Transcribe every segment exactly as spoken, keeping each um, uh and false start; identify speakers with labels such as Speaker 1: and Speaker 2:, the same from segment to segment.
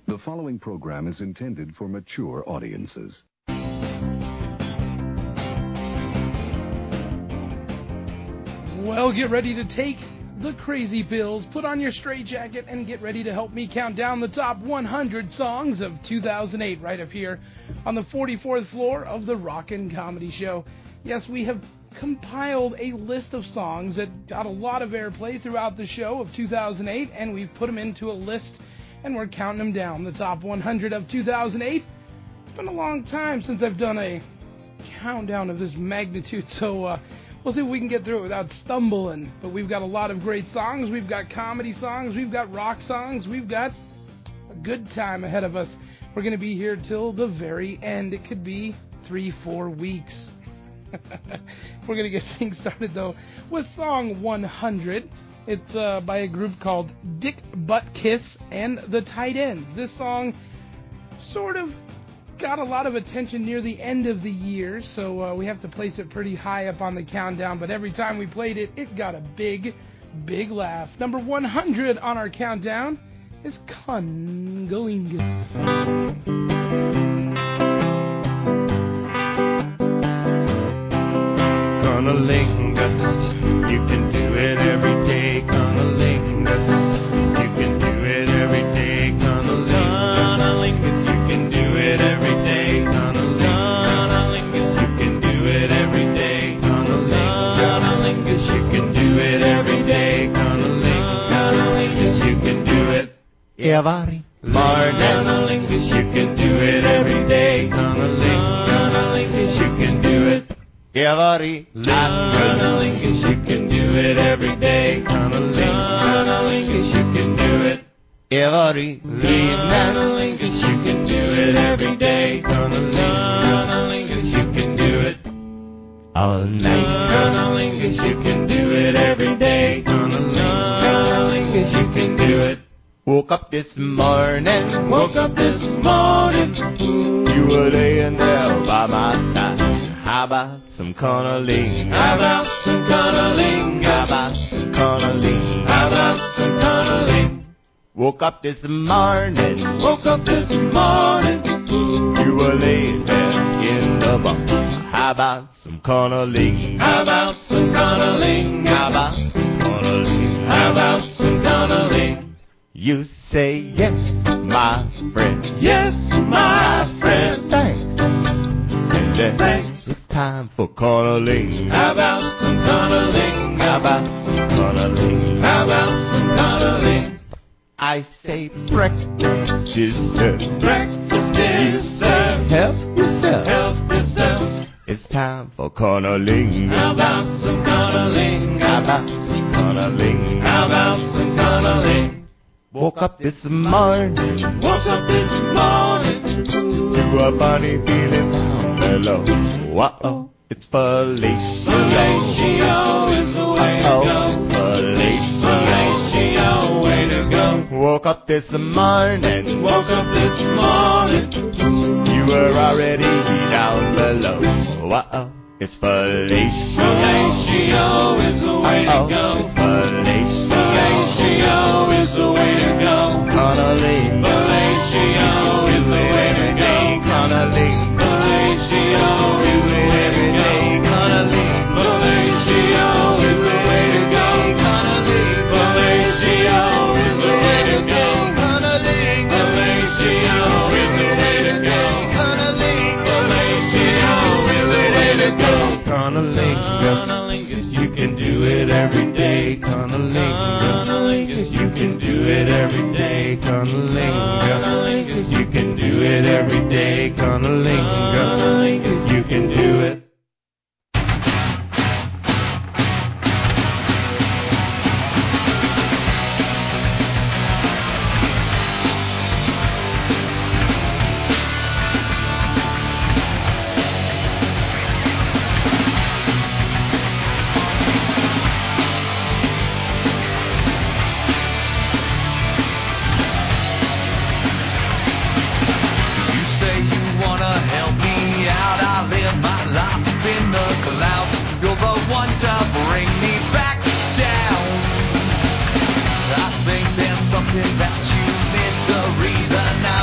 Speaker 1: The following program is intended for mature audiences.
Speaker 2: Well, get ready to take the crazy pills, put on your straitjacket, and get ready to help me count down the top one hundred songs of two thousand eight right up here on the forty-fourth floor of the Rockin' Comedy Show. Yes, we have compiled a list of songs that got a lot of airplay throughout the show of two thousand eight, and we've put them into a list, and we're counting them down, the top one hundred of two thousand eight. It's been a long time since I've done a countdown of this magnitude, so uh, we'll see if we can get through it without stumbling. But we've got a lot of great songs. We've got comedy songs. We've got rock songs. We've got a good time ahead of us. We're going to be here till the very end. It could be three, four weeks. We're going to get things started, though, with song one hundred. It's uh, by a group called Dick Butt Kiss and the Tight Ends. This song sort of got a lot of attention near the end of the year, so uh, we have to place it pretty high up on the countdown, but every time we played it, it got a big, big laugh. Number one hundred on our countdown is Congolingus.
Speaker 3: Conolingus, you can do it every day. Conolingus, you can do it every day. Conolingus, you can do it every day. Conolingus, you can do it every day. Conolingus, you can do it every day. Conolingus, you can do it every morning. You can do it every day. Conolingus, you can do it every Conolingus, you can do it every day. Conolingus, you can do it every Conolingus, you can do it every day. Conolingus, you can do it all night. Conolingus, you can do it every day. Conolingus, you can do it. Woke up this morning, woke up this morning, you were laying there by my side. How about some conoling? How about some conoling? How about some conoling? How about some conoling? Woke up this morning, woke up this morning, you were laying there in the bar. How about some conoling? How about some conoling? How about some conoling? How about some conoling? You say yes, my friend. Yes, my friend. Thanks. And then thanks. It's time for conoling. How about some conoling? How about some conoling? How about some conoling? I say breakfast is served. Breakfast is served. Help yourself. Help yourself. It's time for conoling. How about some conoling? How about some conoling? How about some conoling? Woke up this morning, woke up this morning, to a funny feeling down below. Uh-oh, it's fellatio. Fellatio is the way to go. It's fellatio. Fellatio, way to go. Woke up this morning, woke up this morning, you were already down below. Uh-oh, it's fellatio. Fellatio is the way to go. It's fellatio. Fellatio is the way to go. Conoling. Fellatio is the way to go. Conoling. Fellatio is the way to go. Conoling. Fellatio is the way to go. Conoling. Fellatio is the way to go. Conoling. Fellatio is the way to go. Conoling. Fellatio is the way to go. Conolingus, you can do it every day. Conolingus, you can do it every day. Conolingus, you can do it every day. Conolingus, you can do it.
Speaker 4: That you miss the reason I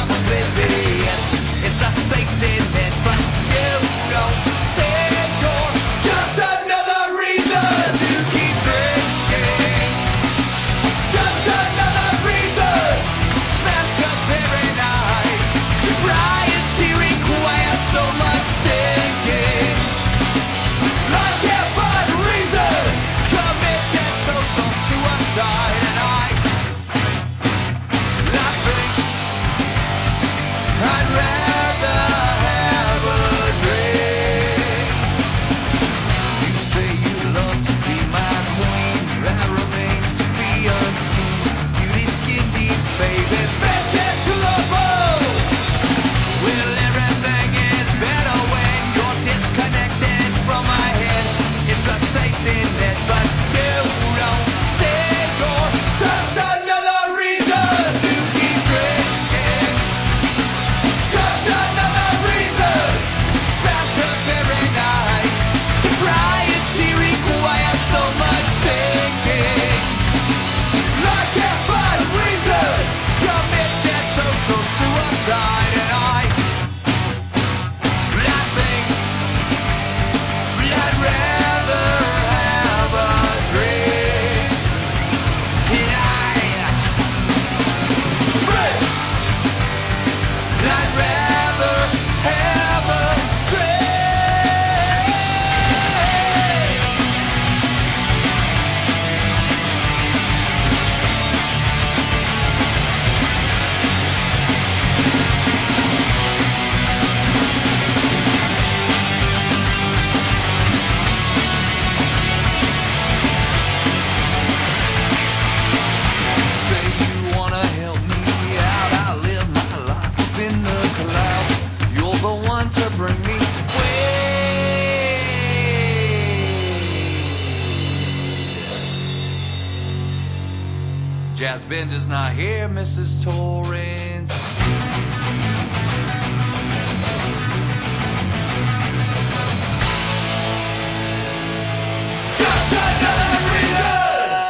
Speaker 4: husband is not here, Missus Torrance. Just another reason.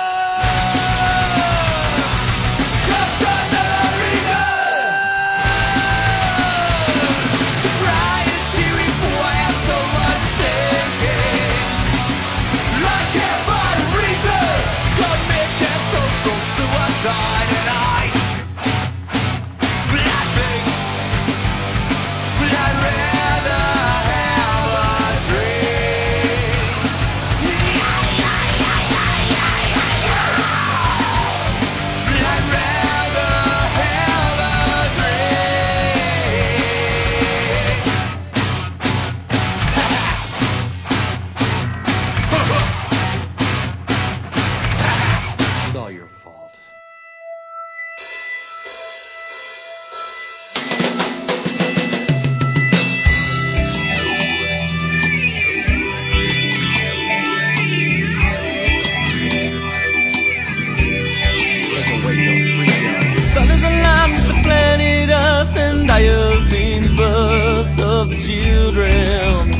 Speaker 4: Just another reason. Sobriety requires so much thinking. I can't find a reason. Commit that social suicide, and I, I think, I'd rather have a drink. I'd rather have a drink. It's all your fault.
Speaker 3: The sun is aligned with the planet Earth, and I have seen the birth of the children.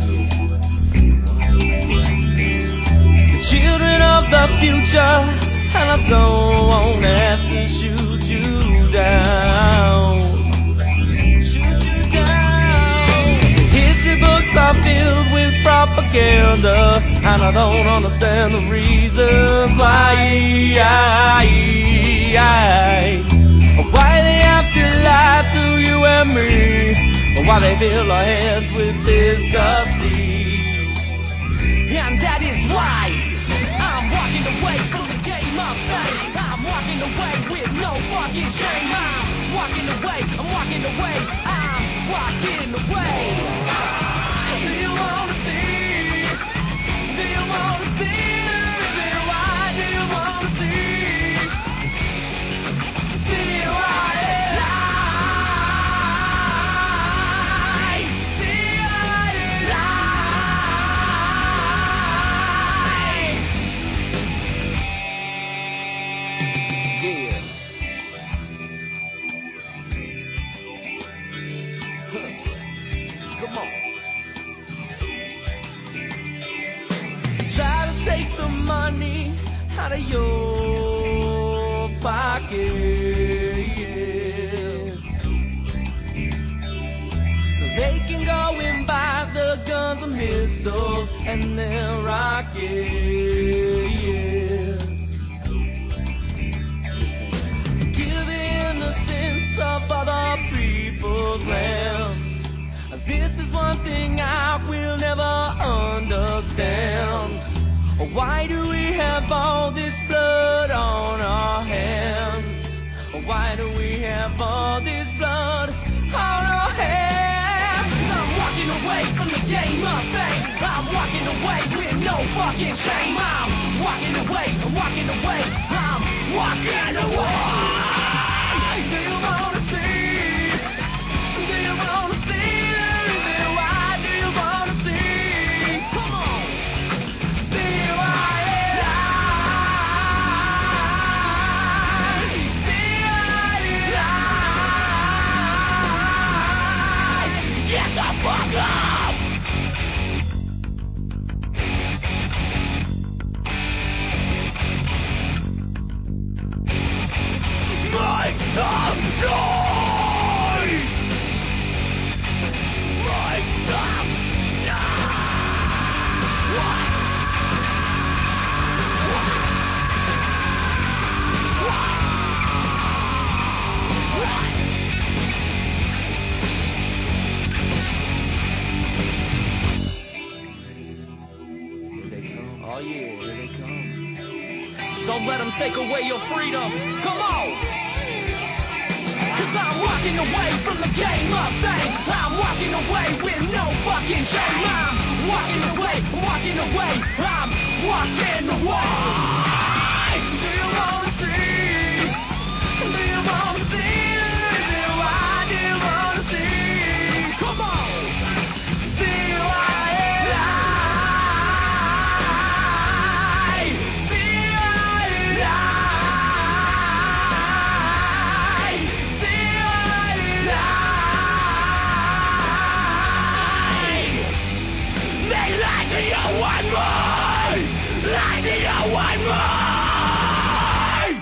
Speaker 3: The children of the future, and I don't want to have to shoot you down. Shoot you down. The history books are filled with propaganda, and I don't understand the reasons why. Why they have to lie to you and me, or why they fill our heads with this deceit. And that is why I'm walking away from the game of fame. I'm walking away with no fucking shame. I'm walking away, I'm walking away, I'm walking away. Do you wanna see? Do you wanna see? Why do you wanna see? See why it's life. See why it's life. Yeah. Come on. Try to take the money out of your pockets, so they can go and buy the guns and missiles and their rockets. To kill the innocence of other people's lands. This is one thing I will never understand. Why do we have all this blood on our hands? Why do we have all this blood on our hands? I'm walking away from the game of fame. I'm walking away with no fucking shame. I'm walking away, I'm walking away, I'm walking away. Do you wanna see? Do you wanna see? Why do you wanna see? Come on. See why it lies. See why it lies. Get the fuck up. Make some noise. Make some Oh yeah, here they come. Don't let them take away your freedom. Come on. Cause I'm walking away from the game of fame. I'm walking away with no fucking shame. I'm walking away, walking away, I'm walking away. Do you wanna see? Do you wanna see? Why do you wanna see? Come on. See why it lies. See why it lies.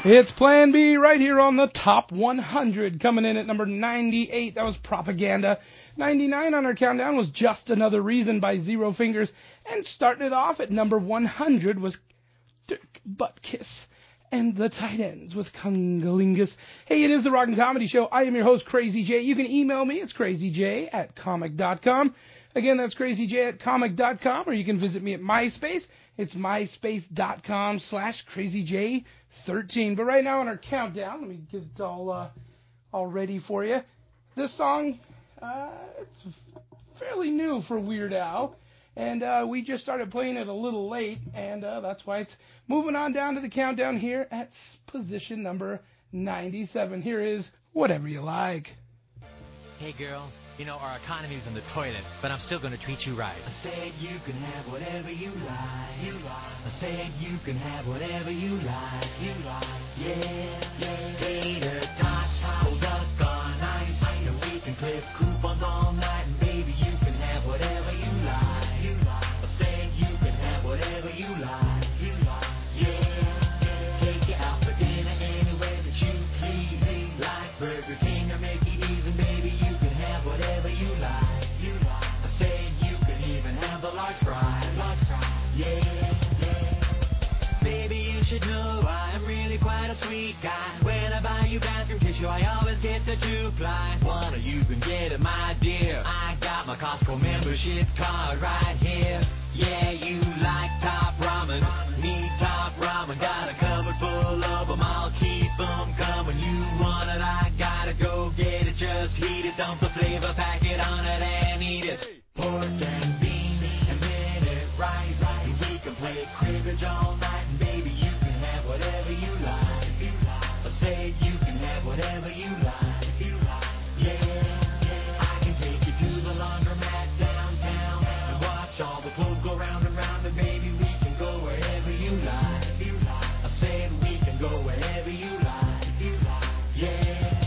Speaker 2: It's Plan B right here on the Top one hundred. Coming in at number ninety-eight, that was Propaganda. ninety-nine on our countdown was Just Another Reason by Zero Fingers. And starting it off at number one hundred was Dirk Butt Kiss and the Tight Ends with Cunnilingus. Hey, it is the Rock and Comedy Show. I am your host, Crazy J. You can email me. It's crazyj at comic dot com. Again, that's crazyj at comic dot com, or you can visit me at MySpace. It's myspace.com slash crazyj13. But right now on our countdown, let me get it all uh, all ready for you. This song, uh, it's fairly new for Weird Al, and uh, we just started playing it a little late, and uh, that's why it's moving on down to the countdown here at position number ninety-seven. Here is Whatever You Like.
Speaker 5: Hey girl, you know our economy's in the toilet, but I'm still gonna treat you right. I said you can have whatever you like. You like. I said you can have whatever you like. You like. Yeah, yeah. Gator tots, hold up on ice, and we can clip coupons all night, and baby you can have whatever you like. You like. I said you can have whatever you like. You like. Yeah, take you out for dinner anywhere that you please, like Burger King or Mickey D's, and baby you can have whatever you like. You like. I said you can even have the large fries. Large fries. Yeah, yeah. Baby, you should know I'm really quite a sweet guy. When I buy you bathroom tissue, I always get the two-ply. One or you can get it, my dear. I got my Costco membership card right here. Yeah, you like top ramen. Need top ramen. Got a cupboard full of them. I'll keep them coming. You want it, I gotta go get it. Just heat it, dump the flavor packet on it and eat it. Pork and beans and minute rice. And we can play cribbage all night. And baby, you can have whatever you like. I said you can have whatever you like. Yeah, yeah. I can take you to the laundromat downtown and watch all the clothes go round and round. And baby, we can go wherever you like. I said we can go wherever you like. Yeah,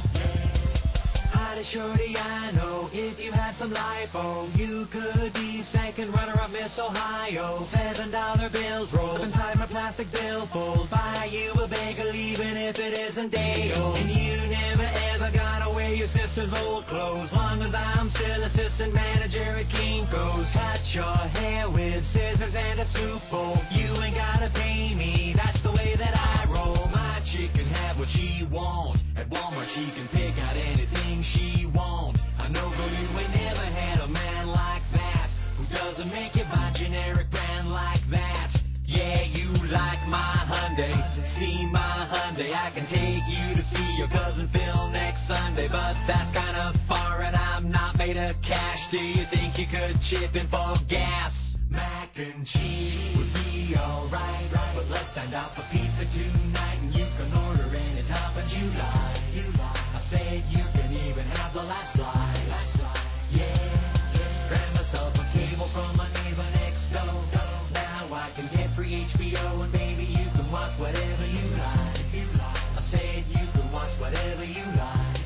Speaker 5: yeah. Hottie shorty, I know if you had some lipo, you could be second runner-up Miss Ohio. Seven dollar bills roll up inside my plastic billfold. Buy you a bagel even if it isn't day old. And you never ever gotta wear your sister's old clothes, long as I'm still assistant manager at Kinko's. Cut your hair with scissors and a soup bowl. You ain't gotta pay me, that's the way that I roll. My chick can have what she wants. At Walmart she can pick out anything she wants. I know, girl, you ain't never had a man like that, who doesn't make you buy generic brand like that. Yeah, you like my Hyundai. See my Hyundai. I can take you to see your cousin Phil next Sunday, but that's kind of far and I'm not made of cash. Do you think you could chip in for gas? Mac and cheese would be alright, but let's send out for pizza tonight, and you can order any toppings you like. I said you can even have the last slide. Yeah, grab myself a cable from my neighbor next door. Now I can get free H B O, and baby you can watch whatever you like. I said you can watch whatever you like.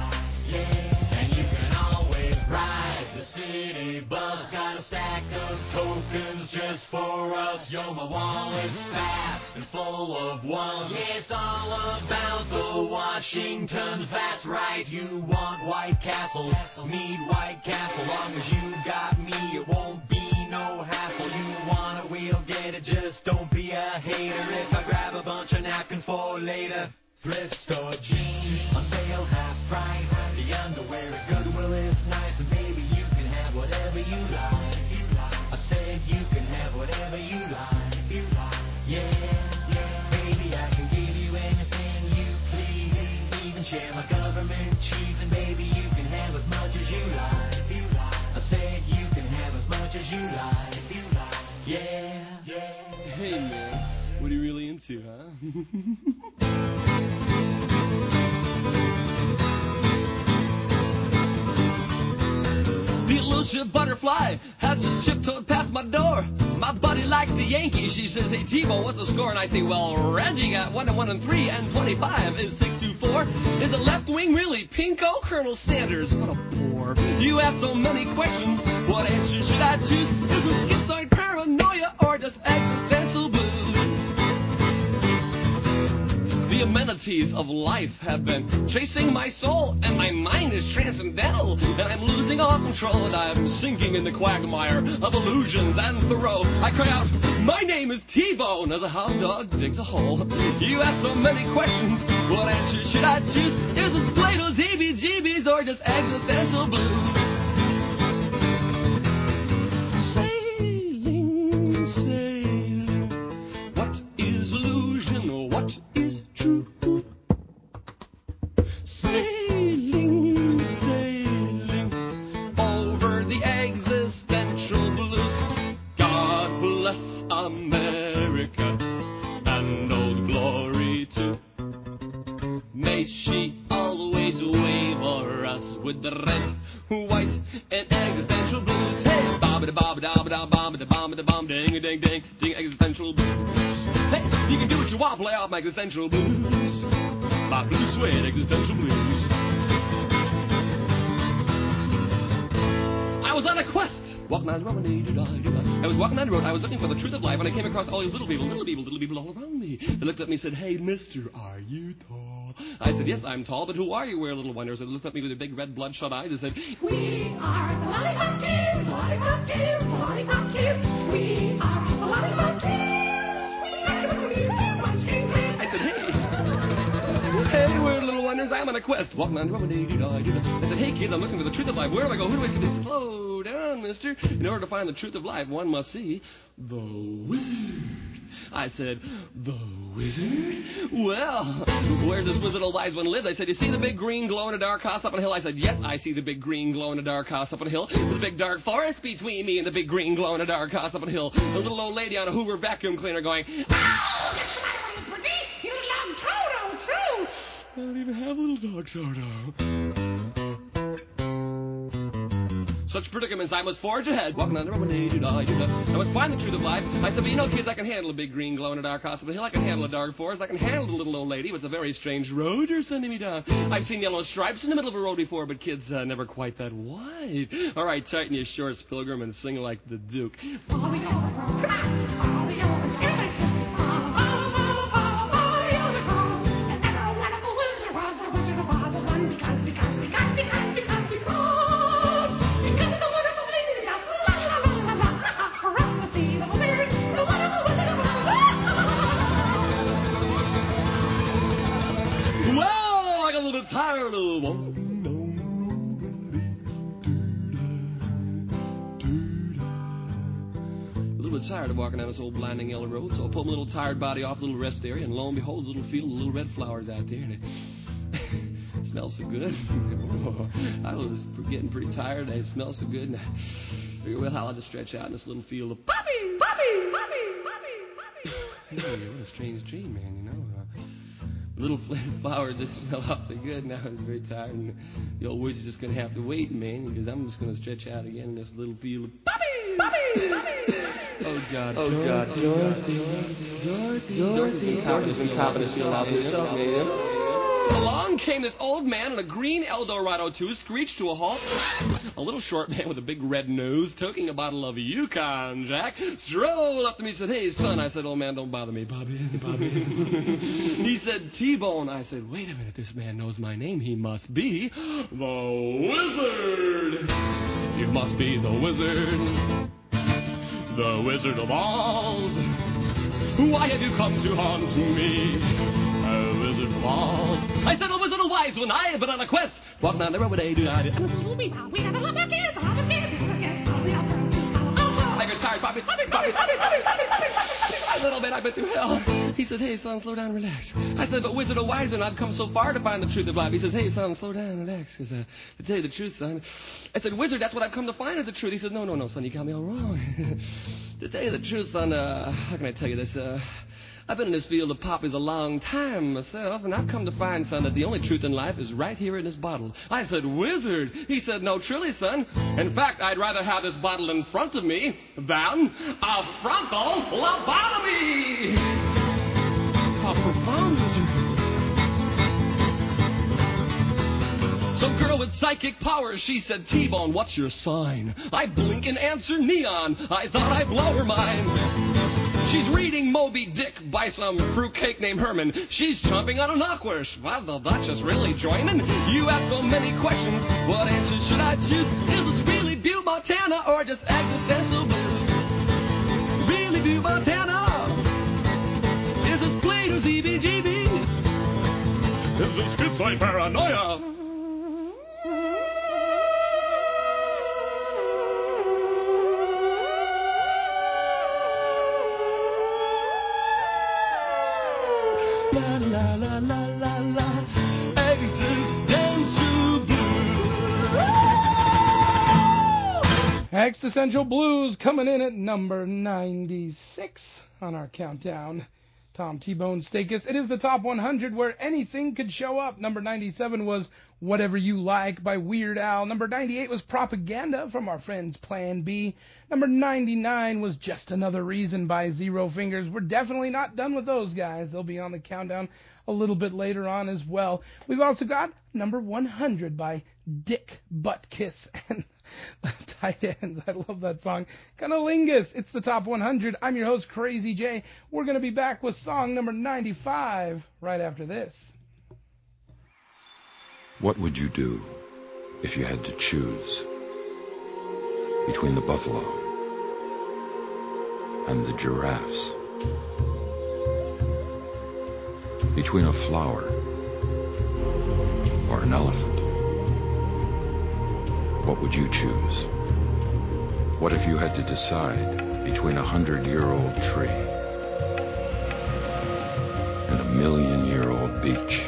Speaker 5: Yeah, and you can always ride the city bus. Got a stack of tokens just for us. Yo, my wallet's fat and full of ones. Yeah, it's all about the Washingtons. That's right, you want White Castle, need White Castle. Long as you got me, it won't be no hassle. You want it, we'll get it, just don't be a hater. If I grab a bunch of napkins for later. Thrift store jeans on sale, half price. The underwear at Goodwill is nice, and baby you can have whatever you like. I said you can have whatever you like. Yeah, yeah. Baby, I can give you anything you please. Even share my government cheese, and baby you can have as much as you like. I said you can have as much as you like. Yeah, yeah.
Speaker 6: Hey man, what are you really into, huh? The elusive butterfly has just tiptoed past my door. My buddy likes the Yankees. She says, hey, T-Bone, what's the score? And I say, well, Reggie got one and one and three, and twenty-five is six two four. Is the left wing really pinko? Colonel Sanders, what a bore. You ask so many questions. What answer should I choose? Is it schizoid paranoia or just existential blues? The amenities of life have been chasing my soul, and my mind is transcendental, and I'm losing all control, and I'm sinking in the quagmire of illusions and Thoreau. I cry out, my name is T-Bone, as a hound dog digs a hole. You ask so many questions, what answer should I choose? Is this Plato's E B G B's or just existential blues? Sailing, sailing, what is illusion, what is true? Sailing, sailing, over the existential blues. God bless America, and old glory too. May she always wave o'er us with the red, white, and existential blues. Hey, bob da bob da bob bomb da bomb da bomb ding a ding ding ding existential blues. Hey, you can do what you want, play off my existential blues. My blue suede existential blues. I was on a quest, walking on the road. I was walking on the road. I was looking for the truth of life, and I came across all these little people, little people, little people all around me. They looked at me and said, "Hey, mister, are you tall?" I said, "Yes, I'm tall, but who are you?" We're little wonders. They looked at me with their big red bloodshot eyes and said,
Speaker 7: We are the Lollipop Kids, Lollipop Kids, Lollipop Kids. We are the Lollipop Kids. We like it when you too much English.
Speaker 6: I said, "Hey, hey, we're little wonders. I'm on a quest, walking on the road." I said, "Hey, kids, I'm looking for the truth of life. Where do I go? Who do I see?" They said, "Slow down, mister. In order to find the truth of life, one must see the wizard." I said, "The wizard? Well, where's this wizard old wise one live?" They said, "You see the big green glow in the dark house up on a hill?" I said, "Yes, I see the big green glow in the dark house up on a hill. There's a big dark forest between me and the big green glow in the dark house up on a hill. A little old lady on a Hoover vacuum cleaner going,
Speaker 7: Ow! That's the matter with you, pretty. You little dog Toto, too.
Speaker 6: I don't even have a little dog Toto." Such predicaments I must forge ahead, walking on the road. I must find the truth of life. I said, "But you know, kids, I can handle a big green glow in the dark house up a hill. I can handle a dark forest. I can handle the little old lady, but it's a very strange road you're sending me down. I've seen yellow stripes in the middle of a road before, but kids, uh, never quite that wide. All right, tighten your shorts, pilgrim, and sing like the Duke."
Speaker 7: Follow the yellow road, come on. Follow the yellow road, get this. Follow, follow, follow, follow, follow the yellow road. And ever a wonderful wizard was the Wizard of Oz. One because, because, because, because, because, because. Because of the wonderful things he does. La, la, la, la, la, la. Hurrah to see the wizard, the wonderful Wizard of Oz.
Speaker 6: Well, I got a little bit tired of walking down the road. A little bit tired of walking down this old blinding yellow road, so I pulled my little tired body off a little rest area, and lo and behold, there's a little field of little red flowers out there, and it smells so good. I was getting pretty tired, and it smells so good, and I figured, well, I'll just stretch out in this little field of poppy, poppy, poppy, poppy, poppy. Hey, what a strange dream, man, you know. Uh, little flowers that smell awfully good, and I was very tired, and the old wizard's just going to have to wait, man, because I'm just going to stretch out again in this little field of poppy, poppy, poppy. Oh, God, oh, God, Dorothy, Dorothy, Dorothy's been copping his field out herself, man. Along came this old man in a green Eldorado two, screeched to a halt. A little short man with a big red nose, toking a bottle of Yukon Jack, strolled up to me and said, "Hey, son." I said, "Old man, don't bother me, Bobby." Bobby. He said, "T-Bone." I said, "Wait a minute, this man knows my name. He must be the wizard. You must be the wizard. The Wizard of Oz. Why have you come to haunt me? A Wizard of Oz." I said, "A Wizard of Wise one. I have been on a quest. Walking on the road, I do I do.
Speaker 7: We got a lot of kids, a lot of kids. Follow the yellow road. Follow,
Speaker 6: I got tired, Poppy, Poppy, Poppy, Poppy, Poppy, Poppy, Poppy, Poppy. A little bit, I've been through hell. He said, "Hey, son, slow down, relax." I said, "But Wizard of Wise one, I've come so far to find the truth of life." He says, "Hey, son, slow down, relax. Cause, uh, to tell you the truth, son." I said, "Wizard, that's what I've come to find is the truth." He said, "No, no, no, son, you got me all wrong." To tell you the truth, son, uh, how can I tell you this? Uh, I've been in this field of poppies a long time myself, and I've come to find, son, that the only truth in life is right here in this bottle." I said, "Wizard." He said, "No, truly, son. In fact, I'd rather have this bottle in front of me than a frontal lobotomy." How profound, Wizard. Some girl with psychic powers, she said, "T-Bone, what's your sign?" I blink and answer neon. I thought I'd blow her mind. She's reading Moby Dick by some fruitcake named Herman. She's chomping on an aquarish. Was the Duchess really joining? You have so many questions. What answer should I choose? Is this really Butte, Montana, or just existential blues? Really Butte, Montana? Is this Plato's E B G Bs? Is this schizoid paranoia? La la la la la la, existential blues.
Speaker 2: Existential Blues coming in at number ninety-six on our countdown. Tom T-Bone Stakis. It is the top one hundred where anything could show up. Number ninety-seven was Whatever You Like by Weird Al. Number ninety-eight was Propaganda from our friends Plan B. Number ninety-nine was Just Another Reason by Zero Fingers. We're definitely not done with those guys. They'll be on the countdown a little bit later on as well. We've also got number one hundred by Dick Buttkiss and Tight Ends. I love that song. Cunnilingus. It's the top one hundred. I'm your host, Crazy J. We're going to be back with song number ninety-five right after this.
Speaker 1: What would you do if you had to choose between the buffalo and the giraffes? Between a flower or an elephant? What would you choose? What if you had to decide between a hundred-year-old tree and a million-year-old beach?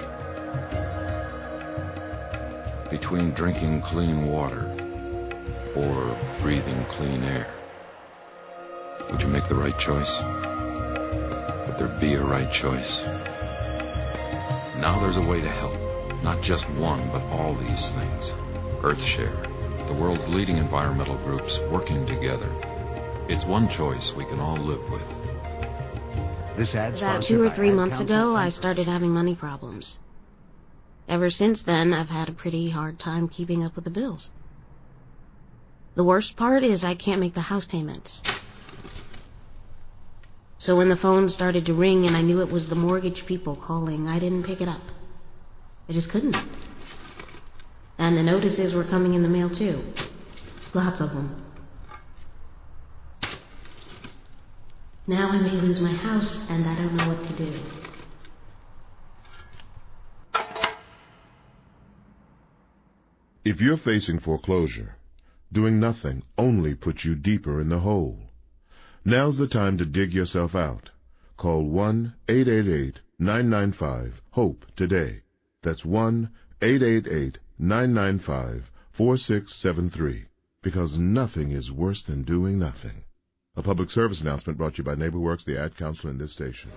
Speaker 1: Between drinking clean water or breathing clean air? Would you make the right choice? Would there be a right choice? Now there's a way to help. Not just one, but all these things. Earthshare, the world's leading environmental groups working together. It's one choice we can all live with.
Speaker 8: This ad
Speaker 9: About two or three months ago, I started having money problems. Ever since then, I've had a pretty hard time keeping up with the bills. The worst part is I can't make the house payments. So when the phone started to ring and I knew it was the mortgage people calling, I didn't pick it up. I just couldn't. And the notices were coming in the mail too. Lots of them. Now I may lose my house and I don't know what to do.
Speaker 10: If you're facing foreclosure, doing nothing only puts you deeper in the hole. Now's the time to dig yourself out. Call one eight eight eight, nine nine five, HOPE today. That's one eight eight eight, nine nine five, four six seven three. Because nothing is worse than doing nothing. A public service announcement brought to you by NeighborWorks, the ad counselor in this station.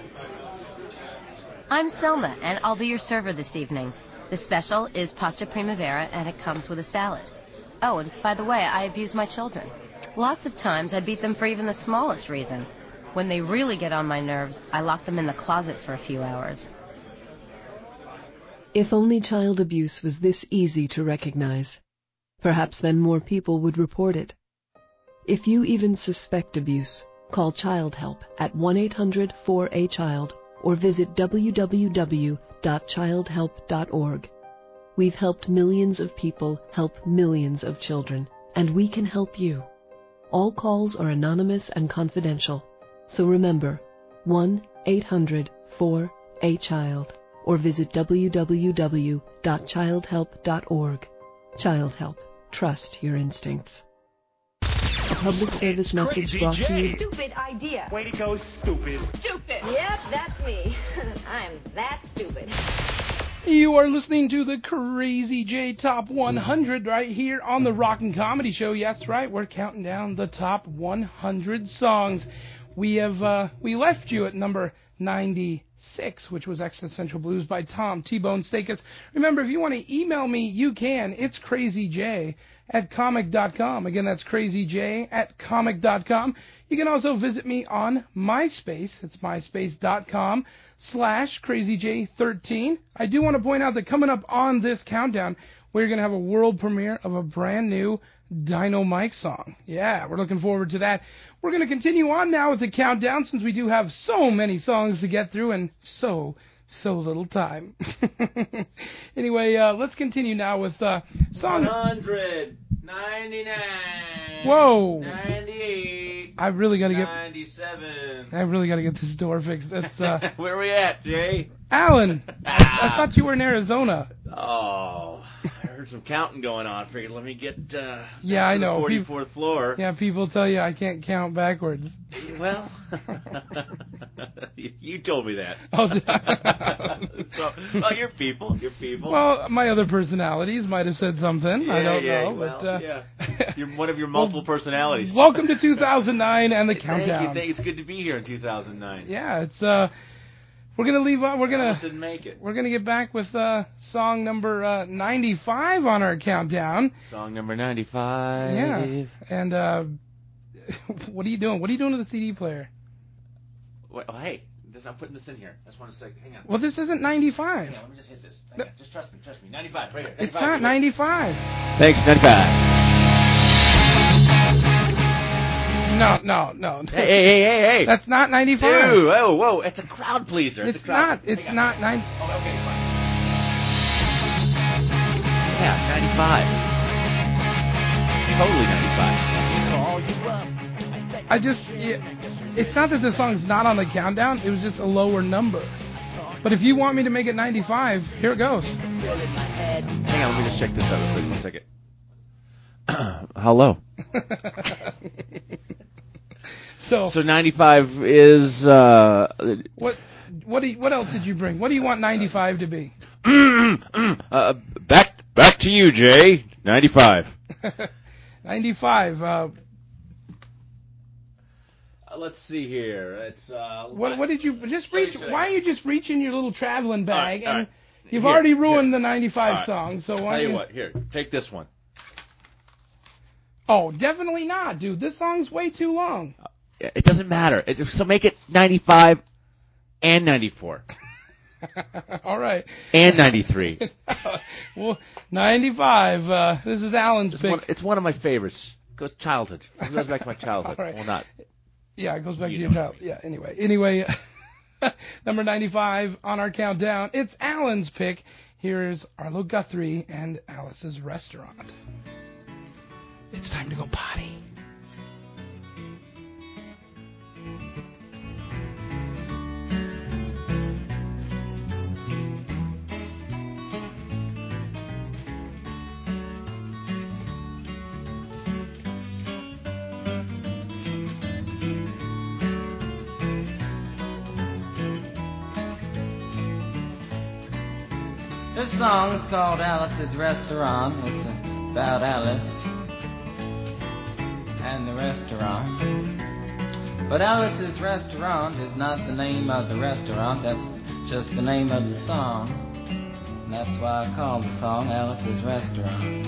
Speaker 11: I'm Selma, and I'll be your server this evening. The special is pasta primavera, and it comes with a salad. Oh, and by the way, I abuse my children. Lots of times I beat them for even the smallest reason. When they really get on my nerves, I lock them in the closet for a few hours.
Speaker 12: If only child abuse was this easy to recognize, perhaps then more people would report it. If you even suspect abuse, call Child Help at one eight hundred four A child or visit w w w dot child help dot org. We've helped millions of people help millions of children, and we can help you. All calls are anonymous and confidential, so remember, one eight hundred four A child or visit w w w dot child help dot org. Child Help. Trust your instincts. A public service message brought to you.
Speaker 13: Stupid idea.
Speaker 14: Way to go, stupid.
Speaker 13: Stupid. Yep, that's me. I'm that stupid.
Speaker 2: You are listening to the Crazy J Top one hundred right here on the Rockin' Comedy Show. Yes, right, we're counting down the top one hundred songs. We have uh, we left you at number ninety six, which was Existential Blues by Tom T-Bone Stakus. Remember, if you want to email me, you can. It's crazyj at comic dot com. Again, that's crazyj at comic dot com. You can also visit me on MySpace. It's myspace.com slash crazyj13. I do want to point out that coming up on this countdown, we're going to have a world premiere of a brand new Dino Mike song. Yeah, we're looking forward to that. We're going to continue on now with the countdown since we do have so many songs to get through and so, so little time. Anyway, uh, let's continue now with uh, song...
Speaker 14: one hundred ninety-nine.
Speaker 2: Whoa.
Speaker 14: ninety-eight.
Speaker 2: I really got to get...
Speaker 14: ninety-seven.
Speaker 2: I really got to get this door fixed. That's, uh...
Speaker 14: Where are we at, Jay?
Speaker 2: Alan, I, I thought you were in Arizona.
Speaker 14: Oh, I heard some counting going on. Figured let me get uh,
Speaker 2: yeah, I
Speaker 14: to
Speaker 2: know.
Speaker 14: the forty-fourth floor.
Speaker 2: Yeah, people tell you I can't count backwards.
Speaker 14: Well, you told me that.
Speaker 2: Oh, did I?
Speaker 14: So, well, you're people. You're people.
Speaker 2: Well, my other personalities might have said something.
Speaker 14: Yeah,
Speaker 2: I don't
Speaker 14: yeah,
Speaker 2: know.
Speaker 14: Well,
Speaker 2: but, uh,
Speaker 14: yeah. You're one of your multiple
Speaker 2: well,
Speaker 14: personalities.
Speaker 2: Welcome to two thousand nine and the
Speaker 14: Thank
Speaker 2: countdown.
Speaker 14: you. Thank you. It's good to be here in two thousand nine.
Speaker 2: Yeah, it's uh, we're gonna leave. Uh, we're
Speaker 14: I
Speaker 2: gonna
Speaker 14: almost didn't make it.
Speaker 2: We're gonna get back with uh, song number uh, ninety-five on our countdown.
Speaker 14: Song number ninety-five.
Speaker 2: Yeah. And uh, what are you doing? What are you doing to the C D player?
Speaker 14: Wait, oh, hey, this, I'm putting this in here. I just want to say, hang on.
Speaker 2: Well, this isn't ninety-five.
Speaker 14: Hang on, let me just hit this. Hang on. Just trust me, trust me. ninety-five, right here.
Speaker 2: It's not ninety-five.
Speaker 14: Thanks, ninety-five.
Speaker 2: No, no, no.
Speaker 14: Hey, hey, hey, hey, hey.
Speaker 2: That's not ninety-five.
Speaker 14: Dude, whoa, whoa. It's a crowd pleaser. It's,
Speaker 2: It's
Speaker 14: a crowd
Speaker 2: not. It's not nine.
Speaker 14: Oh, okay, fine. Yeah, ninety-five. Totally ninety-five.
Speaker 2: I just, yeah, it's not that the song's not on the countdown. It was just a lower number. But if you want me to make it ninety-five, here it goes.
Speaker 14: Hang on, let me just check this out real quick. One second. Hello.
Speaker 2: So,
Speaker 14: so ninety-five is uh
Speaker 2: what what do you, what else did you bring? What do you want ninety-five to be?
Speaker 14: uh, back back to you, Jay. ninety-five.
Speaker 2: ninety-five. Uh,
Speaker 14: uh, let's see here. It's uh
Speaker 2: what what did you just reach? Why are you just reaching your little traveling bag
Speaker 14: all right, all
Speaker 2: and
Speaker 14: right.
Speaker 2: you've
Speaker 14: Here,
Speaker 2: already ruined
Speaker 14: here.
Speaker 2: the ninety-five
Speaker 14: All right.
Speaker 2: song? So why
Speaker 14: Tell
Speaker 2: don't
Speaker 14: you
Speaker 2: you
Speaker 14: what, here, take this one.
Speaker 2: Oh, definitely not, dude. This song's way too long.
Speaker 14: It doesn't matter. It, so make it ninety-five and ninety-four.
Speaker 2: All right.
Speaker 14: And ninety-three.
Speaker 2: Well, ninety-five. Uh, this is Alan's
Speaker 14: It's
Speaker 2: pick.
Speaker 14: one, it's one of my favorites. It goes childhood. It goes back to my childhood.
Speaker 2: All right.
Speaker 14: Well, not.
Speaker 2: Yeah, it goes back
Speaker 14: You
Speaker 2: to
Speaker 14: know
Speaker 2: your
Speaker 14: what I
Speaker 2: child. Yeah, anyway. Anyway, number ninety-five on our countdown. It's Alan's pick. Here's Arlo Guthrie and Alice's Restaurant. It's time to go potty.
Speaker 15: This song is called Alice's Restaurant. It's about Alice and the restaurant. But Alice's Restaurant is not the name of the restaurant, that's just the name of the song. And that's why I call the song Alice's Restaurant.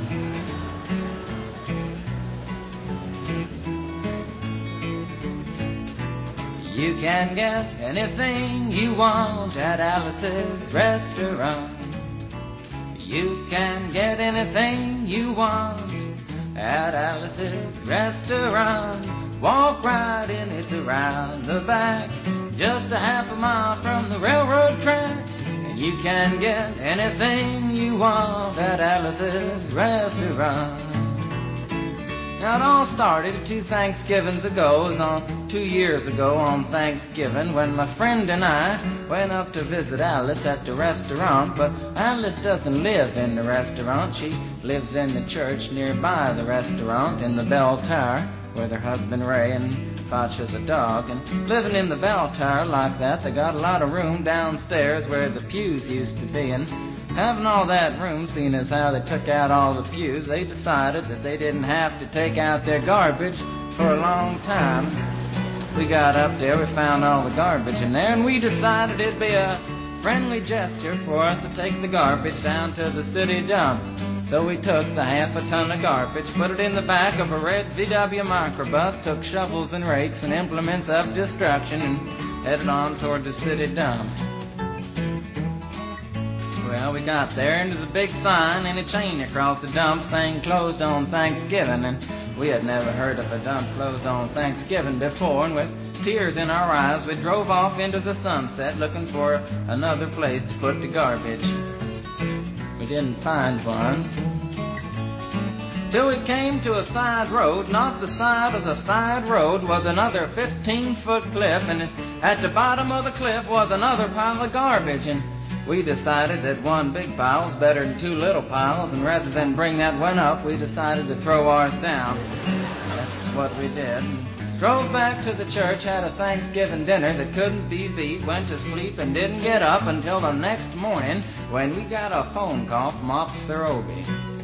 Speaker 15: You can get anything you want at Alice's Restaurant. You can get anything you want at Alice's Restaurant. Walk right in, it's around the back, just a half a mile from the railroad track. And you can get anything you want at Alice's Restaurant. Now it all started two Thanksgivings ago. It was on two years ago on Thanksgiving when my friend and I went up to visit Alice at the restaurant. But Alice doesn't live in the restaurant. She lives in the church nearby the restaurant in the bell tower with her husband Ray and Focha's a dog. And living in the bell tower like that, they got a lot of room downstairs where the pews used to be. And having all that room, seeing as how they took out all the pews, they decided that they didn't have to take out their garbage for a long time. we got up there, we found all the garbage in there, and we decided it'd be a friendly gesture for us to take the garbage down to the city dump. So we took the half a ton of garbage, put it in the back of a red V W microbus, took shovels and rakes and implements of destruction, and headed on toward the city dump. Well, we got there, and there's a big sign and a chain across the dump saying closed on Thanksgiving, and we had never heard of a dump closed on Thanksgiving before, and with tears in our eyes, we drove off into the sunset looking for another place to put the garbage. We didn't find one till we came to a side road, and off the side of the side road was another fifteen-foot cliff, and at the bottom of the cliff was another pile of garbage, and we decided that one big pile was better than two little piles, and rather than bring that one up, we decided to throw ours down. That's what we did. Drove back to the church, had a Thanksgiving dinner that couldn't be beat, went to sleep and didn't get up until the next morning when we got a phone call from Officer Obie.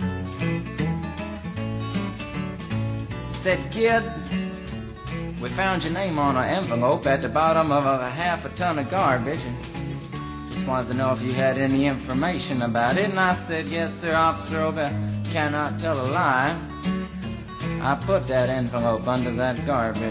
Speaker 15: He said, "Kid, we found your name on an envelope at the bottom of a half a ton of garbage, and just wanted to know if you had any information about it." And I said, "Yes, sir, Officer Obie, I cannot tell a lie. I put that envelope under that garbage."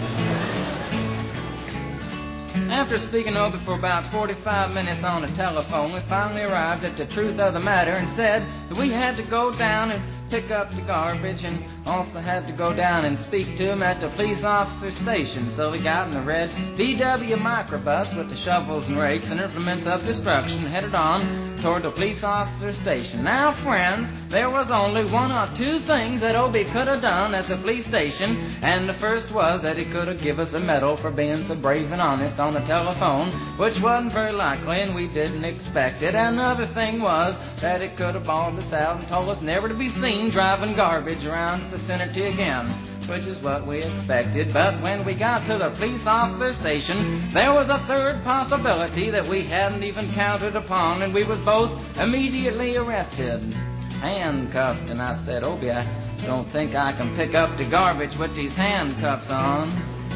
Speaker 15: After speaking over for about forty-five minutes on the telephone, we finally arrived at the truth of the matter and said that we had to go down and pick up the garbage and also had to go down and speak to him at the police officer station. So we got in the red V W microbus with the shovels and rakes and implements of destruction, headed on toward the police officer station. Now, friends, there was only one or two things that Obie could have done at the police station, and the first was that he could have given us a medal for being so brave and honest on the telephone, which wasn't very likely, and we didn't expect it. And another thing was that he could have bawled us out and told us never to be seen driving garbage around the vicinity again, which is what we expected. But when we got to the police officer station, there was a third possibility that we hadn't even counted upon, and we was both immediately arrested, handcuffed. And I said, "Obie, I don't think I can pick up the garbage with these handcuffs on."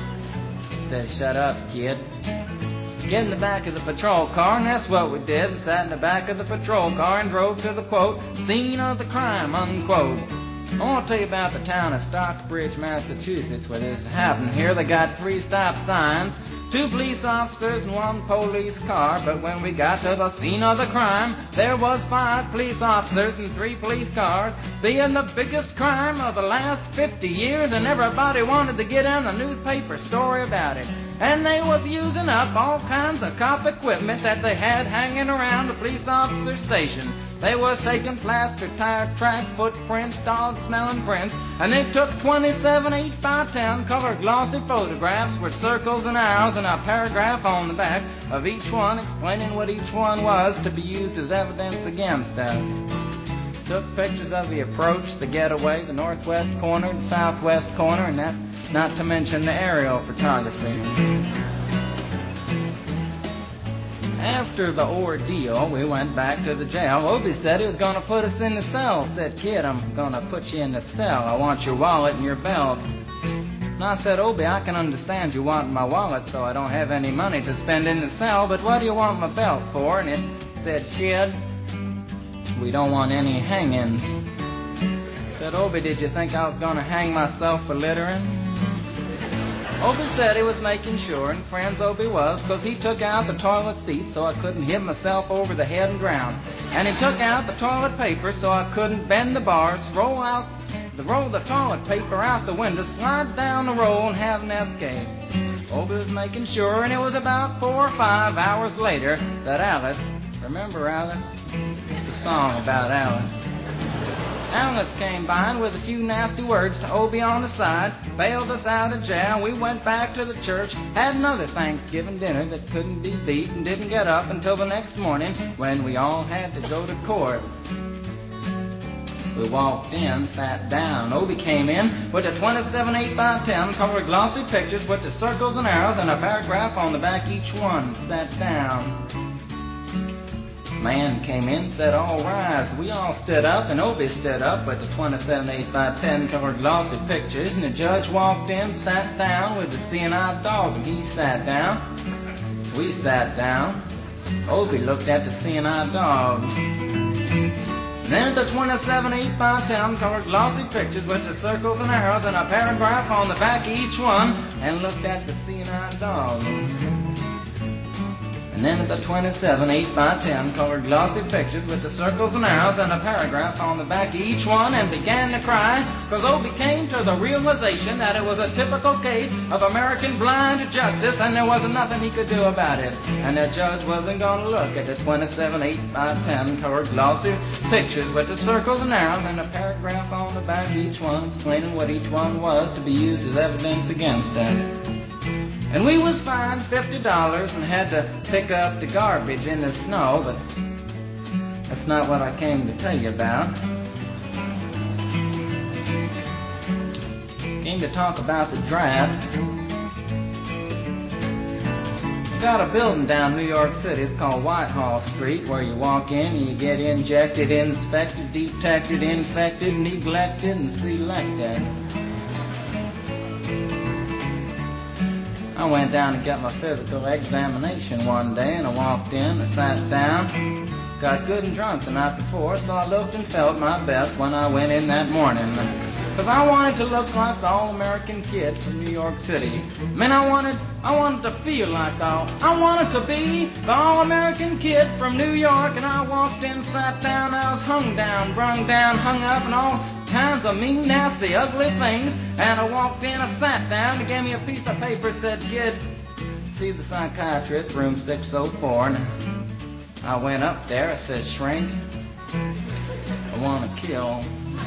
Speaker 15: He said, "Shut up, kid. Get in the back of the patrol car," and that's what we did. We sat in the back of the patrol car and drove to the, quote, scene of the crime, unquote. I want to tell you about the town of Stockbridge, Massachusetts, where this happened. Here they got three stop signs, two police officers and one police car. But when we got to the scene of the crime, there was five police officers and three police cars, being the biggest crime of the last fifty years, and everybody wanted to get in a newspaper story about it. And they was using up all kinds of cop equipment that they had hanging around the police officer station. They was taking plaster, tire track, footprints, dog-smelling prints, and they took twenty-seven eight by ten color glossy photographs with circles and arrows and a paragraph on the back of each one explaining what each one was to be used as evidence against us. Took pictures of the approach, the getaway, the northwest corner, the southwest corner, and that's not to mention the aerial photography. After the ordeal, we went back to the jail. Obie said he was going to put us in the cell. Said, "Kid, I'm going to put you in the cell. I want your wallet and your belt." And I said, "Obie, I can understand you wanting my wallet so I don't have any money to spend in the cell, but what do you want my belt for?" And it said, "Kid, we don't want any hangings." I said, "Obie, did you think I was going to hang myself for littering?" Obie said he was making sure, and friends Obie was, because he took out the toilet seat so I couldn't hit myself over the head and drown. And he took out the toilet paper so I couldn't bend the bars, roll out the roll the toilet paper out the window, slide down the roll, and have an escape. Obie was making sure, and it was about four or five hours later that Alice, remember Alice? It's a song about Alice. Alice came by and with a few nasty words to Obie on the side, bailed us out of jail. We went back to the church, had another Thanksgiving dinner that couldn't be beat, and didn't get up until the next morning when we all had to go to court. We walked in, sat down. Obie came in with the twenty-seven eight by ten colored glossy pictures with the circles and arrows and a paragraph on the back each one, sat down. Man came in, said, all rise. We all stood up, and Obie stood up with the twenty-seven eight by ten colored glossy pictures, and the judge walked in, sat down with the seeing eye dog, and he sat down. We sat down. Obie looked at the seeing eye dog. Then the twenty-seven eight by ten colored glossy pictures with the circles and arrows and a paragraph on the back of each one, and looked at the seeing eye dog. And then the twenty-seven eight by ten colored glossy pictures with the circles and arrows and a paragraph on the back of each one, and began to cry, because Obie came to the realization that it was a typical case of American blind justice, and there wasn't nothing he could do about it. And the judge wasn't going to look at the twenty-seven eight by ten colored glossy pictures with the circles and arrows and a paragraph on the back of each one, explaining what each one was to be used as evidence against us. And we was fined fifty dollars and had to pick up the garbage in the snow, but that's not what I came to tell you about. Came to talk about the draft. We got a building down New York City. It's called Whitehall Street, where you walk in and you get injected, inspected, detected, infected, neglected, and selected. I went down to get my physical examination one day, and I walked in, I sat down, got good and drunk the night before, so I looked and felt my best when I went in that morning. Because I wanted to look like the all-American kid from New York City. Man, I wanted, I wanted to feel like the, I wanted to be the all-American kid from New York, and I walked in, sat down, I was hung down, brung down, hung up, and all kinds of mean, nasty, ugly things. And I walked in, I sat down, he gave me a piece of paper, said, kid, see the psychiatrist, room six oh four. And I went up there, I said, shrink, I want to kill.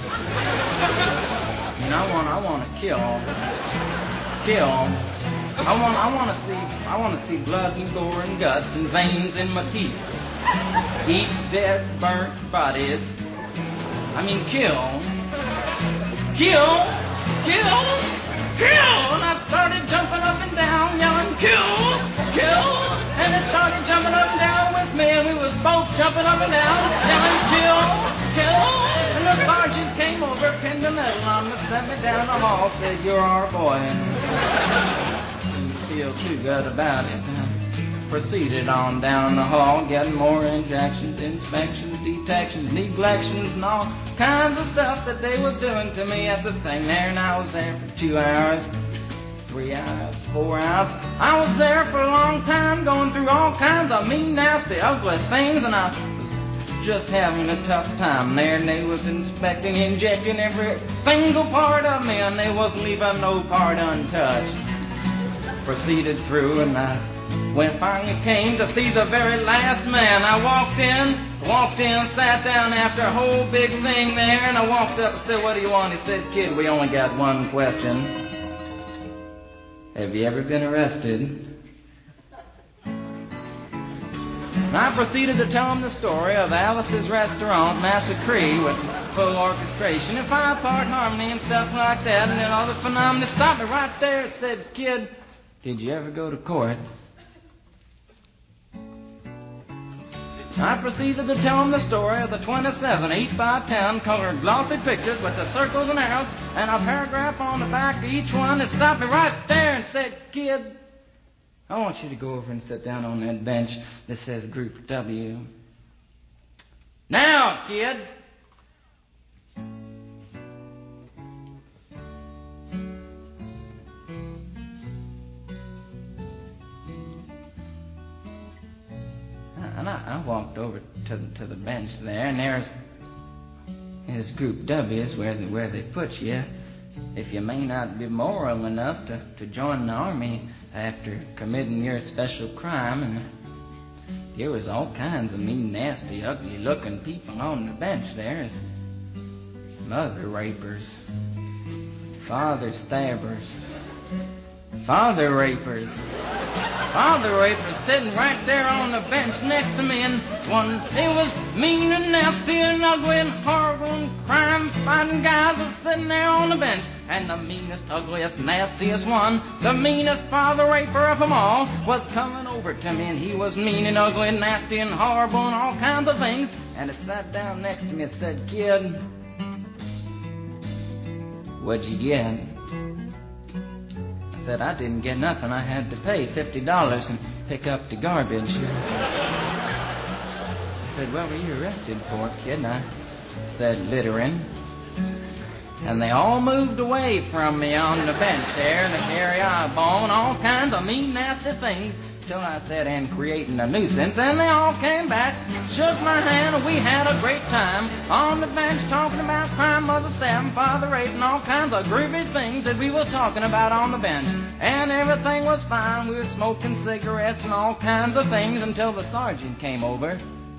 Speaker 15: I mean, I want, I want to kill, kill. I want, I want to see, I want to see blood and gore and guts and veins in my teeth. Eat dead, burnt bodies. I mean, kill, kill. Kill! Kill! And I started jumping up and down, yelling, kill! Kill! And they started jumping up and down with me, and we was both jumping up and down, yelling, kill! Kill! And the sergeant came over, pinned the medal on me, set me down the hall, said, you're our boy. And didn't feel too good about it. Proceeded on down the hall, getting more injections, inspections, detections, neglections, and all kinds of stuff that they was doing to me at the thing there. And I was there for two hours, three hours, four hours. I was there for a long time, going through all kinds of mean, nasty, ugly things, and I was just having a tough time there. And they was inspecting, injecting every single part of me, and they wasn't leaving no part untouched. Proceeded through, and I when finally came to see the very last man, I walked in, walked in, sat down after a whole big thing there, and I walked up and said, what do you want? He said, kid, we only got one question. Have you ever been arrested? And I proceeded to tell him the story of Alice's Restaurant, Massacre, with full orchestration and five-part harmony and stuff like that, and then all the phenomena stopped me right there and said, kid, did you ever go to court? I proceeded to tell him the story of the twenty-seven eight by ten colored glossy pictures with the circles and arrows and a paragraph on the back of each one, and stopped me right there and said, kid, I want you to go over and sit down on that bench that says Group W. Now, kid. And I, I walked over to the, to the bench there, and there's, there's Group W is where they, where they put you if you may not be moral enough to, to join the army after committing your special crime. And there was all kinds of mean, nasty, ugly-looking people on the bench there. There's mother rapers, father stabbers, father rapers. Father rapers sitting right there on the bench next to me, and one, they was mean and nasty and ugly and horrible and crime-fighting guys was sitting there on the bench. And the meanest, ugliest, nastiest one, the meanest father raper of them all, was coming over to me, and he was mean and ugly and nasty and horrible and all kinds of things. And he sat down next to me and said, "Kid, what'd you get?" I said, "I didn't get nothing. I had to pay fifty dollars and pick up the garbage." He said, "What were you arrested for, kid?" And I said, "Littering." And they all moved away from me on the bench there, the carry eyeball and all kinds of mean, nasty things, till I said, "And creating a nuisance." And they all came back, shook my hand, and we had a great time on the bench talking about crime, mother stabbing, father raping, all kinds of groovy things that we was talking about on the bench. And everything was fine. We were smoking cigarettes and all kinds of things until the sergeant came over,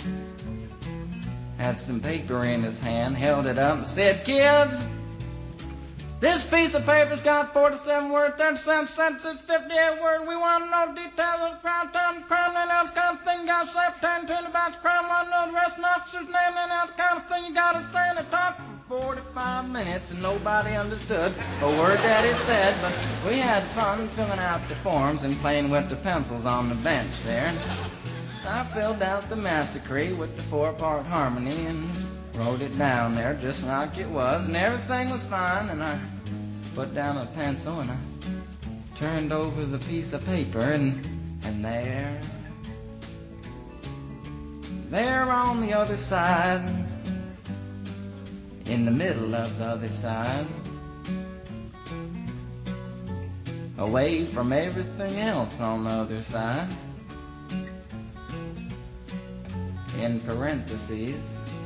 Speaker 15: had some paper in his hand, held it up and said, "Kids, this piece of paper's got forty-seven words, thirty-seven sentences, fifty-eight words. We want to know details of the crime, time, the crime, and else kind of thing. You got to say, ten, ten about the crime, want to know the rest of the officer's name, and else kind of thing. You got to say, and it talked for forty-five minutes, and nobody understood a word that he said. But we had fun filling out the forms and playing with the pencils on the bench there. And I filled out the massacre with the four-part harmony and wrote it down there just like it was, and everything was fine. And I put down a pencil and I turned over the piece of paper, and and there, there on the other side, in the middle of the other side, away from everything else on the other side, in parentheses,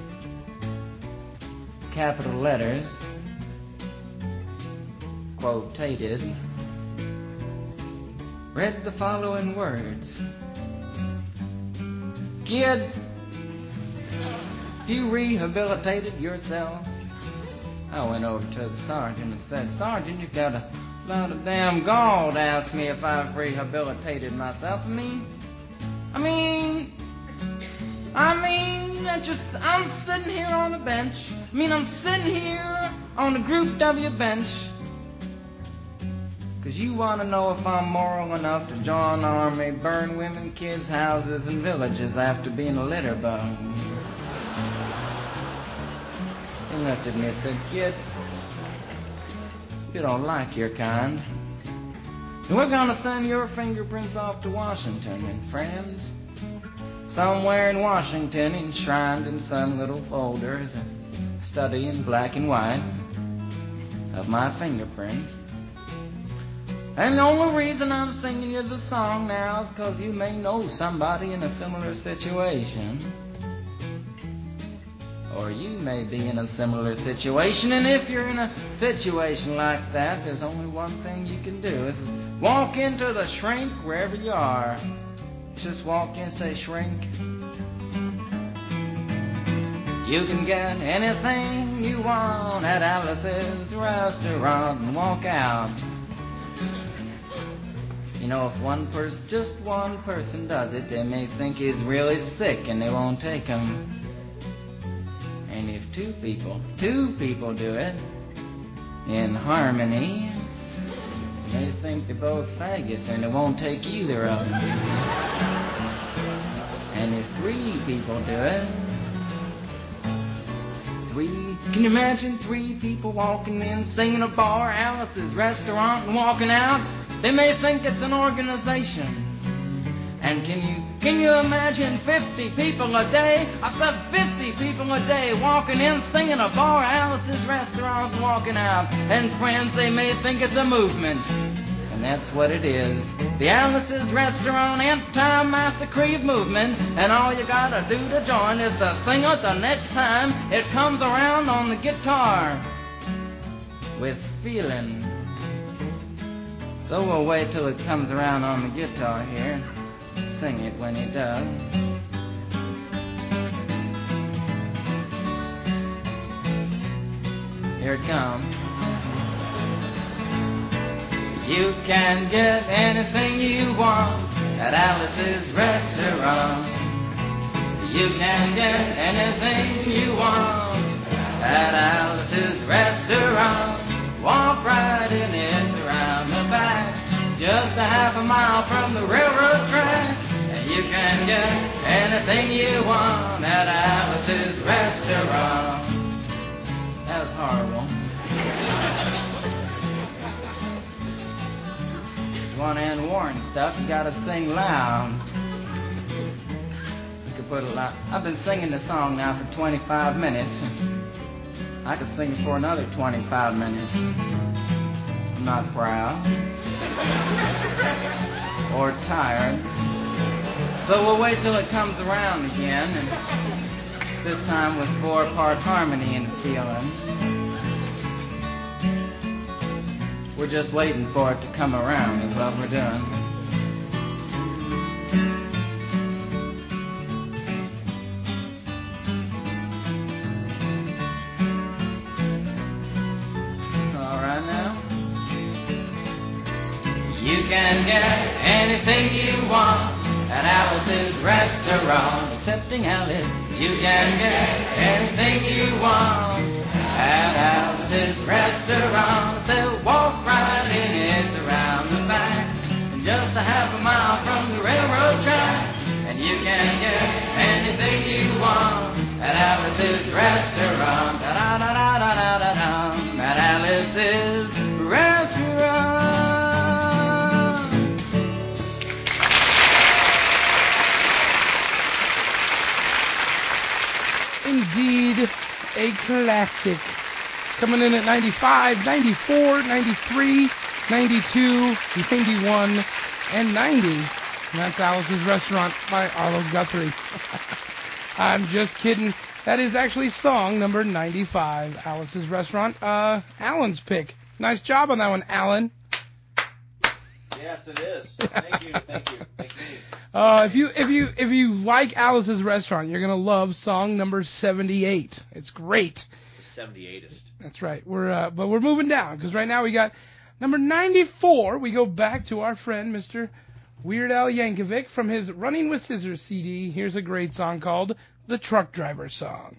Speaker 15: capital letters, quotated, read the following words: "Kid, you rehabilitated yourself." I went over to the sergeant and said, "Sergeant, you've got a lot of damn gall to ask me if I've rehabilitated myself. I mean, I mean, I mean, I just, I'm sitting here on the bench. I mean, I'm sitting here on the Group W bench because you want to know if I'm moral enough to join the army, burn women, kids' houses, and villages after being a litter bug." He looked at me and said, "Kid, you don't like your kind. And we're going to send your fingerprints off to Washington, and friends, somewhere in Washington, enshrined in some little folder, is a study in black and white of my fingerprints. And the only reason I'm singing you the song now is because you may know somebody in a similar situation. Or you may be in a similar situation, and if you're in a situation like that, there's only one thing you can do. Is walk into the shrink wherever you are. Just walk in and say, 'Shrink, you can get anything you want at Alice's restaurant,' and walk out. You know, if one person, just one person does it, they may think he's really sick and they won't take him. And if two people, two people do it in harmony, they think they're both faggots and they won't take either of them. And if three people do it, three, can you imagine three people walking in, singing a bar, Alice's restaurant, and walking out? They may think it's an organization. And can you can you imagine fifty people a day? I said fifty people a day walking in, singing a bar, Alice's restaurant, and walking out. And friends, they may think it's a movement. And that's what it is. The Alice's Restaurant Anti-Massacre Movement. And all you gotta do to join is to sing it the next time it comes around on the guitar with feeling. So we'll wait till it comes around on the guitar here. Sing it when he does. Here it comes. You can get anything you want at Alice's restaurant. You can get anything you want at Alice's restaurant. Walk right mile from the railroad track. And you can get anything you want at Alice's restaurant. That was horrible. If you want to end war and stuff, you gotta sing loud. You could put a lot. I've been singing this song now for twenty-five minutes. I could sing it for another twenty-five minutes. I'm not proud or tired. So we'll wait till it comes around again, and this time with four-part harmony and feeling. We're just waiting for it to come around is what we're doing. You can get anything you want at Alice's restaurant. Accepting Alice, you can get anything you want at Alice's restaurant. So walk right in, it's around the back, and just a half a mile from the railroad track. And you can get anything you want at Alice's restaurant. Da da da da da da da da. At Alice's restaurant.
Speaker 2: Indeed, a classic. Coming in at ninety-five, ninety-four, ninety-three, ninety-two, ninety-one, and ninety. And that's Alice's Restaurant by Arlo Guthrie. I'm just kidding. That is actually song number ninety-five, Alice's Restaurant. Uh, Alan's pick. Nice job on that one, Alan.
Speaker 14: Yes, it is. Thank you, thank you, thank you.
Speaker 2: Uh, if you if you if you like Alice's Restaurant, you're gonna love song number seventy-eight. It's great.
Speaker 14: The seventy-eightest.
Speaker 2: That's right. We're uh, but we're moving down because right now we got number ninety-four. We go back to our friend Mister Weird Al Yankovic from his Running with Scissors C D. Here's a great song called "The Truck Driver Song."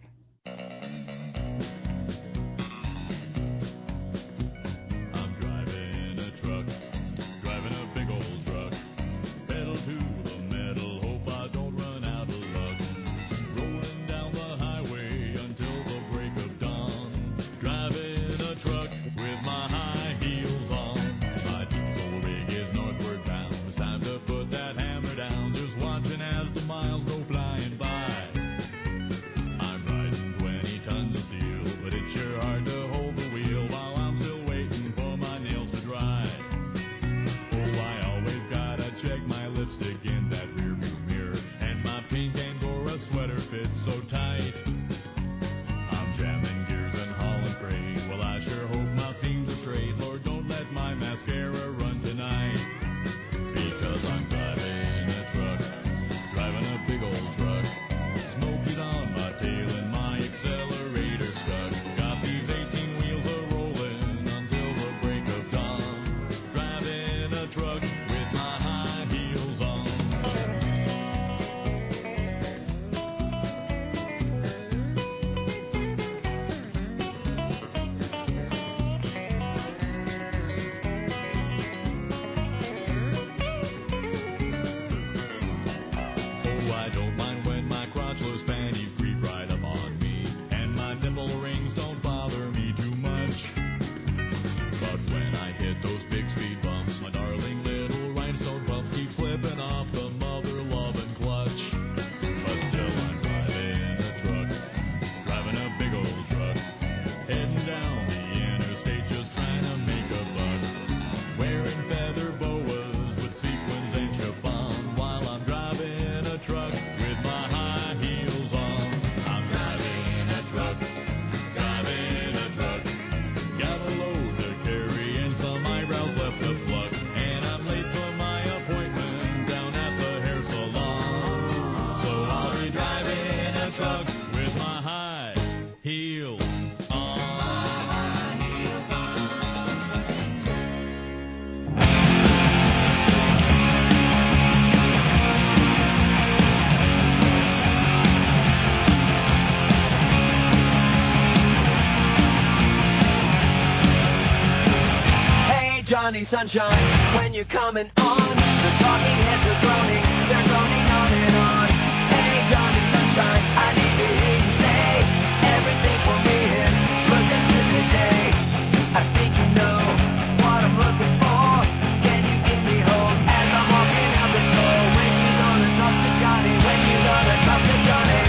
Speaker 4: Johnny Sunshine, when you're coming on, the talking heads are groaning, they're groaning on and on. Hey Johnny Sunshine, I need to hear you say everything for me is looking good today. I think you know what I'm looking for. Can you give me hope as I'm walking out the door? When you gonna talk to Johnny? When you gonna talk to Johnny?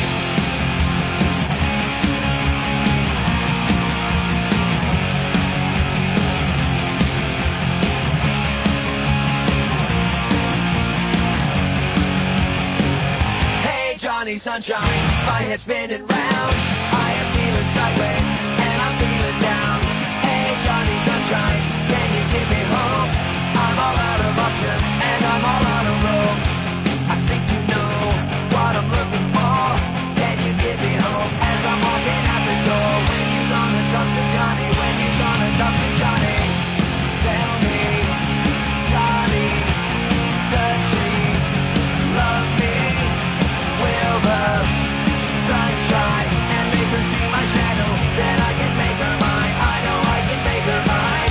Speaker 4: Hey Johnny Sunshine, my head's spinning round. I am feeling sideways and I'm feeling down. Hey Johnny Sunshine, can you give me hope? I'm all out of options and I'm all out of rope. I think you know what I'm looking for. Can you give me hope as I'm walking out the door? When you gonna talk to Johnny? When you gonna talk to Johnny? Tell me, Johnny, does she love me? Will the sun shine and make her see my shadow? Then I can make her mine. I know I can make her mine.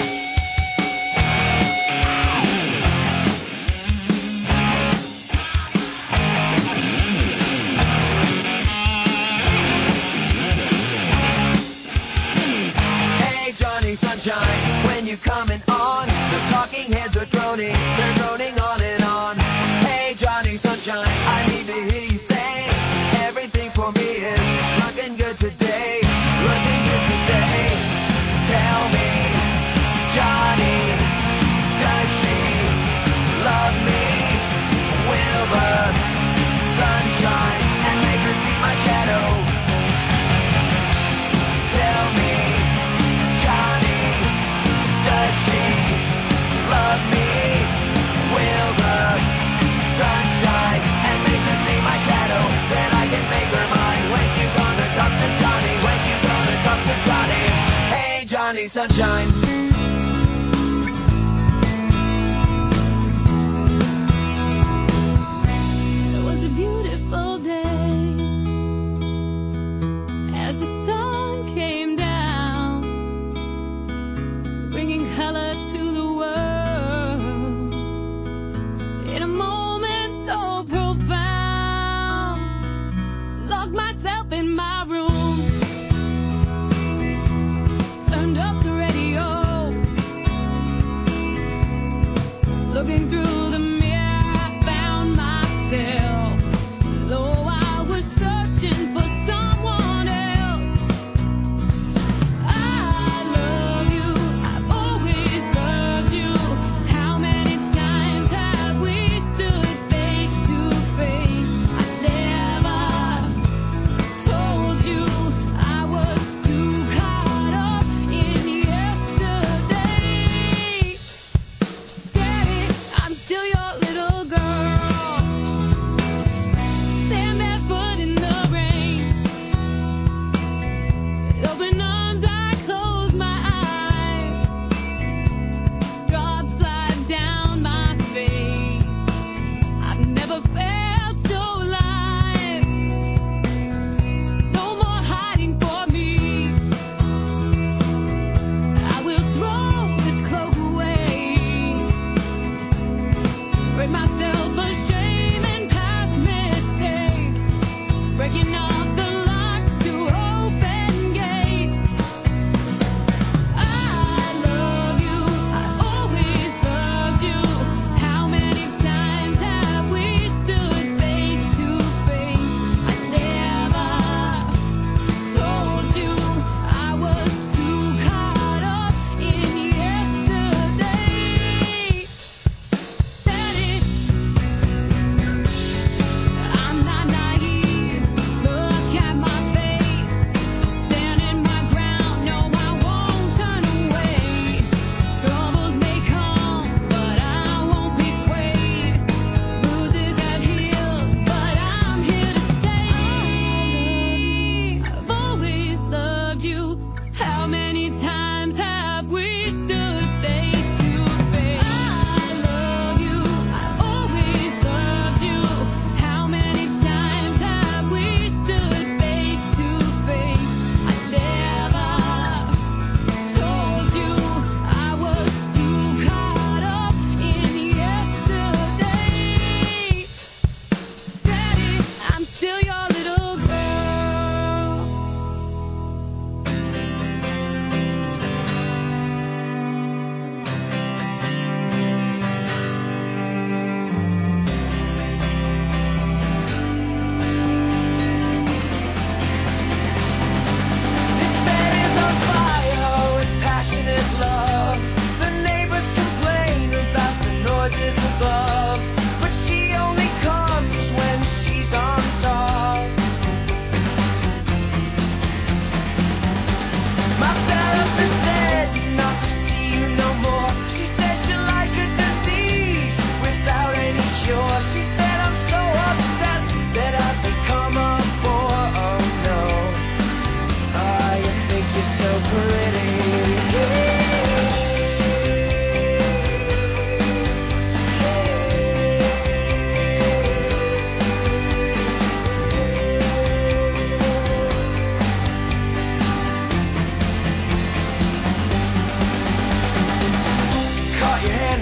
Speaker 4: Hey Johnny Sunshine, when you coming on? The talking heads are groaning, they're groaning on and on. Hey Johnny Sunshine, I need to hear you say everything for me is looking good today, looking good today. Tell me, Johnny, does she love me? Will the sun shine and make her see my shadow? Tell me, Johnny, does she love me? Will the sun shine and make her see my shadow? Then I can make her mine. When you gonna talk to Johnny? When you gonna talk to Johnny? Hey Johnny Sunshine.
Speaker 7: It was a beautiful day as the sun came down, bringing color to the world in a moment so profound. Locked myself in my room, turned up the radio.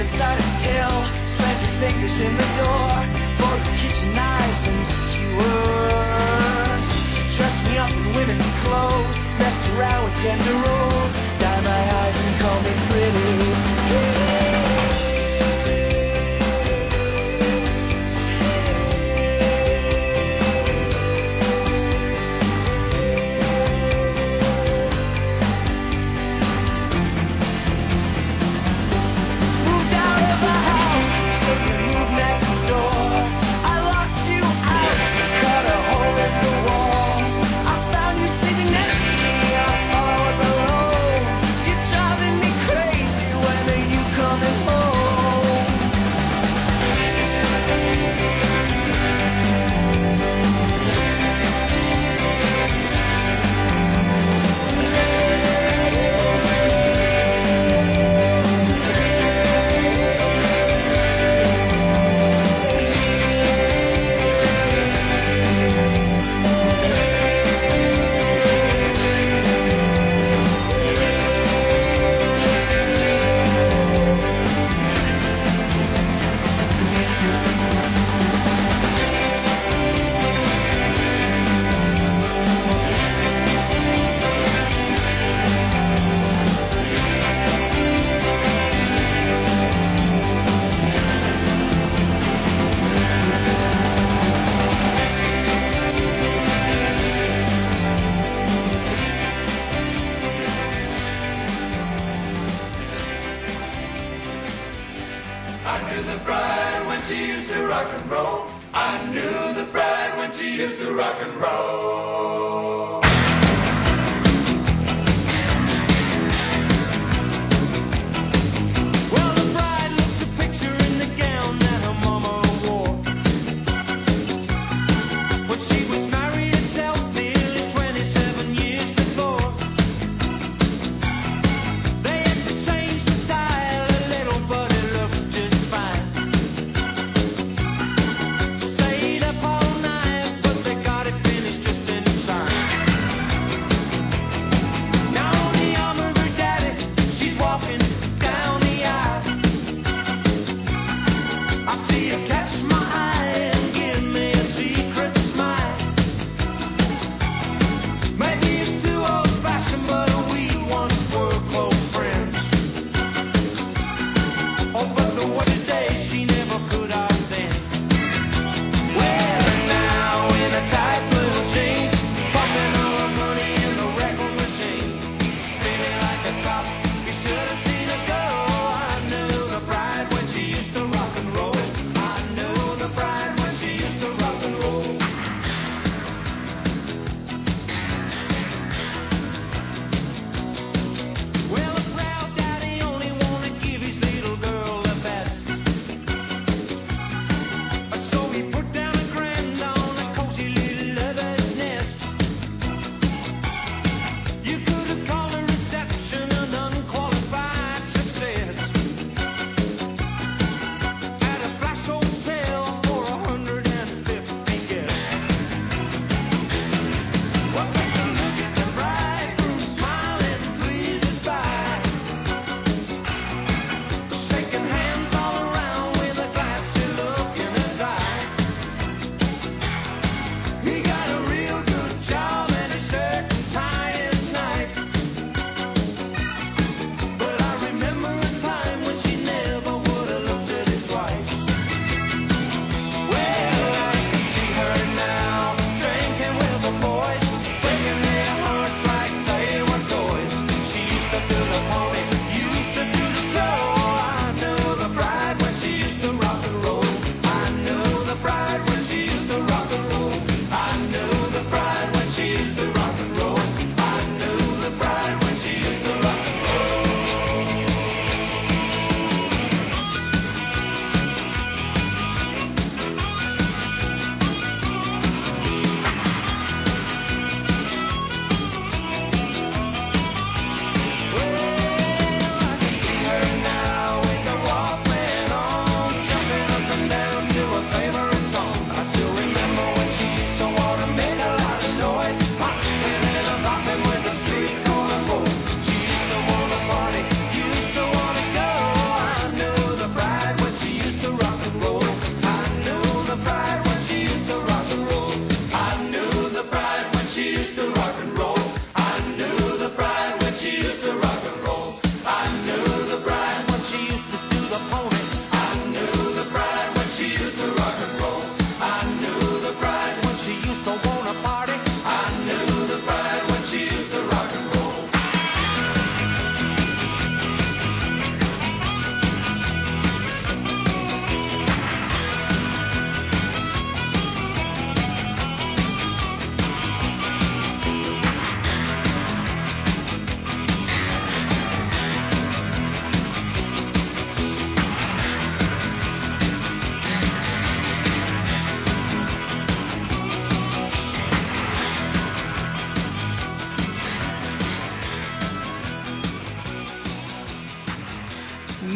Speaker 4: inside until slammed your fingers in the door for the kitchen knives and skewers. Dressed me up in women's clothes, messed around with gender roles, dye my eyes and call me pretty. Moved out of the house, so you moved next door. I locked you out, cut a hole in the wall. I found you sleeping next to me, I thought I was alone. You're driving me crazy, when are you coming home?
Speaker 16: I knew the bride when she used to rock and roll. I knew the bride when she used to rock and roll.
Speaker 4: Well, the bride looks a picture in the gown that her mama wore when she was married herself nearly twenty-seven years before. They had to change the style a little, but it looked just fine. Stayed up all night, but they got it finished just in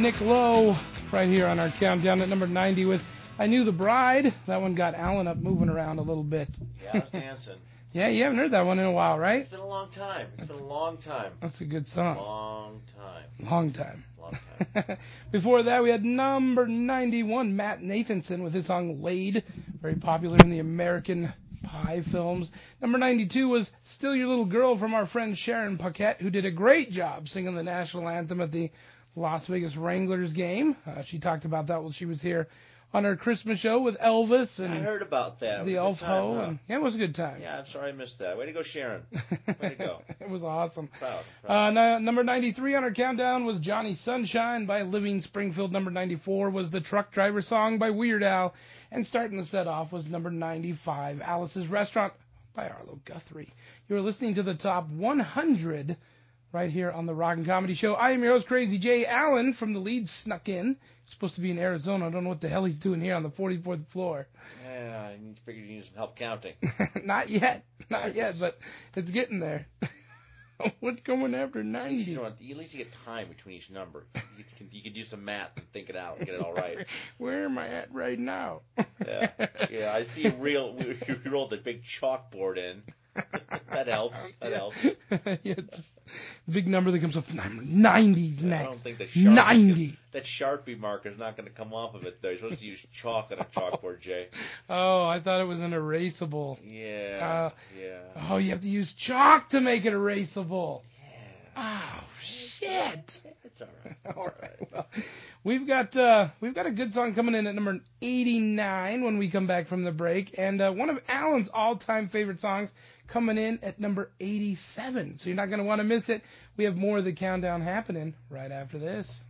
Speaker 2: Nick Lowe right here on our countdown at number ninety with I Knew the Bride. That one got Alan up moving around a little bit.
Speaker 17: Yeah, I was dancing.
Speaker 2: Yeah, you haven't heard that one in a while, right?
Speaker 17: It's been a long time. It's been a long time.
Speaker 2: That's a good song.
Speaker 17: Long time.
Speaker 2: Long time.
Speaker 17: Long time.
Speaker 2: Before that, we had number ninety-one, Matt Nathanson with his song Laid, very popular in the American Pie films. Number ninety-two was Still Your Little Girl from our friend Sharon Paquette, who did a great job singing the national anthem at the Las Vegas Wranglers game. Uh, she talked about that while she was here on her Christmas show with Elvis and
Speaker 17: I heard about that. It
Speaker 2: the
Speaker 17: was a
Speaker 2: Elf
Speaker 17: good time,
Speaker 2: Ho,
Speaker 17: huh?
Speaker 2: and yeah, it was a good time.
Speaker 17: Yeah, I'm sorry I missed that. Way to go, Sharon. Way to go.
Speaker 2: It was awesome.
Speaker 17: Proud. proud.
Speaker 2: Uh, no, number ninety-three on our countdown was Johnny Sunshine by Living Springfield. Number ninety-four was the Truck Driver Song by Weird Al. And starting the set off was number ninety-five, Alice's Restaurant by Arlo Guthrie. You are listening to the top one hundred right here on the Rock and Comedy Show. I am your host, Crazy Jay Allen from the Leeds snuck in. He's supposed to be in Arizona. I don't know what the hell he's doing here on the forty-fourth floor.
Speaker 17: Yeah, I figured you need some help counting.
Speaker 2: Not yet. Not yet, but it's getting there. What's going after ninety?
Speaker 17: You know, at least you get time between each number. You can, you can do some math and think it out and get it all right.
Speaker 2: Where am I at right now?
Speaker 17: Yeah, yeah. I see a real. You rolled the big chalkboard in. That helps. That
Speaker 2: yeah.
Speaker 17: helps.
Speaker 2: Yeah, just the big number that comes up. ninety's next.
Speaker 17: I don't think the Sharpie,
Speaker 2: ninety.
Speaker 17: That Sharpie marker is not going to come off of it, though. You're supposed to use chalk on a chalkboard, Jay.
Speaker 2: Oh, I thought it was an erasable.
Speaker 17: Yeah.
Speaker 2: Uh,
Speaker 17: yeah.
Speaker 2: Oh, you have to use chalk to make it erasable. Yeah. Oh, shit.
Speaker 17: It's all right. It's
Speaker 2: all
Speaker 17: all
Speaker 2: right.
Speaker 17: right.
Speaker 2: Well, we've got uh, we've got a good song coming in at number eighty-nine when we come back from the break, and uh, one of Alan's all-time favorite songs coming in at number eighty-seven. So you're not going to want to miss it. We have more of the countdown happening right after this.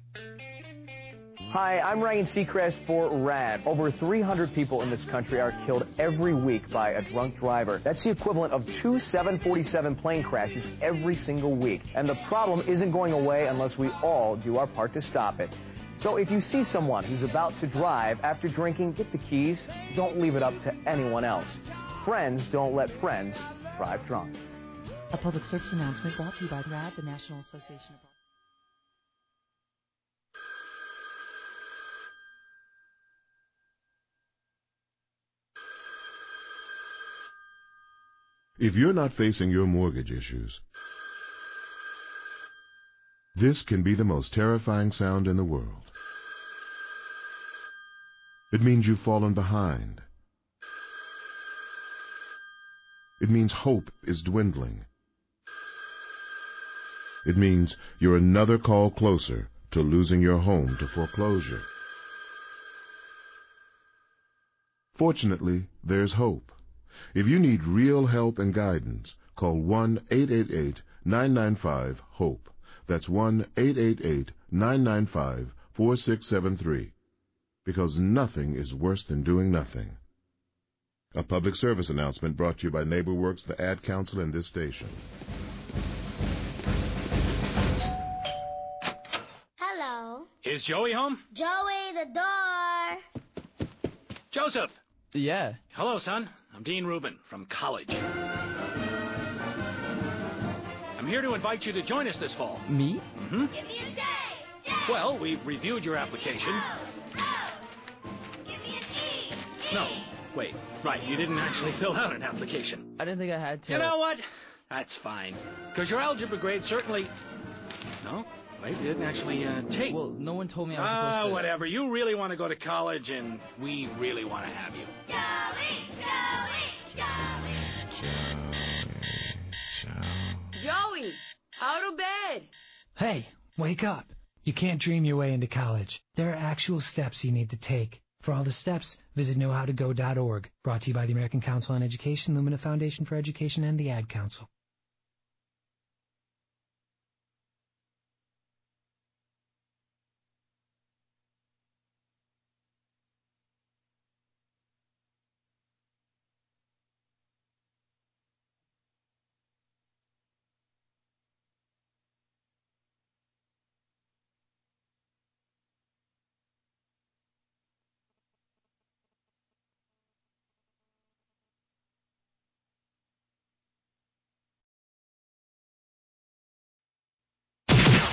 Speaker 18: Hi, I'm Ryan Seacrest for RAD. Over three hundred people in this country are killed every week by a drunk driver. That's the equivalent of two seven forty-seven plane crashes every single week. And the problem isn't going away unless we all do our part to stop it. So if you see someone who's about to drive after drinking, get the keys. Don't leave it up to anyone else. Friends don't let friends drive drunk.
Speaker 19: A public service announcement brought to you by RAD, the National Association of...
Speaker 10: If you're not facing your mortgage issues, this can be the most terrifying sound in the world. It means you've fallen behind. It means hope is dwindling. It means you're another call closer to losing your home to foreclosure. Fortunately, there's hope. If you need real help and guidance, call one eight eight eight, nine nine five, HOPE. That's one eight eight eight, nine nine five, four six seven three. Because nothing is worse than doing nothing. A public service announcement brought to you by NeighborWorks, the Ad Council, and this station.
Speaker 20: Hello.
Speaker 21: Is Joey home?
Speaker 20: Joey, the door.
Speaker 21: Joseph.
Speaker 22: Yeah.
Speaker 21: Hello, son. I'm Dean Rubin from college. I'm here to invite you to join us this fall.
Speaker 22: Me?
Speaker 21: Mm-hmm.
Speaker 20: Give me a day. Day.
Speaker 21: Well, we've reviewed your application.
Speaker 20: No. No. Give me an E. E.
Speaker 21: No. Wait. Right. You didn't actually fill out an application.
Speaker 22: I didn't think I had to.
Speaker 21: You know what? That's fine. Because your algebra grade certainly... No? Wait, you didn't actually uh, take...
Speaker 22: Well, no one told me I was
Speaker 21: Ah,
Speaker 22: supposed to...
Speaker 21: whatever. You really want to go to college, and we really want to have you.
Speaker 20: Joey, Joey, Joey.
Speaker 23: Joey, out of bed.
Speaker 24: Hey, wake up. You can't dream your way into college. There are actual steps you need to take. For all the steps, visit know how to go dot org. Brought to you by the American Council on Education, Lumina Foundation for Education, and the Ad Council.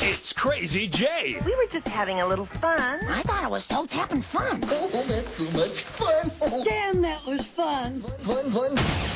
Speaker 21: It's Crazy J.
Speaker 13: We were just having a little fun.
Speaker 20: I thought it was toe-tapping fun.
Speaker 1: Oh, that's so much fun.
Speaker 13: Damn, that was fun.
Speaker 1: Fun, fun.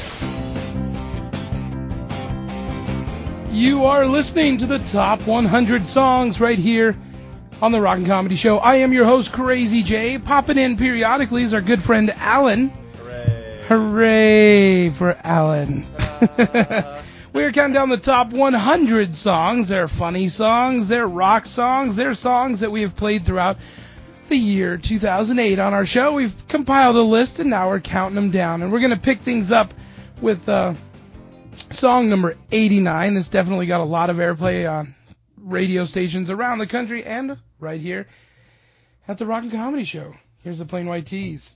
Speaker 2: You are listening to the top one hundred songs right here on the Rock and Comedy Show. I am your host, Crazy J. Popping in periodically is our good friend Alan.
Speaker 17: Hooray.
Speaker 2: Hooray for Alan. We're counting down the top one hundred songs. They're funny songs, they're rock songs, they're songs that we have played throughout the year two thousand eight on our show. We've compiled a list and now we're counting them down. And we're going to pick things up with uh, song number eighty-nine. This definitely got a lot of airplay on radio stations around the country and right here at the Rock and Comedy Show. Here's the Plain White T's.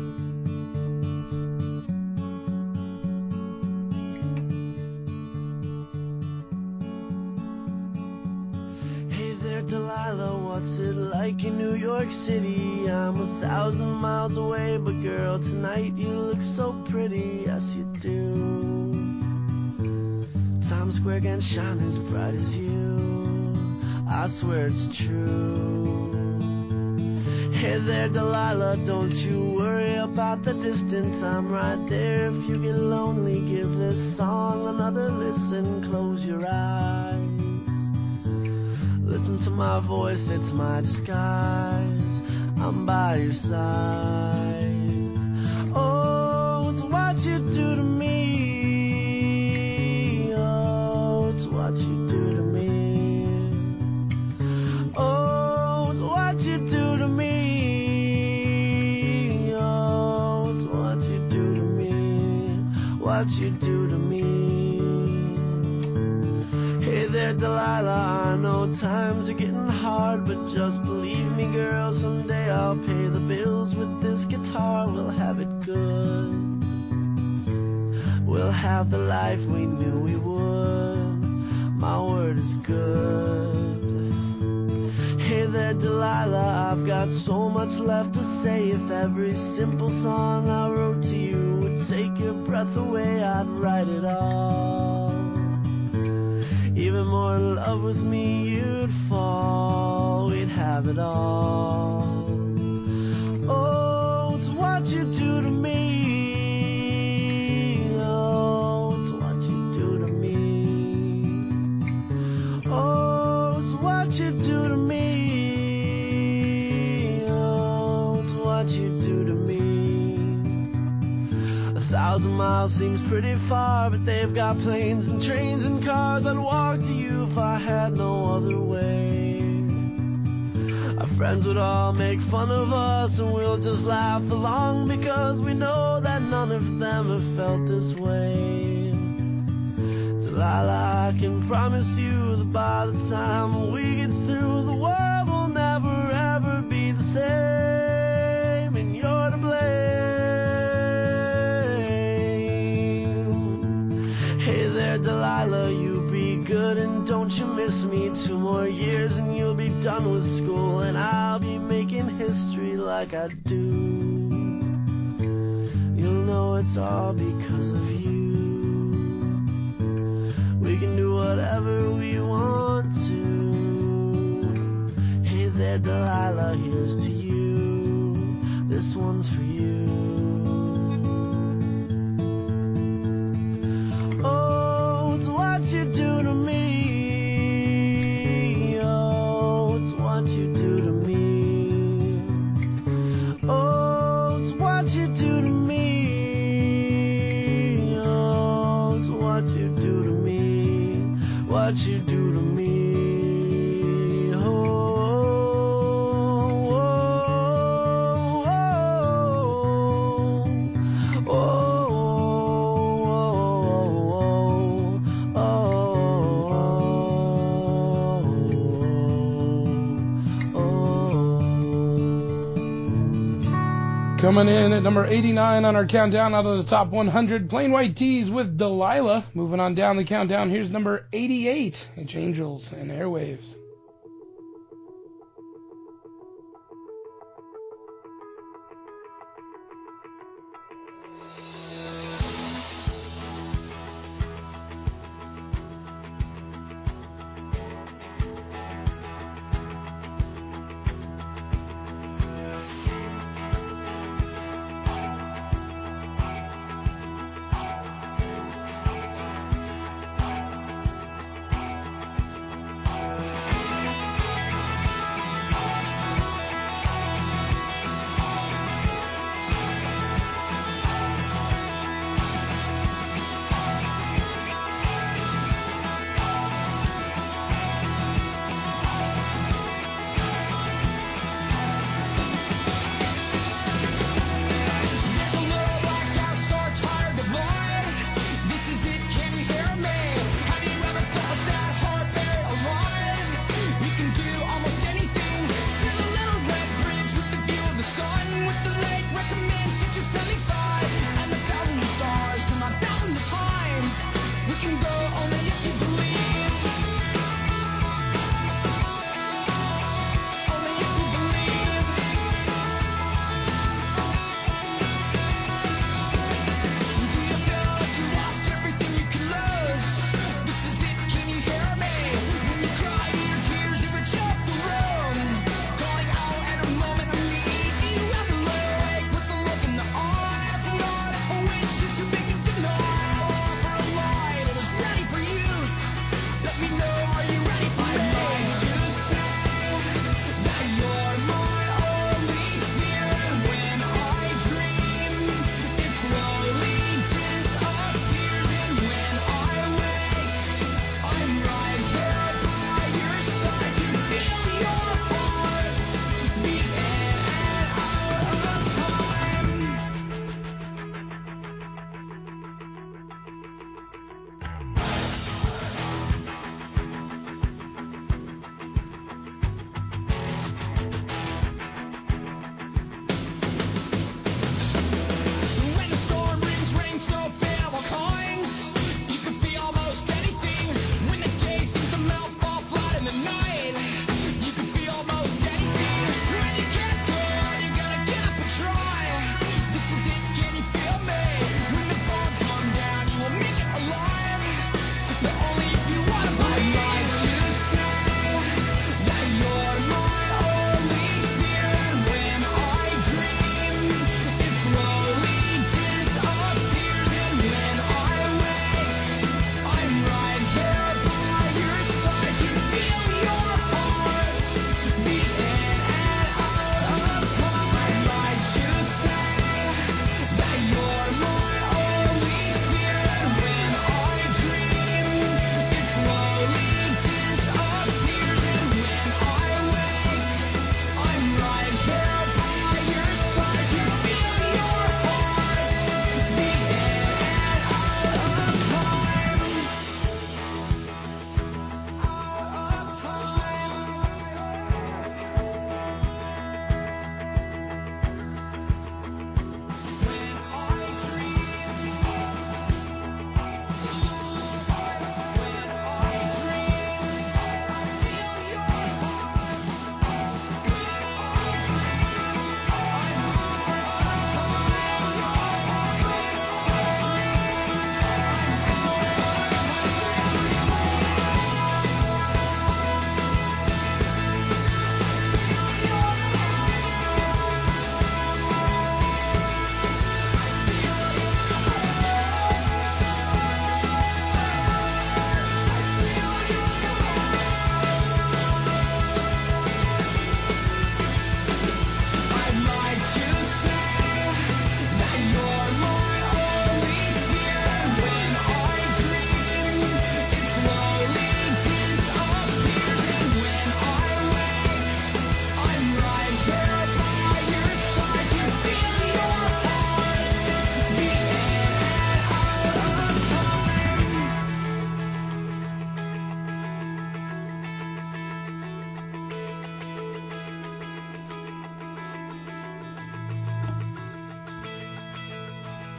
Speaker 3: Delilah, what's it like in New York City? I'm a thousand miles away, but girl, tonight you look so pretty, yes you do. Times Square can shine as bright as you, I swear it's true. Hey there, Delilah, don't you worry about the distance, I'm right there. If you get lonely, give this song another listen, close your eyes. Listen to my voice, it's my disguise. I'm by your side. Oh, it's what you do to me. Oh, it's what you do to me. Oh, it's what you do to me. Oh, it's what you do to me. What you do to me. Hey there, Delilah, I know times are getting hard, but just believe me, girl, someday I'll pay the bills with this guitar. We'll have it good. We'll have the life we knew we would. My word is good. Hey there, Delilah, I've got so much left to say. If every simple song I wrote to you would take your breath away, I'd write it all. Even more in love with me, you'd fall. We'd have it all. Oh, it's what you do to me. Oh, it's what you do to me. Oh, it's what you do to me. Oh, it's what you do to me. A thousand miles seems pretty far, but they've got planes and trains and cars. I'd walk to you if I had no other way. Our friends would all make fun of us and we'll just laugh along, because we know that none of them have felt this way. Delilah, I can promise you that by the time we get through, the world will never ever be the same, and you're to blame. Hey there, Delilah, you be good and don't you miss me. Two more years and you'll be done with school, and I'll be making history like I do. You'll know it's all because of you. We can do whatever we want to. Hey there, Delilah, here's to you. This one's for you. Oh, it's what you do to me. Oh, it's what you do to me. Oh, it's what you do to me. Oh, it's what you do to me. What you do to me.
Speaker 2: Coming in at number eighty-nine on our countdown out of the top one hundred, Plain White T's with Delilah. Moving on down the countdown, here's number eighty-eight, it's Angels and Airwaves.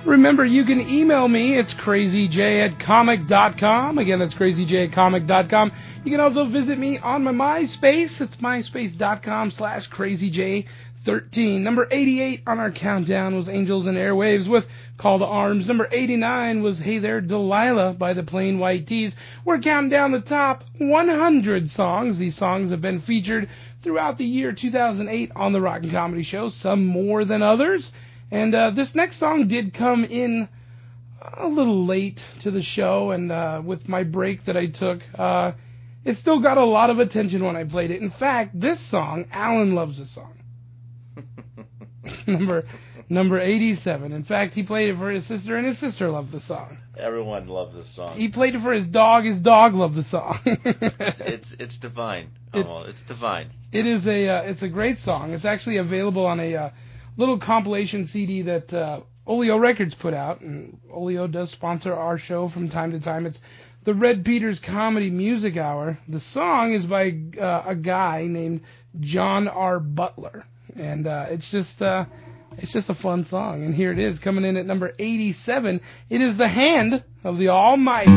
Speaker 2: Remember, you can email me. It's crazyj at comic dot com. Again, that's crazyj at comic dot com. You can also visit me on my MySpace. It's myspace.com slash crazyj13. Number eighty-eight on our countdown was Angels and Airwaves with Call to Arms. Number eighty-nine was Hey There, Delilah by the Plain White T's. We're counting down the top one hundred songs. These songs have been featured throughout the year two thousand eight on the Rock and Comedy Show, some more than others. And uh, this next song did come in a little late to the show, and uh, with my break that I took, uh, it still got a lot of attention when I played it. In fact, this song, Alan loves this song. number number eighty-seven. In fact, he played it for his sister, and his sister loved the song.
Speaker 17: Everyone loves this song.
Speaker 2: He played it for his dog. His dog loved the song.
Speaker 17: it's, it's it's divine.
Speaker 2: It,
Speaker 17: oh, it's divine.
Speaker 2: It is a uh, it's a great song. It's actually available on a uh, little compilation C D that uh, Oleo Records put out, and Oleo does sponsor our show from time to time. It's the Red Peters Comedy Music Hour. The song is by uh, a guy named John R. Butler, and uh, it's just uh, it's just a fun song. And here it is, coming in at number eighty-seven. It is The Hand of the Almighty.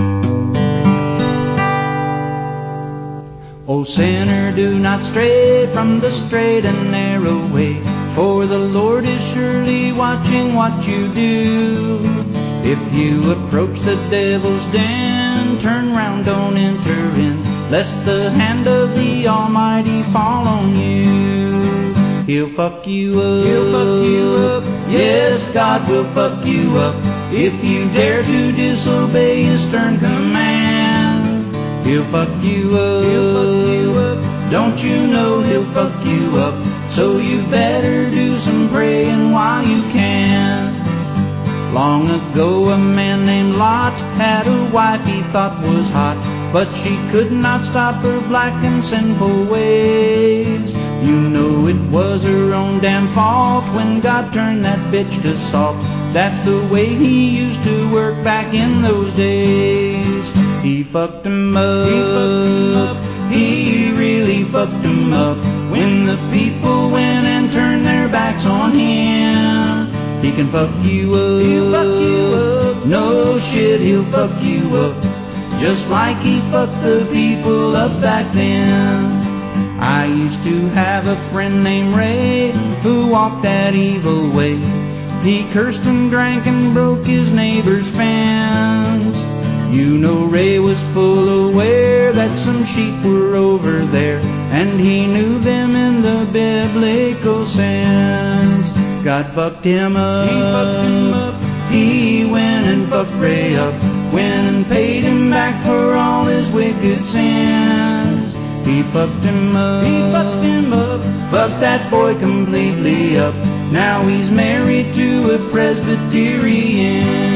Speaker 5: O sinner, do not stray from the straight and narrow way, for the Lord is surely watching what you do. If you approach the devil's den, turn round, don't enter in, lest the hand of the Almighty fall on you. He'll fuck you up, he'll fuck you up, yes, God will fuck you up, if you dare to disobey his stern command. He'll fuck you up, he'll fuck you up, don't you know he'll fuck you up, so you better do some praying while you can. Long ago a man named Lot had a wife he thought was hot, but she could not stop her black and sinful ways. You know it was her own damn fault when God turned that bitch to salt. That's the way he used to work back in those days. He fucked him up, he fucked him up, he really fucked him up, when the people went and turned their backs on him. He can fuck you up, he'll fuck you up, no shit, he'll fuck you up, just like he fucked the people up back then. I used to have a friend named Ray who walked that evil way. He cursed and drank and broke his neighbor's fence. You know Ray was full aware that some sheep were over there, and he knew them in the biblical sense. God fucked him up, he fucked him up, he went and fucked Ray up, went and paid him back for all his wicked sins. He fucked him up, he fucked him up, fucked that boy completely up, now he's married to a Presbyterian.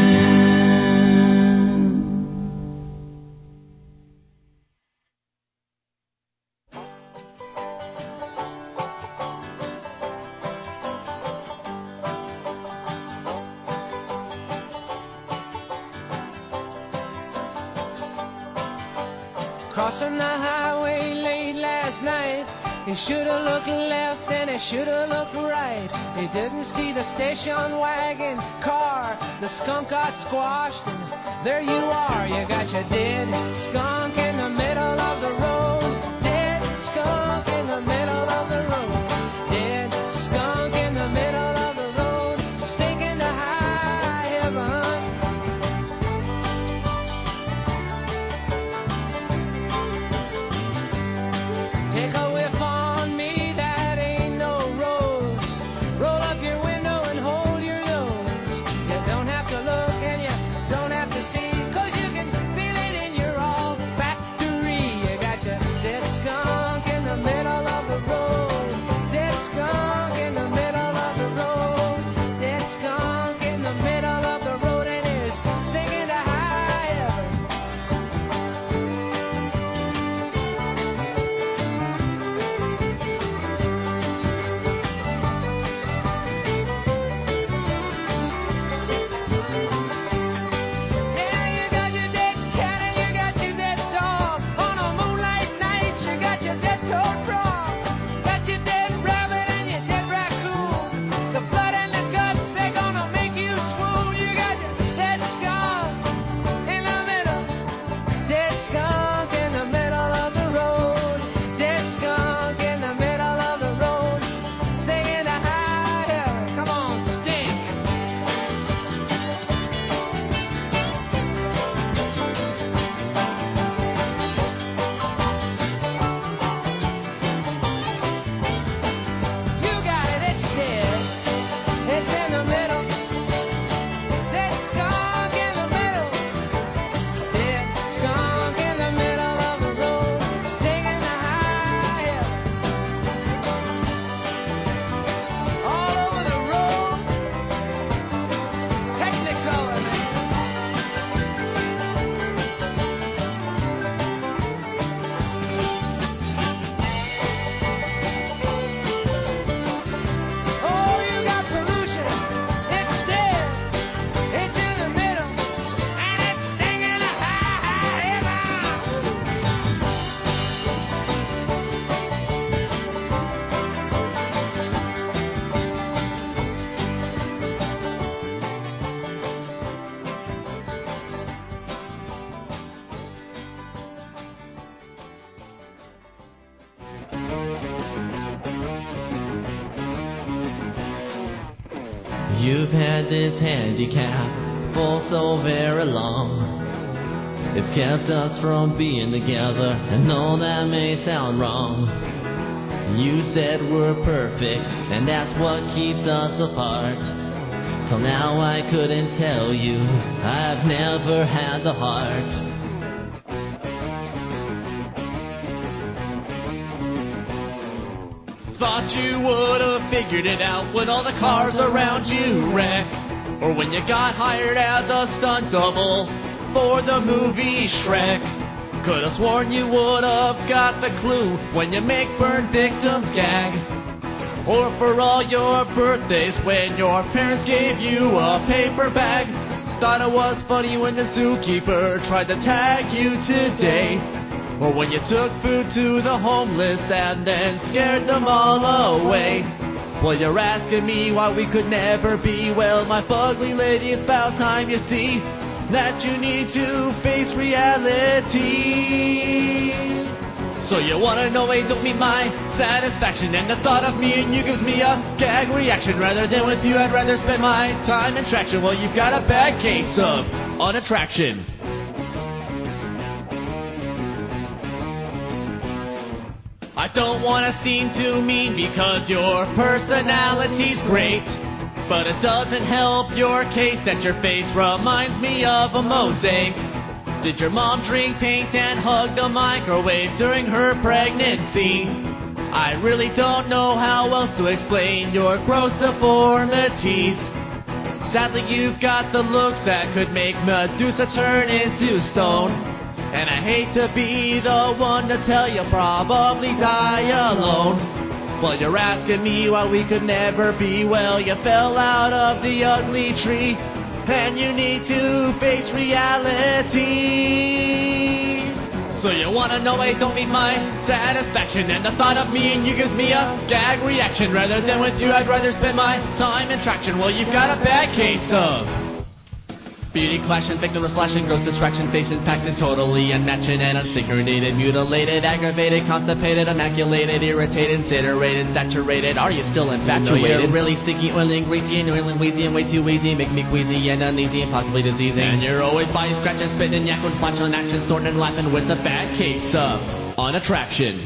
Speaker 6: Crossing the highway late last night, he should've looked left and he should've looked right. He didn't see the station wagon car, the skunk got squashed, and there you are. You got your dead skunk in the middle of the road, dead skunk in the middle of the road, dead skunk in the middle of the road, stinking to high heaven. Take a whiff on me, that ain't no rose. Roll up your window and hold your nose. You don't have to look and you don't have to see, 'cause you can feel it in your all back
Speaker 3: You've had this handicap for so very long. It's kept us from being together, and though that may sound wrong, you said we're perfect, and that's what keeps us apart. Till now I couldn't tell you, I've never had the heart. Thought you would have figured it out when all the cars around you wreck, or when you got hired as a stunt double for the movie Shrek. Could have sworn you would have got the clue when you make burn victims gag, or for all your birthdays when your parents gave you a paper bag. Thought it was funny when the zookeeper tried to tag you today, or when you took food to the homeless and then scared them all away. Well, you're asking me why we could never be. Well, my fugly lady, it's about time you see that you need to face reality. So you wanna know I don't mean my satisfaction, and the thought of me and you gives me a gag reaction. Rather than with you, I'd rather spend my time in traction. Well, you've got a bad case of unattraction. I don't wanna seem too mean because your personality's great, but it doesn't help your case that your face reminds me of a mosaic. Did your mom drink paint and hug the microwave during her pregnancy? I really don't know how else to explain your gross deformities. Sadly, you've got the looks that could make Medusa turn into stone, and I hate to be the one to tell you probably die alone. Well, you're asking me why we could never be. Well, you fell out of the ugly tree, and you need to face reality. So you wanna know I don't mean my satisfaction, and the thought of me and you gives me a gag reaction. Rather than with you, I'd rather spend my time in traction. Well, you've got a bad case of beauty clashing, victim of slashing, gross distraction, face impacted, totally unnatural and unsynchronated, mutilated, aggravated, constipated, immaculated, irritated, incinerated, saturated. Are you still infatuated? No, you're really sticky, oily, greasy, and oily, wheezy, and way too wheezy, make me queasy and uneasy and possibly diseasing. And you're always biting, scratching, spitting, yakking, flatulent action, snorting and laughing with a bad case of unattraction.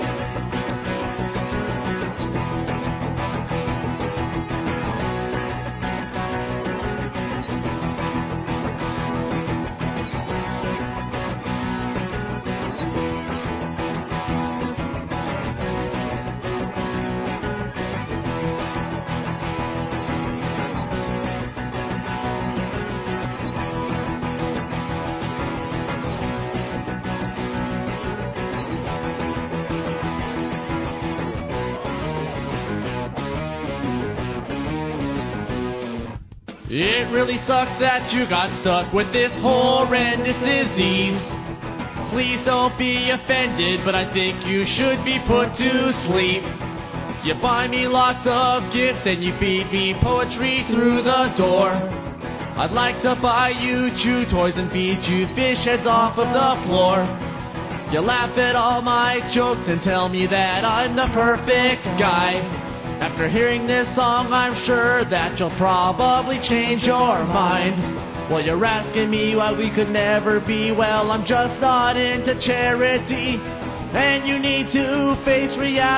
Speaker 3: It really sucks that you got stuck with this horrendous disease. Please don't be offended, but I think you should be put to sleep. You buy me lots of gifts and you feed me poetry through the door. I'd like to buy you chew toys and feed you fish heads off of the floor. You laugh at all my jokes and tell me that I'm the perfect guy. After hearing this song, I'm sure that you'll probably change your mind. Well, you're asking me why we could never be. Well, I'm just not into charity, and you need to face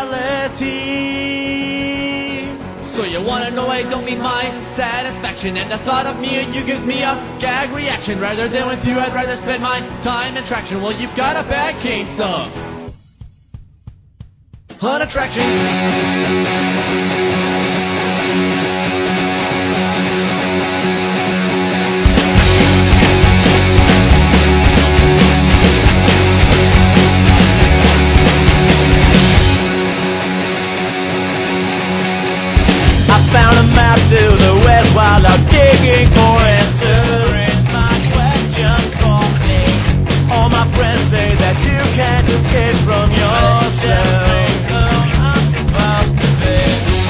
Speaker 3: reality. So you wanna know I don't mean my satisfaction, and the thought of me and you gives me a gag reaction. Rather than with you, I'd rather spend my time in traction. Well, you've got a bad case of unattraction. I found a map to the west while out digging for answering my questions for me. All my friends say that you can't escape from yourself. I'm supposed to say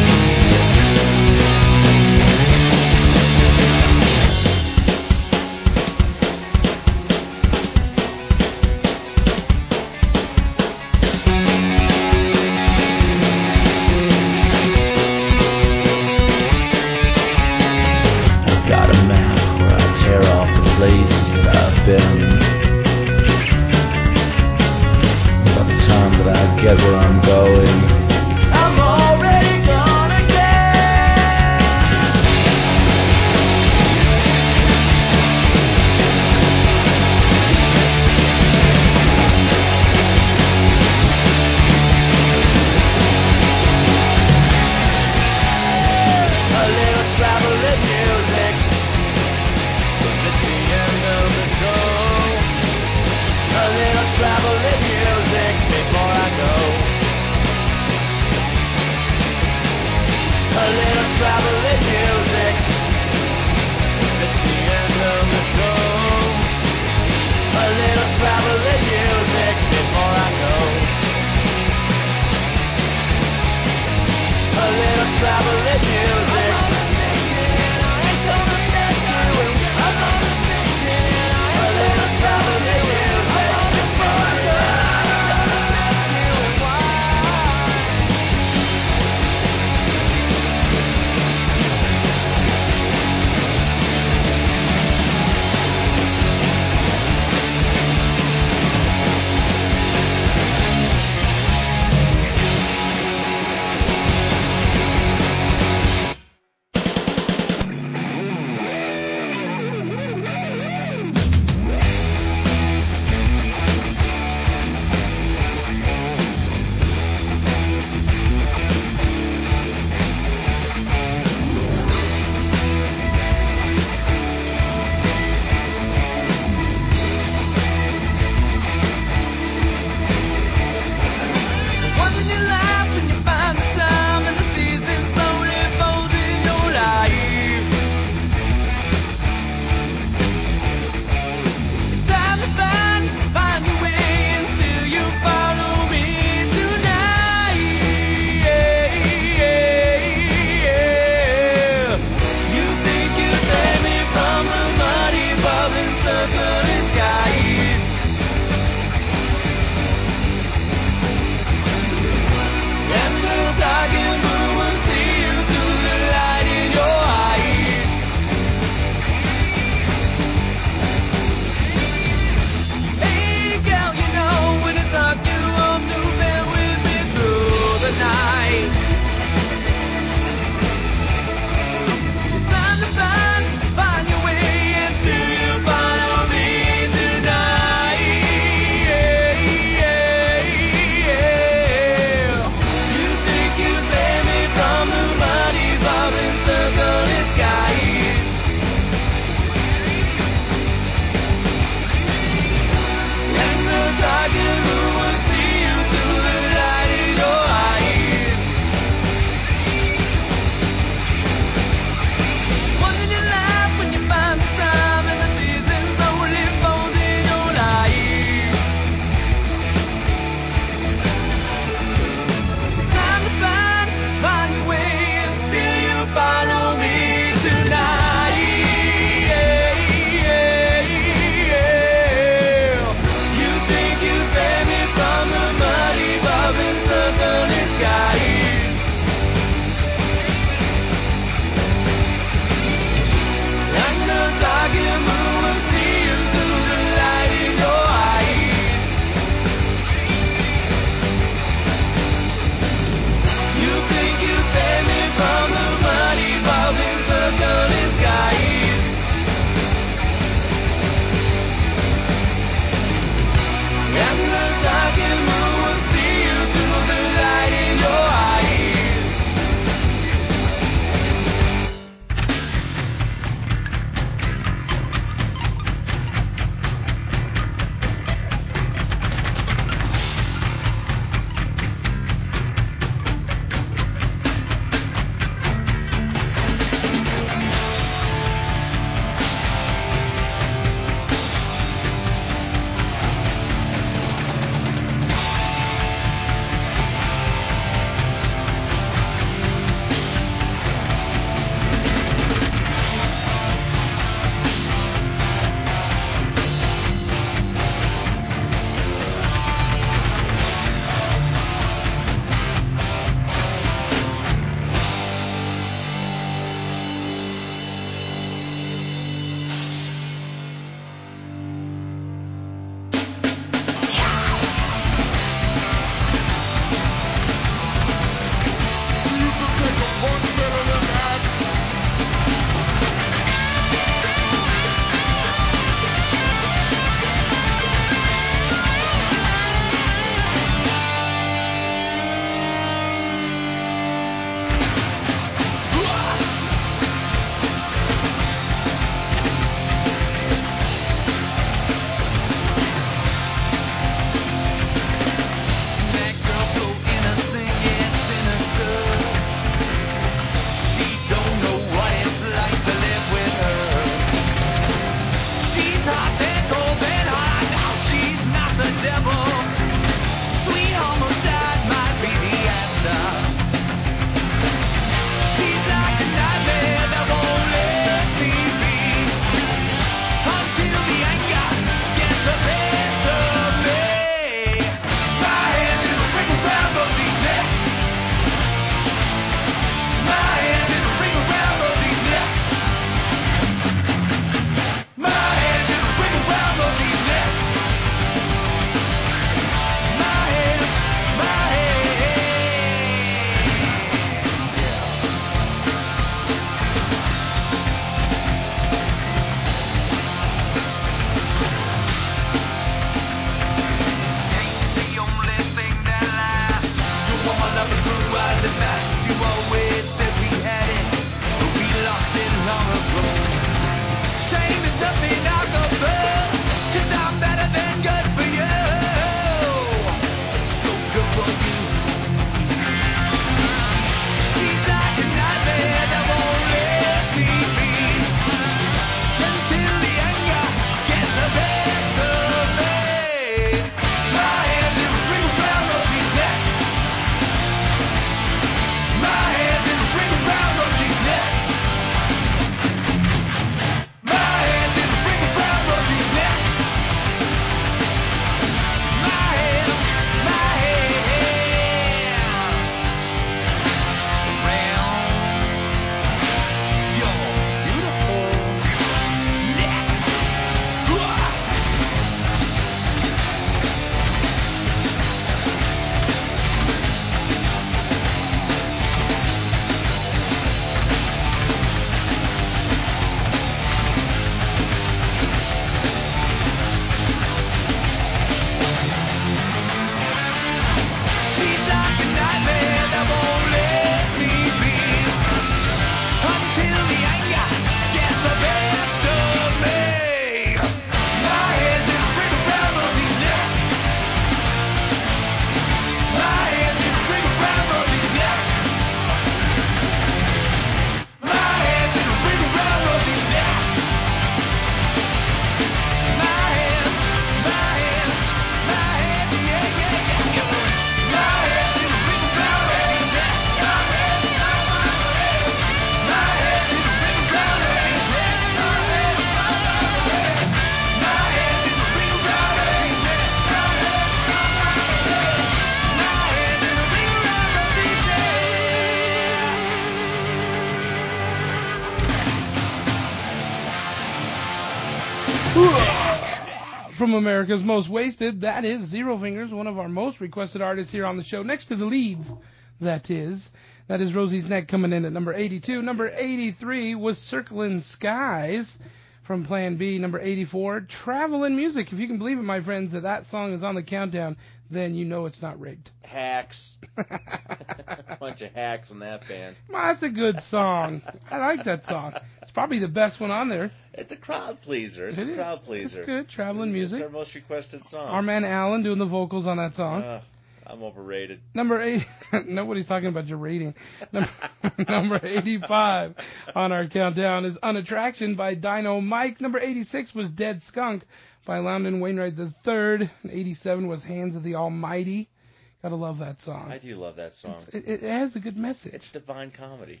Speaker 2: From America's Most Wasted, that is Zero Fingers, one of our most requested artists here on the show. Next to the Leads, that is. That is Rosie's Neck coming in at number eighty-two. Number eighty-three was Circling Skies from Plan B. Number eighty-four, Travelin' Music. If you can believe it, my friends, that that song is on the countdown, then you know it's not rigged.
Speaker 17: Hacks. A bunch of hacks in that band.
Speaker 2: Well, that's a good song. I like that song. It's probably the best one on there.
Speaker 17: It's a crowd pleaser. It's
Speaker 2: It
Speaker 17: a
Speaker 2: is.
Speaker 17: crowd pleaser.
Speaker 2: It's good. Traveling music.
Speaker 17: It's our most requested song.
Speaker 2: Our man Alan doing the vocals on that song.
Speaker 17: Uh, I'm overrated.
Speaker 2: Number eight. Nobody's talking about your rating. Number, number eighty-five on our countdown is Unattraction by Dino Mike. Number eighty-six was Dead Skunk by Loudon Wainwright the third. eighty-seven was Hands of the Almighty. Gotta love that song.
Speaker 17: I do love that song.
Speaker 2: It, it has a good message.
Speaker 17: It's divine comedy.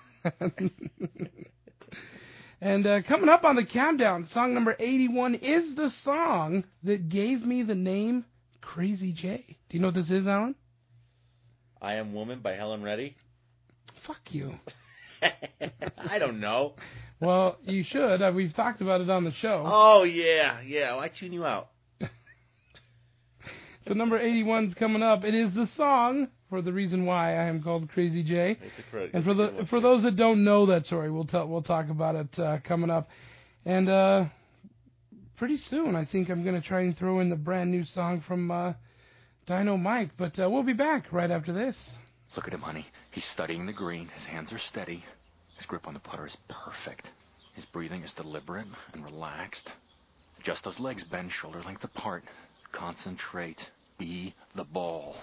Speaker 2: And uh, coming up on the countdown, song number eighty-one is the song that gave me the name Crazy J. Do you know what this is, Alan?
Speaker 17: I Am Woman by Helen Reddy.
Speaker 2: Fuck you.
Speaker 17: I don't know.
Speaker 2: Well, you should. Uh, we've talked about it on the show.
Speaker 17: Oh, yeah. Yeah, well, I tune you out.
Speaker 2: So number eighty-one's coming up. It is the song for the reason why I am called Crazy J.
Speaker 17: It's a credit.
Speaker 2: And for the for those that don't know that story, we'll tell we'll talk about it uh, coming up. And uh, pretty soon, I think I'm gonna try and throw in the brand new song from uh, Dino Mike. But uh, we'll be back right after this.
Speaker 8: Look at him, honey. He's studying the green. His hands are steady. His grip on the putter is perfect. His breathing is deliberate and relaxed. Just those legs bend shoulder length apart. Concentrate. Be the ball.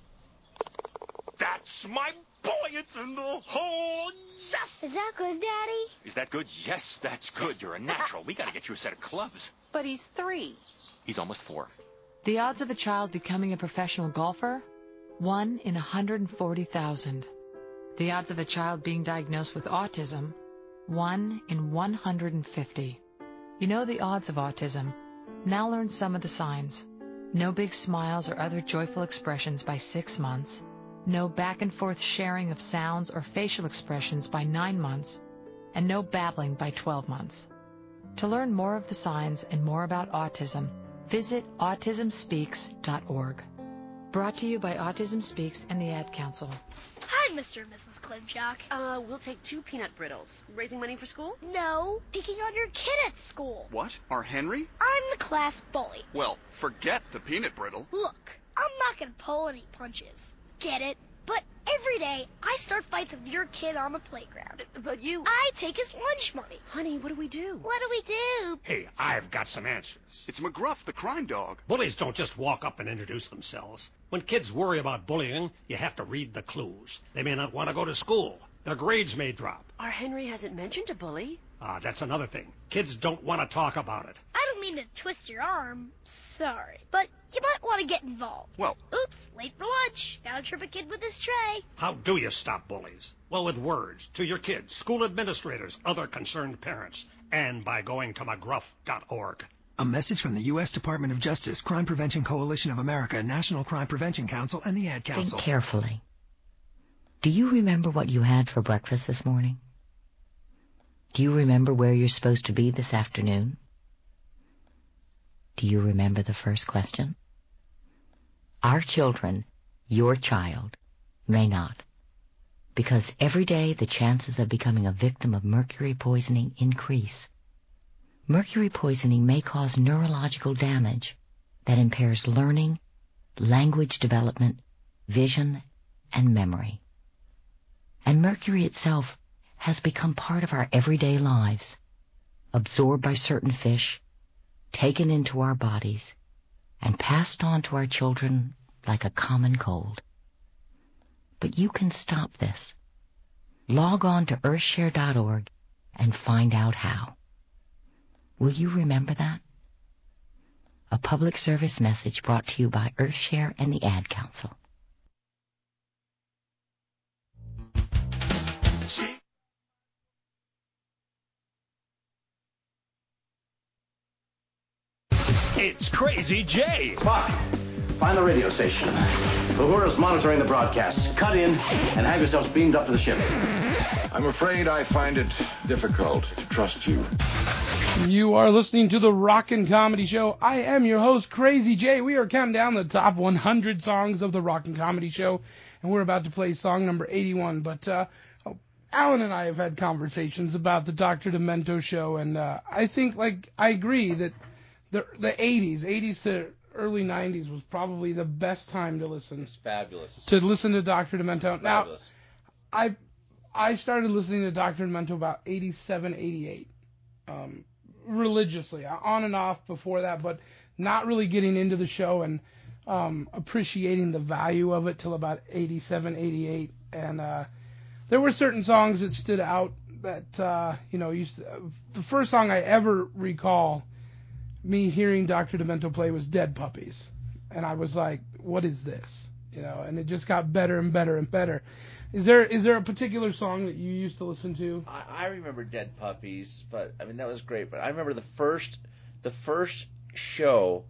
Speaker 8: That's my boy. It's in the hole. Yes!
Speaker 20: Is that good, Daddy?
Speaker 8: Is that good? Yes, that's good. You're a natural. We gotta get you a set of clubs.
Speaker 9: But he's three.
Speaker 8: He's almost four.
Speaker 9: The odds of a child becoming a professional golfer? One in one hundred forty thousand. The odds of a child being diagnosed with autism? One in one hundred fifty. You know the odds of autism. Now learn some of the signs. No big smiles or other joyful expressions by six months. No back and forth sharing of sounds or facial expressions by nine months. And no babbling by twelve months. To learn more of the signs and more about autism, visit autism speaks dot org. Brought to you by Autism Speaks and the Ad Council.
Speaker 11: Hi, Mister and Missus Klimchak.
Speaker 12: Uh, we'll take two peanut brittles. Raising money for school?
Speaker 11: No, picking on your kid at school.
Speaker 25: What? Our Henry?
Speaker 11: I'm the class bully.
Speaker 25: Well, forget the peanut brittle.
Speaker 11: Look, I'm not gonna pull any punches. Get it? But every day, I start fights with your kid on the playground.
Speaker 12: But you...
Speaker 11: I take his lunch money.
Speaker 12: Honey, what do we do?
Speaker 11: What do we do?
Speaker 21: Hey, I've got some answers.
Speaker 25: It's McGruff, the crime dog.
Speaker 21: Bullies don't just walk up and introduce themselves. When kids worry about bullying, you have to read the clues. They may not want to go to school. Their grades may drop.
Speaker 12: Our Henry hasn't mentioned a bully.
Speaker 21: Ah, that's another thing. Kids don't want to talk about it.
Speaker 11: I don't mean to twist your arm. Sorry. But you might want to get involved.
Speaker 25: Well...
Speaker 11: Oops, late for lunch. Gotta trip a kid with his tray.
Speaker 21: How do you stop bullies? Well, with words, to your kids, school administrators, other concerned parents, and by going to McGruff dot org.
Speaker 26: A message from the U S Department of Justice, Crime Prevention Coalition of America, National Crime Prevention Council, and the Ad Council.
Speaker 27: Think carefully. Do you remember what you had for breakfast this morning? Do you remember where you're supposed to be this afternoon? Do you remember the first question? Our children, your child, may not. Because every day the chances of becoming a victim of mercury poisoning increase. Mercury poisoning may cause neurological damage that impairs learning, language development, vision, and memory. And mercury itself has become part of our everyday lives, absorbed by certain fish, taken into our bodies, and passed on to our children like a common cold. But you can stop this. Log on to earthshare dot org and find out how. Will you remember that? A public service message brought to you by Earthshare and the Ad Council.
Speaker 21: It's Crazy J.
Speaker 28: Spock, find the radio station. Uhura's monitoring the broadcast. Cut in and have yourselves beamed up to the ship.
Speaker 29: I'm afraid I find it difficult to trust you.
Speaker 2: You are listening to the Rockin' Comedy Show. I am your host, Crazy J. We are counting down the top one hundred songs of the Rockin' Comedy Show, and we're about to play song number eighty-one. But uh, oh, Alan and I have had conversations about the Doctor Demento show, and uh, I think, like, I agree that the the eighties, eighties to early nineties was probably the best time to listen.
Speaker 17: It's fabulous.
Speaker 2: To listen to Doctor Demento.
Speaker 17: Fabulous.
Speaker 2: Now, I I started listening to Doctor Demento about eighty-seven, eighty-eight. Um, religiously, on and off before that, but not really getting into the show and um, appreciating the value of it till about eighty-seven, eighty-eight. And uh, there were certain songs that stood out that, uh, you know, used to, uh, the first song I ever recall me hearing Doctor Demento play was Dead Puppies. And I was like, what is this? You know, and it just got better and better and better. Is there is there a particular song that you used to listen to?
Speaker 17: I, I remember Dead Puppies, but I mean that was great. But I remember the first the first show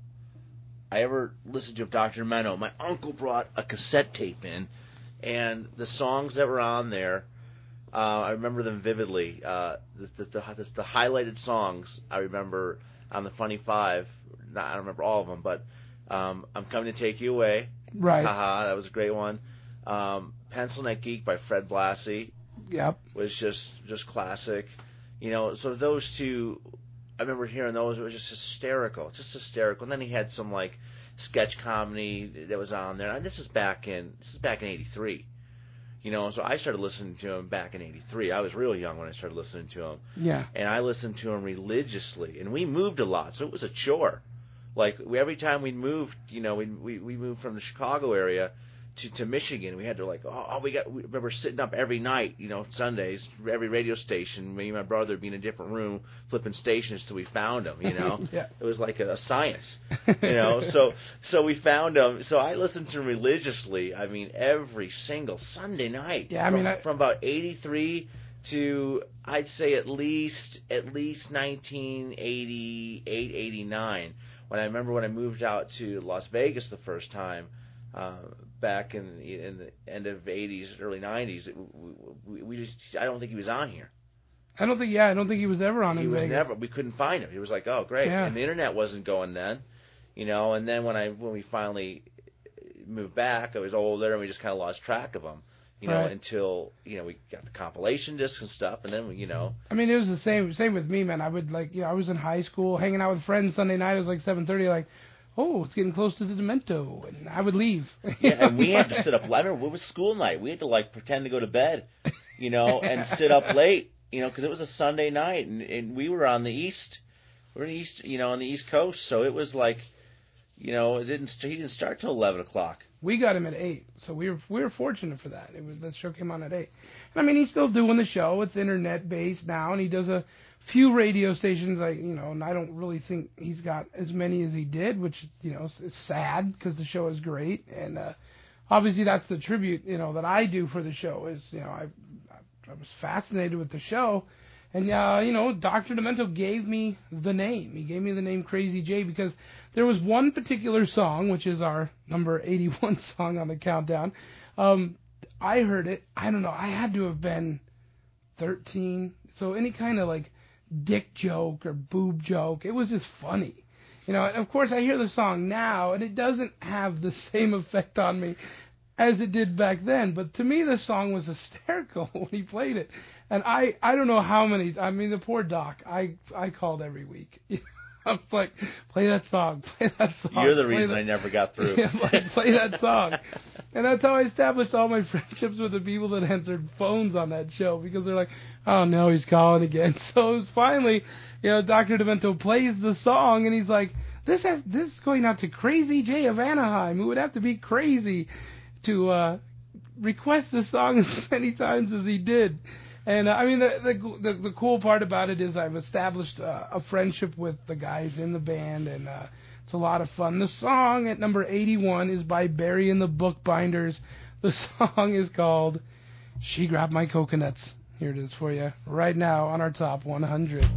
Speaker 17: I ever listened to of Doctor Demento. My uncle brought a cassette tape in, and the songs that were on there, uh, I remember them vividly. Uh, the, the, the the highlighted songs I remember on the Funny Five. Not, I don't remember all of them, but um, I'm Coming to Take You Away.
Speaker 2: Right.
Speaker 17: Haha, that was a great one. Um, Pencil Neck Geek by Fred Blassie.
Speaker 2: Yep.
Speaker 17: Was just just classic. You know, so those two, I remember hearing those. It was just hysterical, just hysterical. And then he had some like sketch comedy that was on there. And this is back in this is back in eighty-three. You know, so I started listening to him back in eighty-three. I was really young when I started listening to him.
Speaker 2: Yeah.
Speaker 17: And I listened to him religiously. And we moved a lot, so it was a chore. Like every time we moved, you know, we we, we moved from the Chicago area to, to Michigan. We had to like, oh, oh, we got. We remember sitting up every night, you know, Sundays, every radio station. Me and my brother would be in a different room, flipping stations till we found them. You know,
Speaker 2: yeah.
Speaker 17: It was like a, a science. You know, so so we found them. So I listened to them religiously. I mean, every single Sunday night.
Speaker 2: Yeah, I
Speaker 17: from,
Speaker 2: mean, I,
Speaker 17: from about eighty-three to I'd say at least at least nineteen eighty-eight, eighty-nine. When I remember when I moved out to Las Vegas the first time. Uh, back in the, in the end of eighties, early nineties, it, we, we just I don't think he was on here.
Speaker 2: I don't think yeah, I don't think he was ever on
Speaker 17: he
Speaker 2: in
Speaker 17: was
Speaker 2: Vegas.
Speaker 17: Never. We couldn't find him. He was like, oh great,
Speaker 2: yeah.
Speaker 17: And the internet wasn't going then, you know. And then when I when we finally moved back, I was older, and we just kind of lost track of him, you know,
Speaker 2: right.
Speaker 17: Until you know we got the compilation discs and stuff, and then you know.
Speaker 2: I mean, it was the same same with me, man. I would like you know I was in high school, hanging out with friends Sunday night. It was like seven thirty, like. Oh, it's getting close to the Demento, and I would leave.
Speaker 17: Yeah, and we had to sit up. I remember it was school night. We had to like pretend to go to bed, you know, and sit up late, you know, because it was a Sunday night, and, and we were on the east, we we're in the east, you know, on the East Coast, so it was like, you know, it didn't he didn't start till eleven o'clock.
Speaker 2: We got him at eight, so we were we were fortunate for that. It was the show came on at eight, and I mean he's still doing the show. It's internet based now, and he does a few radio stations, like, you know, and I don't really think he's got as many as he did, which, you know, is sad because the show is great. And uh, obviously that's the tribute, you know, that I do for the show is, you know, I I was fascinated with the show. And, uh, you know, Doctor Demento gave me the name. He gave me the name Crazy J because there was one particular song, which is our number eighty-one song on the countdown. Um, I heard it. I don't know. I had to have been thirteen. So any kind of, like, dick joke or boob joke. It was just funny. You know, of course I hear the song now and it doesn't have the same effect on me as it did back then, but to me the song was hysterical when he played it. And I, I don't know how many, I mean the poor Doc, I I called every week. I was like, play that song, play that song.
Speaker 17: You're the reason that. I never got through.
Speaker 2: Yeah, like, play that song. And that's how I established all my friendships with the people that answered phones on that show, because they're like, oh no, he's calling again. So it was finally, you know, Doctor Demento plays the song, and he's like, this has this is going out to Crazy J of Anaheim, who would have to be crazy to uh, request the song as many times as he did. And, uh, I mean, the, the the the cool part about it is I've established uh, a friendship with the guys in the band, and uh, it's a lot of fun. The song at number eighty-one is by Barry and the Bookbinders. The song is called She Grabbed My Coconuts. Here it is for you right now on our top one hundred.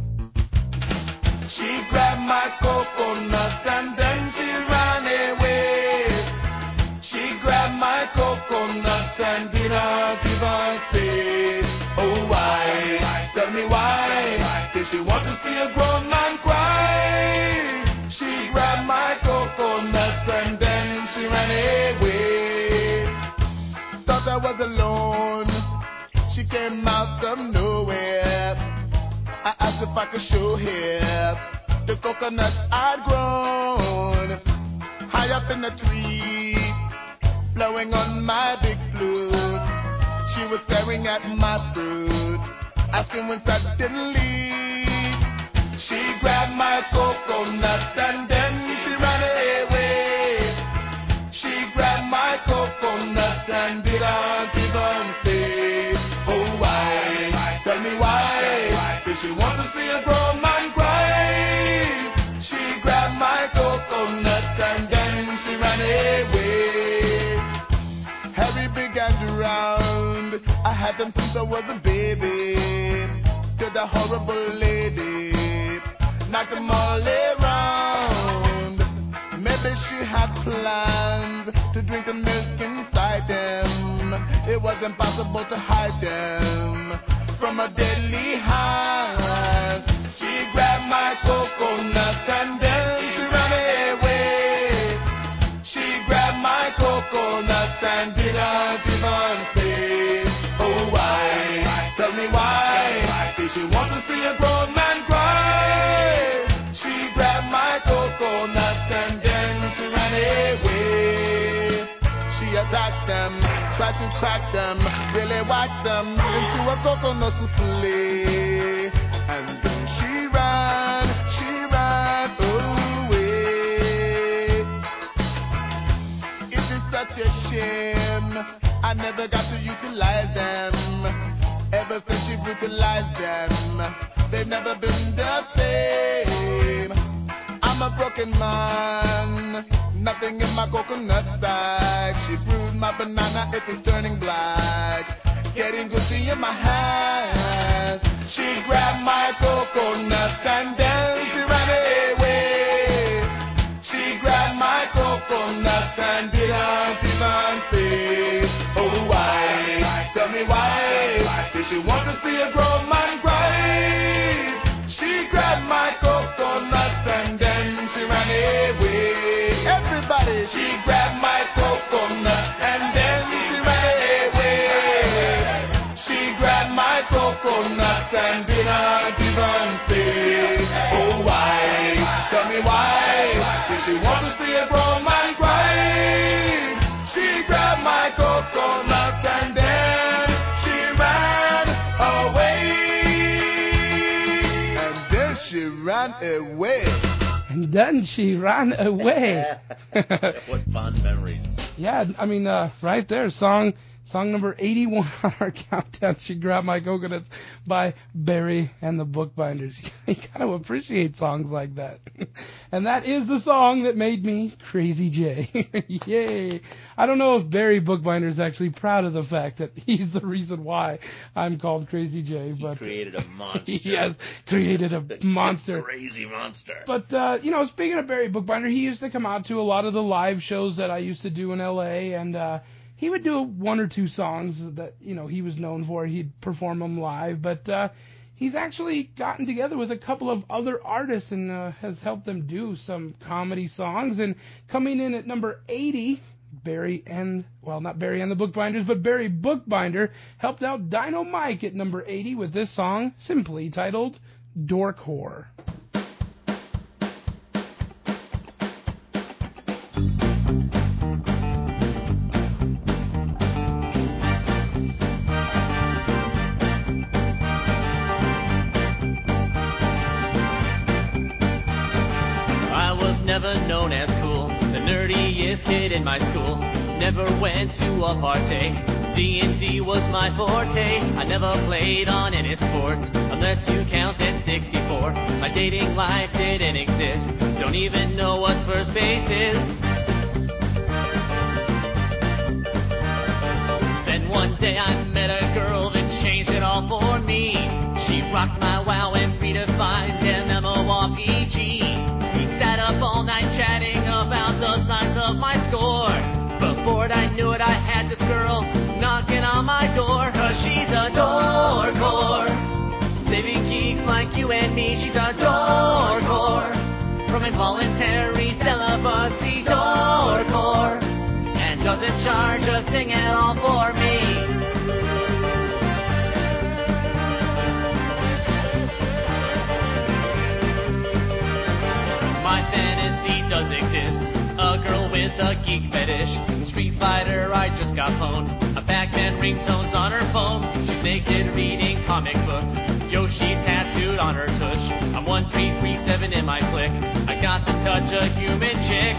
Speaker 4: She grabbed my coconuts and then she ran away. She grabbed my coconuts and did not give us space. Oh, why? Tell me why? Did she want to see a grown man could show here. The coconuts I'd grown high up in the tree, blowing on my big flute. She was staring at my fruit, asking when suddenly she grabbed my coconuts and then she ran away. She grabbed my coconuts and didn't even stay. Oh, why? Tell me why? Did she want to see a grown man cry? She grabbed my coconuts and then she ran away. Harry began to round. I had them since I was a baby. To the horrible lady, knocked them all around. Maybe she had plans to drink the milk inside them. It was impossible to hide them from a deadly hand. She grabbed my coconuts and then she ran away. She grabbed my coconuts and didn't even stay. Oh, why? Tell me why? Did she want to see a grown man cry? She grabbed my coconuts and then she ran away. She attacked them, tried to crack them, really whacked them into a coconut souffle. And then she ran, she ran away. It is such a shame I never got to utilize them. Ever since she brutalized them, they've never been the same. I'm a broken man, nothing in my coconut sack. She bruised my banana, it is turning black, getting Gucci in my hands. She grabbed my coconuts and then she ran away. She grabbed my coconuts and didn't even say, oh, why? Tell me why? Did she want to see a grown man cry? She grabbed my coconuts and then she ran away. Everybody, she grabbed my coconuts and then she ran away. She grabbed my coconuts and didn't even stay. Oh, why? Tell me why? Did she want to see a grown man cry? She grabbed my coconuts and then she ran away. And then she ran away.
Speaker 2: And then she ran away.
Speaker 17: What fond memories.
Speaker 2: Yeah, I mean, uh, right there, song song number eighty-one on our countdown. She Grabbed My Coconuts by Barry and the Bookbinders. You gotta appreciate songs like that. And that is the song that made me Crazy J. Yay. I don't know if Barry Bookbinder is actually proud of the fact that he's the reason why I'm called Crazy J. But
Speaker 17: he created a monster.
Speaker 2: He has created a monster.
Speaker 17: Crazy monster.
Speaker 2: But, uh, you know, speaking of Barry Bookbinder, he used to come out to a lot of the live shows that I used to do in L A, and uh, he would do one or two songs that, you know, he was known for. He'd perform them live, but uh, he's actually gotten together with a couple of other artists and uh, has helped them do some comedy songs. And coming in at number eighty, Barry and, well, not Barry and the Bookbinders, but Barry Bookbinder helped out Dino Mike at number eighty with this song, simply titled Dork Whore.
Speaker 3: Never known as cool, the nerdiest kid in my school. Never went to a party, D and D was my forte. I never played on any sports, unless you counted sixty-four. My dating life didn't exist, don't even know what first base is. Then one day I met a girl that changed it all for me. She rocked my WoW and redefined MMORPG. We sat up all night chatting about the size of my score. Before I knew it, I had this girl knocking on my door. Cause she's a dork whore, saving geeks like you and me. She's a dork whore, from involuntary celibacy. Dork whore, and doesn't charge a thing at all for me.
Speaker 7: does exist. A girl with a geek fetish. Street Fighter, I just got pwned. A Pac-Man ringtone's on her phone. She's naked reading comic books. Yoshi's tattooed on her tush. I'm one three three seven in my clique. I got the touch of human chick.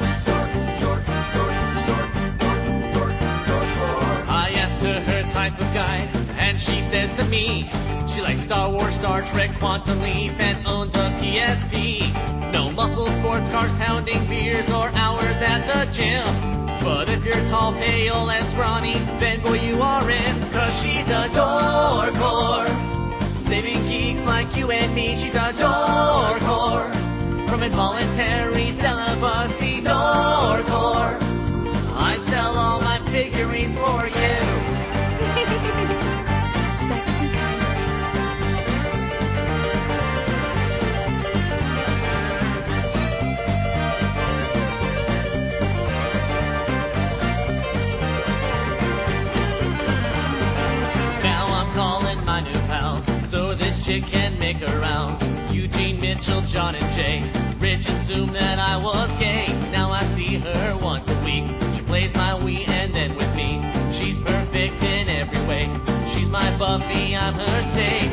Speaker 7: I asked her her type of guy, and she says to me, she likes Star Wars, Star Trek, Quantum Leap, and owns a P S P. No muscle, sports cars, pounding beers, or hours at the gym. But if you're tall, pale, and scrawny, then boy you are in. Cause she's a dork whore, saving geeks like you and me. She's a dork whore, from involuntary celibacy. Dork whore, I sell all my figurines for you. So this chick can make her rounds. Eugene, Mitchell, John, and Jay. Rich assumed that I was gay. Now I see her once a week. She plays my Wii and then with me. She's perfect in every way. She's my Buffy, I'm her steak.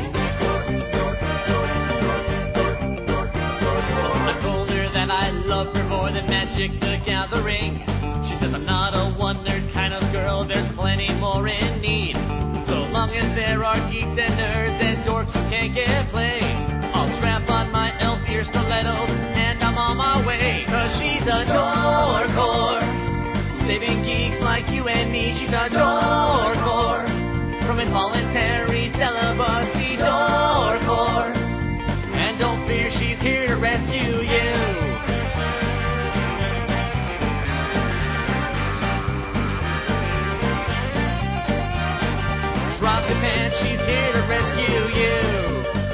Speaker 7: I told her that I loved her more than Magic the Gathering. She says I'm not a one nerd kind of girl. There's plenty more in need. So long as there are geeks and nerds and dorks who can't get played, I'll strap on my elf ear stilettos and I'm on my way. Cause she's a dork whore, saving geeks like you and me. She's a dork whore, from involuntary celibacy. Dork whore, and don't fear, she's here to rescue you. Drop the pants, she's here to rescue you.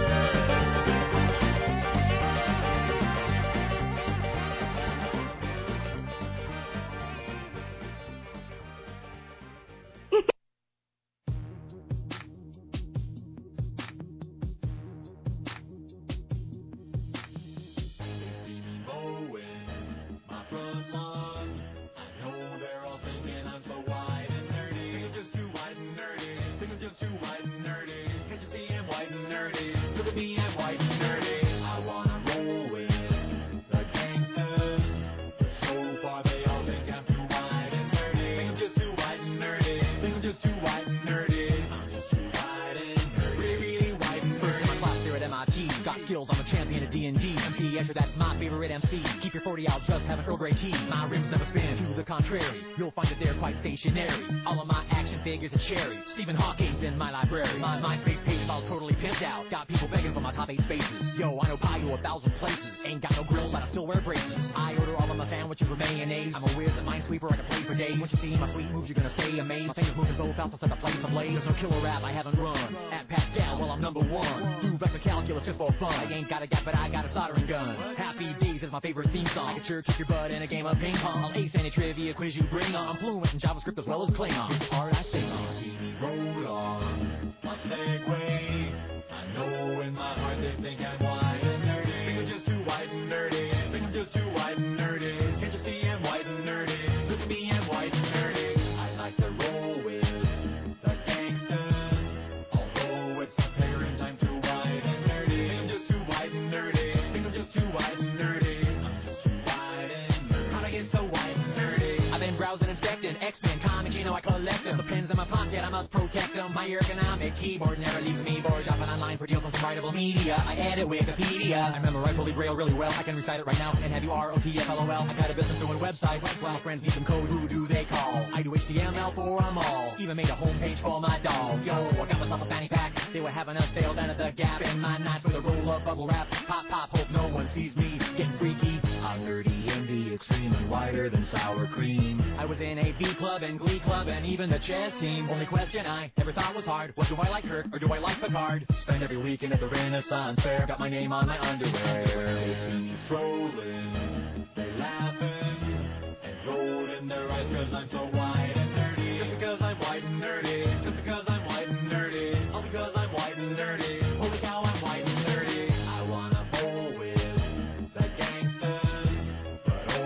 Speaker 10: Skills, I'm a champion of D and D. M C Escher, that's my favorite M C. Keep your forty out, just have an Earl Grey tea. My rims never spin, to the contrary. You'll find that they're quite stationary. All of my action figures are cherry. Stephen Hawking's in my library. My MySpace page is all totally pimped out. Got people begging for my top eight spaces. Yo, I know pie to a thousand places. Ain't got no grill, but I still wear braces. I order all of my sandwiches with mayonnaise. I'm a whiz at Minesweeper, I can play for days. Once you see my sweet moves, you're gonna stay amazed. My fingers moving so fast, I'll set the place ablaze. There's no killer rap I haven't run. At Pascal, well, I'm number one. Do vector calculus just for fun. I ain't got a gap, but I got a soldering gun. Happy Days is my favorite theme song. I can sure kick your butt in a game of ping pong. I'll ace any trivia quiz you bring on. I'm fluent in JavaScript as well as Klingon. Here's the part I sing on. See me roll on my Segway. I know in my heart they think I'm white and nerdy. Think I'm just too white and nerdy. Think I'm just too white and nerdy. Can't you see I'm white and nerdy? Look at me, I'm white and nerdy. I like to roll with the gangsters. Although it's apparent I'm too white and nerdy. Think I'm just too white and nerdy. Think I'm just too white and nerdy. I'm just too white and nerdy. How'd I get so white and nerdy? I've been browsing, inspecting X-Men comics, you know I collect them. The pens in my pocket, I must protect them. My ergonomic keyboard never leaves me bored. Shopping online for deals on some writable media. I edit Wikipedia. I memorize Holy Grail really well. I can recite it right now and have you R O T F L O L. I got a business doing websites. When my friends need some code, who do they call? I do H T M L for them all. Even made a homepage for my dog. Yo, I got myself a fanny pack. They were having a sale down at the Gap. Spend my nights with a roll up bubble wrap. Pop, pop, hope no one sees me getting freaky. I'm nerdy in the extreme and whiter than sour cream. I was in a V club and Glee club and even the chess team. Only question I ever thought was hard was, do I like Kirk or do I like Picard? Spend every weekend at the Renaissance Fair. Got my name on my underwear. They see me strolling, they laughing and rolling their eyes cause I'm so white and nerdy. Just because I'm white and nerdy. Just because I'm white and nerdy. All because I'm white and nerdy. Holy cow, I'm white and nerdy. I wanna bowl with the gangsters, but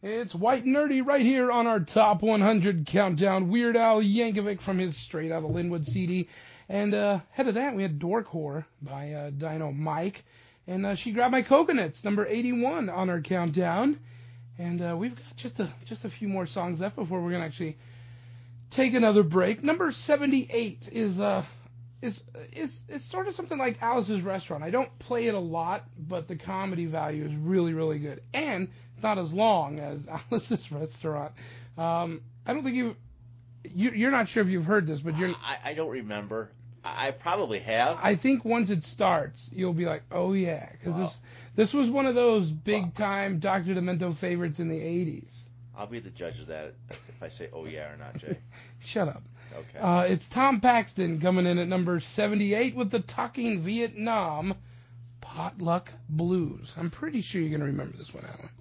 Speaker 2: It's White Nerdy right here on our Top one hundred Countdown. Weird Al Yankovic from his Straight Outta Linwood C D. And uh, ahead of that, we had Dork Whore by uh, Dino Mike. And uh, She Grabbed My Coconuts, number eighty-one on our countdown. And uh, we've got just a just a few more songs left before we're going to actually take another break. Number seventy-eight is uh is is is sort of something like Alice's Restaurant. I don't play it a lot, but the comedy value is really, really good. And it's not as long as Alice's Restaurant. Um, I don't think you've... You, you're not sure if you've heard this, but you're...
Speaker 17: I, I don't remember. I probably have.
Speaker 2: I think once it starts, you'll be like, oh, yeah. Because
Speaker 17: Wow.
Speaker 2: this, this was one of those big-time Doctor Demento favorites in the eighties.
Speaker 17: I'll be the judge of that if I say oh yeah or not, Jay.
Speaker 2: Shut up.
Speaker 17: Okay.
Speaker 2: Uh, it's Tom Paxton coming in at number seventy-eight with the Talking Vietnam Potluck Blues. I'm pretty sure you're going to remember this one, Alan.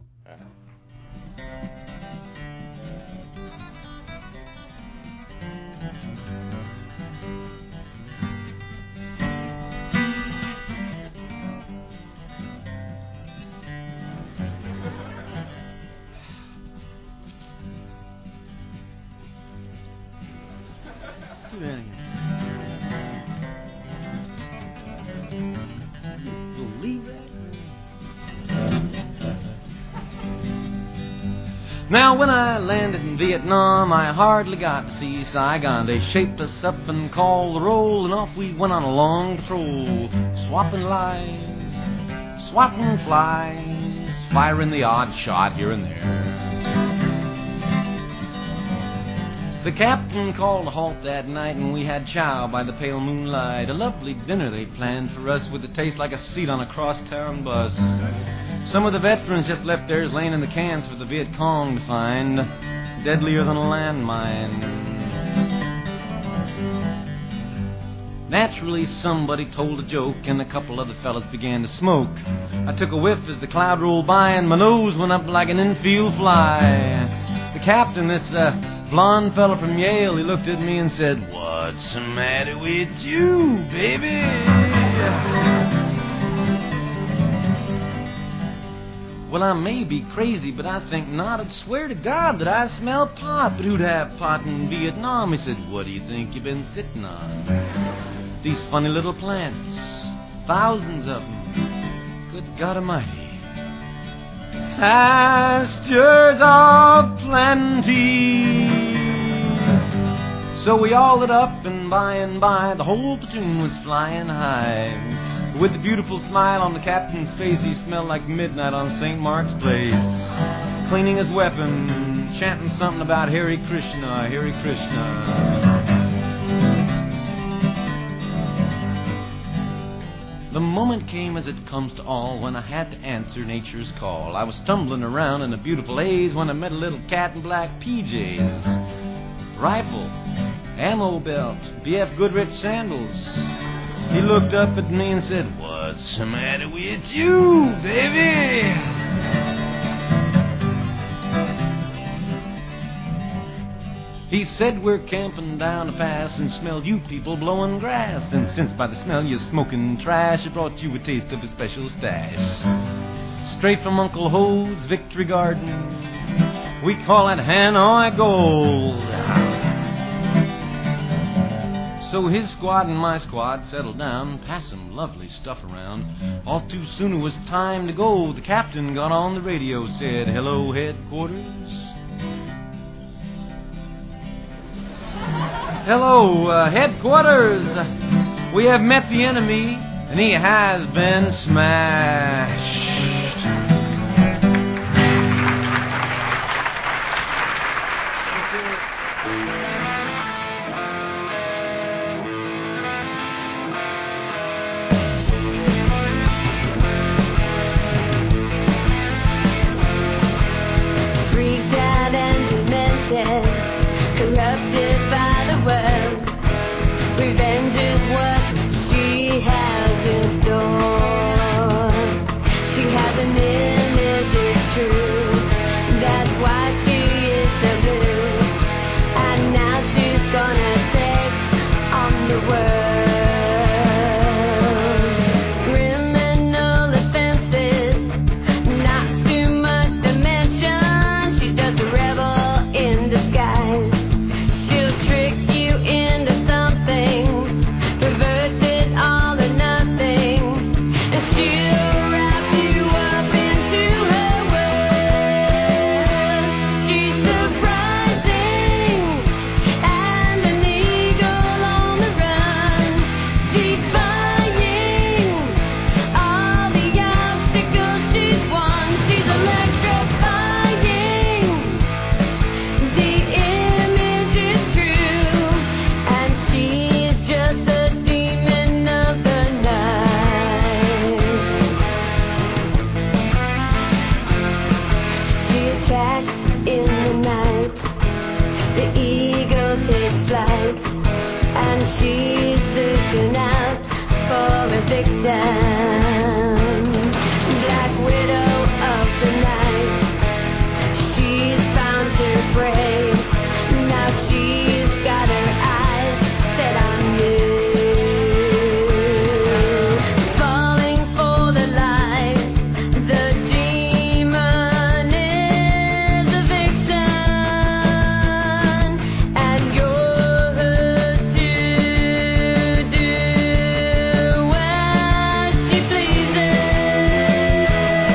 Speaker 3: Let's do that again. Can you believe that? Now when I landed in Vietnam, I hardly got to see Saigon. They shaped us up and called the roll, and off we went on a long patrol, swapping lies, swatting flies, firing the odd shot here and there. The captain called a halt that night, and we had chow by the pale moonlight. A lovely dinner they planned for us with a taste like a seat on a crosstown bus. Some of the veterans just left theirs laying in the cans for the Viet Cong to find, deadlier than a landmine. Naturally, somebody told a joke, and a couple other fellas began to smoke. I took a whiff as the cloud rolled by, and my nose went up like an infield fly. The captain, this uh, blonde fella from Yale, he looked at me and said, "What's the matter with you, baby?" Well, I may be crazy, but I think not. I'd swear to God that I smell pot. But who'd have pot in Vietnam? He said, "What do you think you've been sitting on?" "These funny little plants. Thousands of them. Good God Almighty. Pastures of plenty." So we all lit up, and by and by the whole platoon was flying high. With a beautiful smile on the captain's face, he smelled like midnight on Saint Mark's Place. Cleaning his weapon, chanting something about Hare Krishna, Hare Krishna. The moment came as it comes to all, when I had to answer nature's call. I was stumbling around in a beautiful haze when I met a little cat in black P Js. Rifle, ammo belt, B F Goodrich sandals. He looked up at me and said, "What's the matter with you, baby?" He said, "We're camping down a pass and smelled you people blowing grass. And since by the smell you're smoking trash, it brought you a taste of a special stash. Straight from Uncle Ho's Victory Garden. We call it Hanoi Gold." So his squad and my squad settled down, passed some lovely stuff around. All too soon it was time to go. The captain got on the radio, said, "Hello, headquarters." "Hello, uh, headquarters. We have met the enemy, and he has been smashed."
Speaker 14: Freaked out and demented, corrupted by the world. Revenge is what she has in store. She attacks in the night. The eagle takes flight, and she's searching out for a victim. Black widow of the night, she's found her prey. Now she's got her eyes set on you. Falling for the lies, the demon is a vixen, and you're hers to do as she pleases.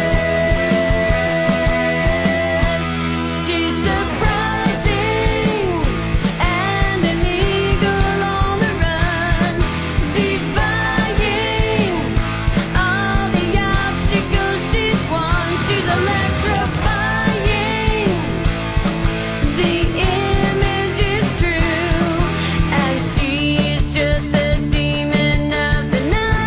Speaker 14: She's surprising and an eagle on the run, defying all the obstacles she's won. She's electrifying, the image is true, and she's just a demon of the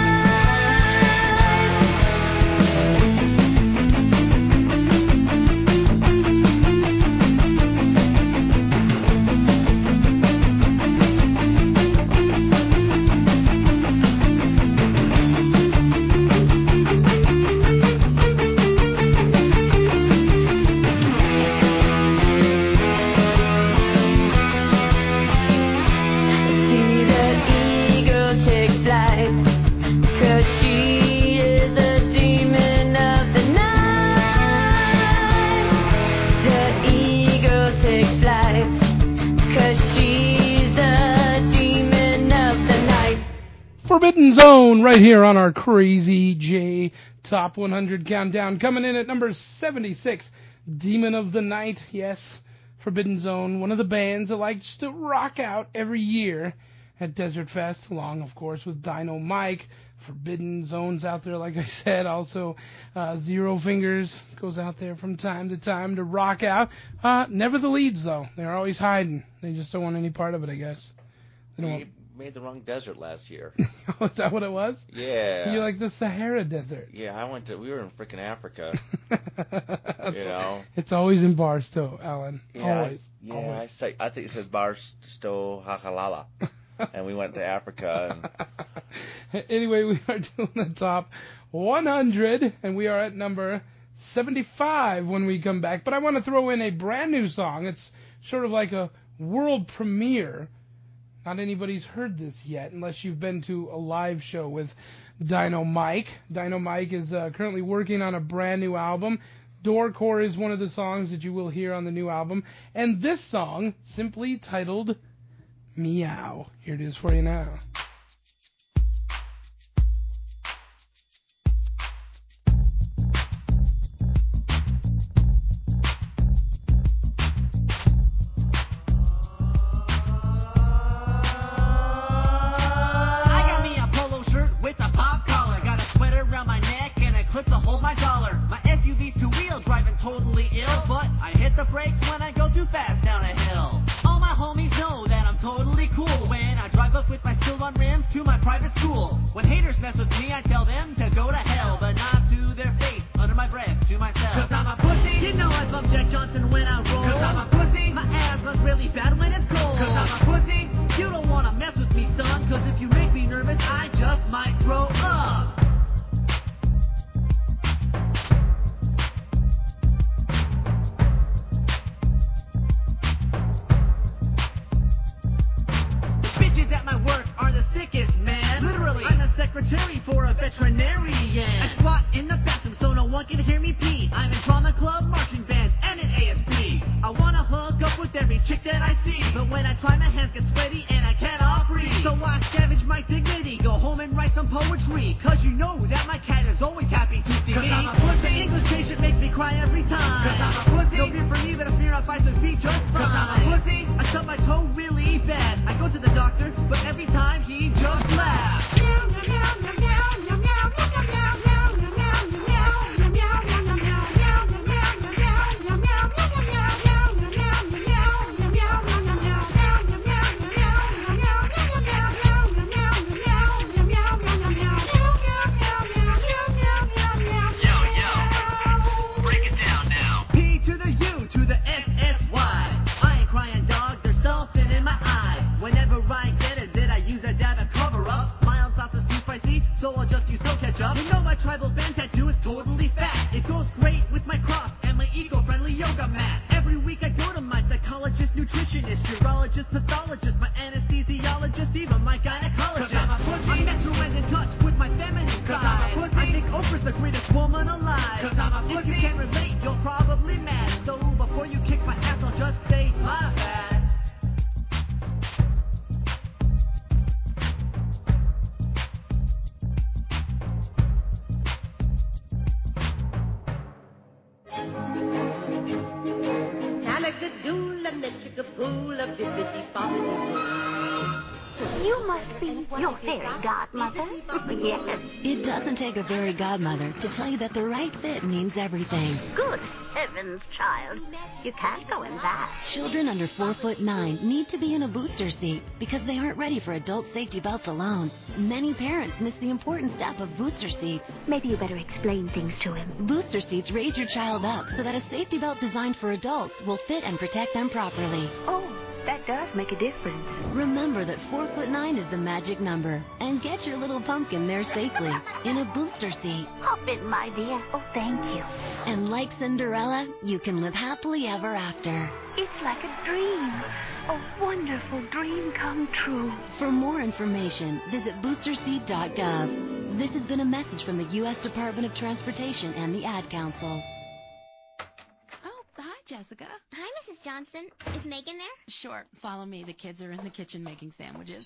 Speaker 14: See the eagle takes flight, 'cause she is a demon of the night. The eagle takes flight, 'cause she's a demon of the night.
Speaker 2: Forbidden Zone right here on our Crazy J Top one hundred Countdown. Coming in at number seventy-six, Demon of the Night. Yes, Forbidden Zone, one of the bands that likes to rock out every year at Desert Fest, along, of course, with Dino Mike. Forbidden Zone's out there, like I said. Also, uh, Zero Fingers goes out there from time to time to rock out. Uh, never the leads, though. They're always hiding. They just don't want any part of it, I guess. They don't
Speaker 17: We
Speaker 2: want...
Speaker 17: made the wrong desert last year.
Speaker 2: Oh, is that what it was?
Speaker 17: Yeah.
Speaker 2: You're like the Sahara Desert.
Speaker 17: Yeah, I went to. We were in freaking Africa. you know.
Speaker 2: It's always in Barstow, Alan.
Speaker 17: Yeah,
Speaker 2: always.
Speaker 17: I, yeah.
Speaker 2: always.
Speaker 17: I say. I think it says Barstow Hakalala, and we went to Africa. And
Speaker 2: Anyway, we are doing the top one hundred, and we are at number seventy-five when we come back. But I want to throw in a brand new song. It's sort of like a world premiere. Not anybody's heard this yet, unless you've been to a live show with Dino Mike. Dino Mike is uh, currently working on a brand new album. Doorcore is one of the songs that you will hear on the new album. And this song, simply titled Meow. Here it is for you now.
Speaker 13: I got me a polo shirt with a pop collar. Got a sweater around my neck and a clip to hold my dollar. My S U V's two-wheel driving totally ill, but I hit the brakes when I go too fast down a hill. All my homies know that I'm totally cool when I drive up with my still-on rims to my private school. When haters mess with me, I tell them to go to hell, but not to their face, under my breath, to myself. Cause I'm a pussy, you know I bump Jack Johnson when I roll. Cause I'm a pussy, my asthma's really bad when it's cold. Cause I'm a pussy, you don't wanna mess with me, son. Cause if you make me nervous, I just might throw up. Bitches at my work are the sickest, man. Literally, I'm the secretary for a veterinarian. I squat in the bathroom so no one can hear me pee. I'm in drama club, marching band, and an A S P. I wanna hook up with every chick that I see, but when I try, my hands get sweaty and I cannot breathe. So I scavenge my dignity, go home and write some poetry. Cause you know that my cat is always happy to see me. Cause I'm a pussy. The English patient makes me cry every time. Cause I'm a pussy. No beer for me, but a smear on bicycle be just fine. Cause I'm a pussy. I stub my toe really bad. I go to the doctor, but every time he just laughs. P to the U, neurologist, pathologist, my anesthesiologist, even my gynecologist. I'm natural and in touch with my feminine side. I think Oprah's the greatest woman alive. Cause I'm a pussy. If you can't relate, you're probably mad. So before you kick my ass, I'll just say my bad.
Speaker 20: You must be your fairy godmother. Yes.
Speaker 1: It doesn't take a fairy godmother to tell you that the right fit means everything.
Speaker 20: Good heavens, child. You can't go in that.
Speaker 1: Children under four foot nine need to be in a booster seat because they aren't ready for adult safety belts alone. Many parents miss the important step of booster seats.
Speaker 20: Maybe you better explain things to him.
Speaker 1: Booster seats raise your child up so that a safety belt designed for adults will fit and protect them properly.
Speaker 20: Oh, that does make a difference.
Speaker 1: Remember that four foot nine is the magic number, and get your little pumpkin there safely in a booster seat.
Speaker 20: Hop in, my dear. Oh, thank you.
Speaker 1: And like Cinderella, you can live happily ever after.
Speaker 20: It's like a dream. A wonderful dream come true.
Speaker 1: For more information, visit booster seat dot gov. This has been a message from the U S Department of Transportation and the Ad Council.
Speaker 15: Hi, Jessica.
Speaker 16: Hi, Missus Johnson. Is Megan there?
Speaker 15: Sure. Follow me. The kids are in the kitchen making sandwiches.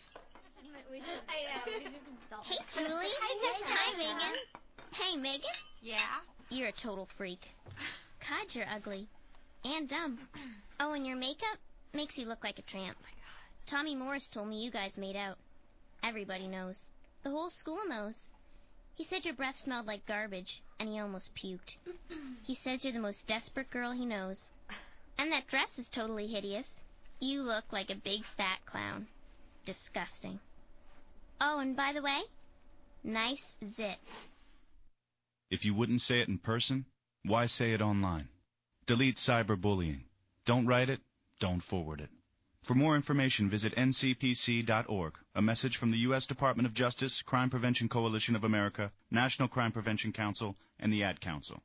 Speaker 16: Hey, Julie. Hi, Hi, Megan. Hey, Megan.
Speaker 15: Yeah?
Speaker 16: You're a total freak. God, you're ugly. And dumb. Oh, and your makeup makes you look like a tramp. Tommy Morris told me you guys made out. Everybody knows. The whole school knows. He said your breath smelled like garbage, and he almost puked. He says you're the most desperate girl he knows. And that dress is totally hideous. You look like a big fat clown. Disgusting. Oh, and by the way, nice zit.
Speaker 18: If you wouldn't say it in person, why say it online? Delete cyberbullying. Don't write it, don't forward it. For more information, visit N C P C dot org. A message from the U S Department of Justice, Crime Prevention Coalition of America, National Crime Prevention Council, and the Ad Council.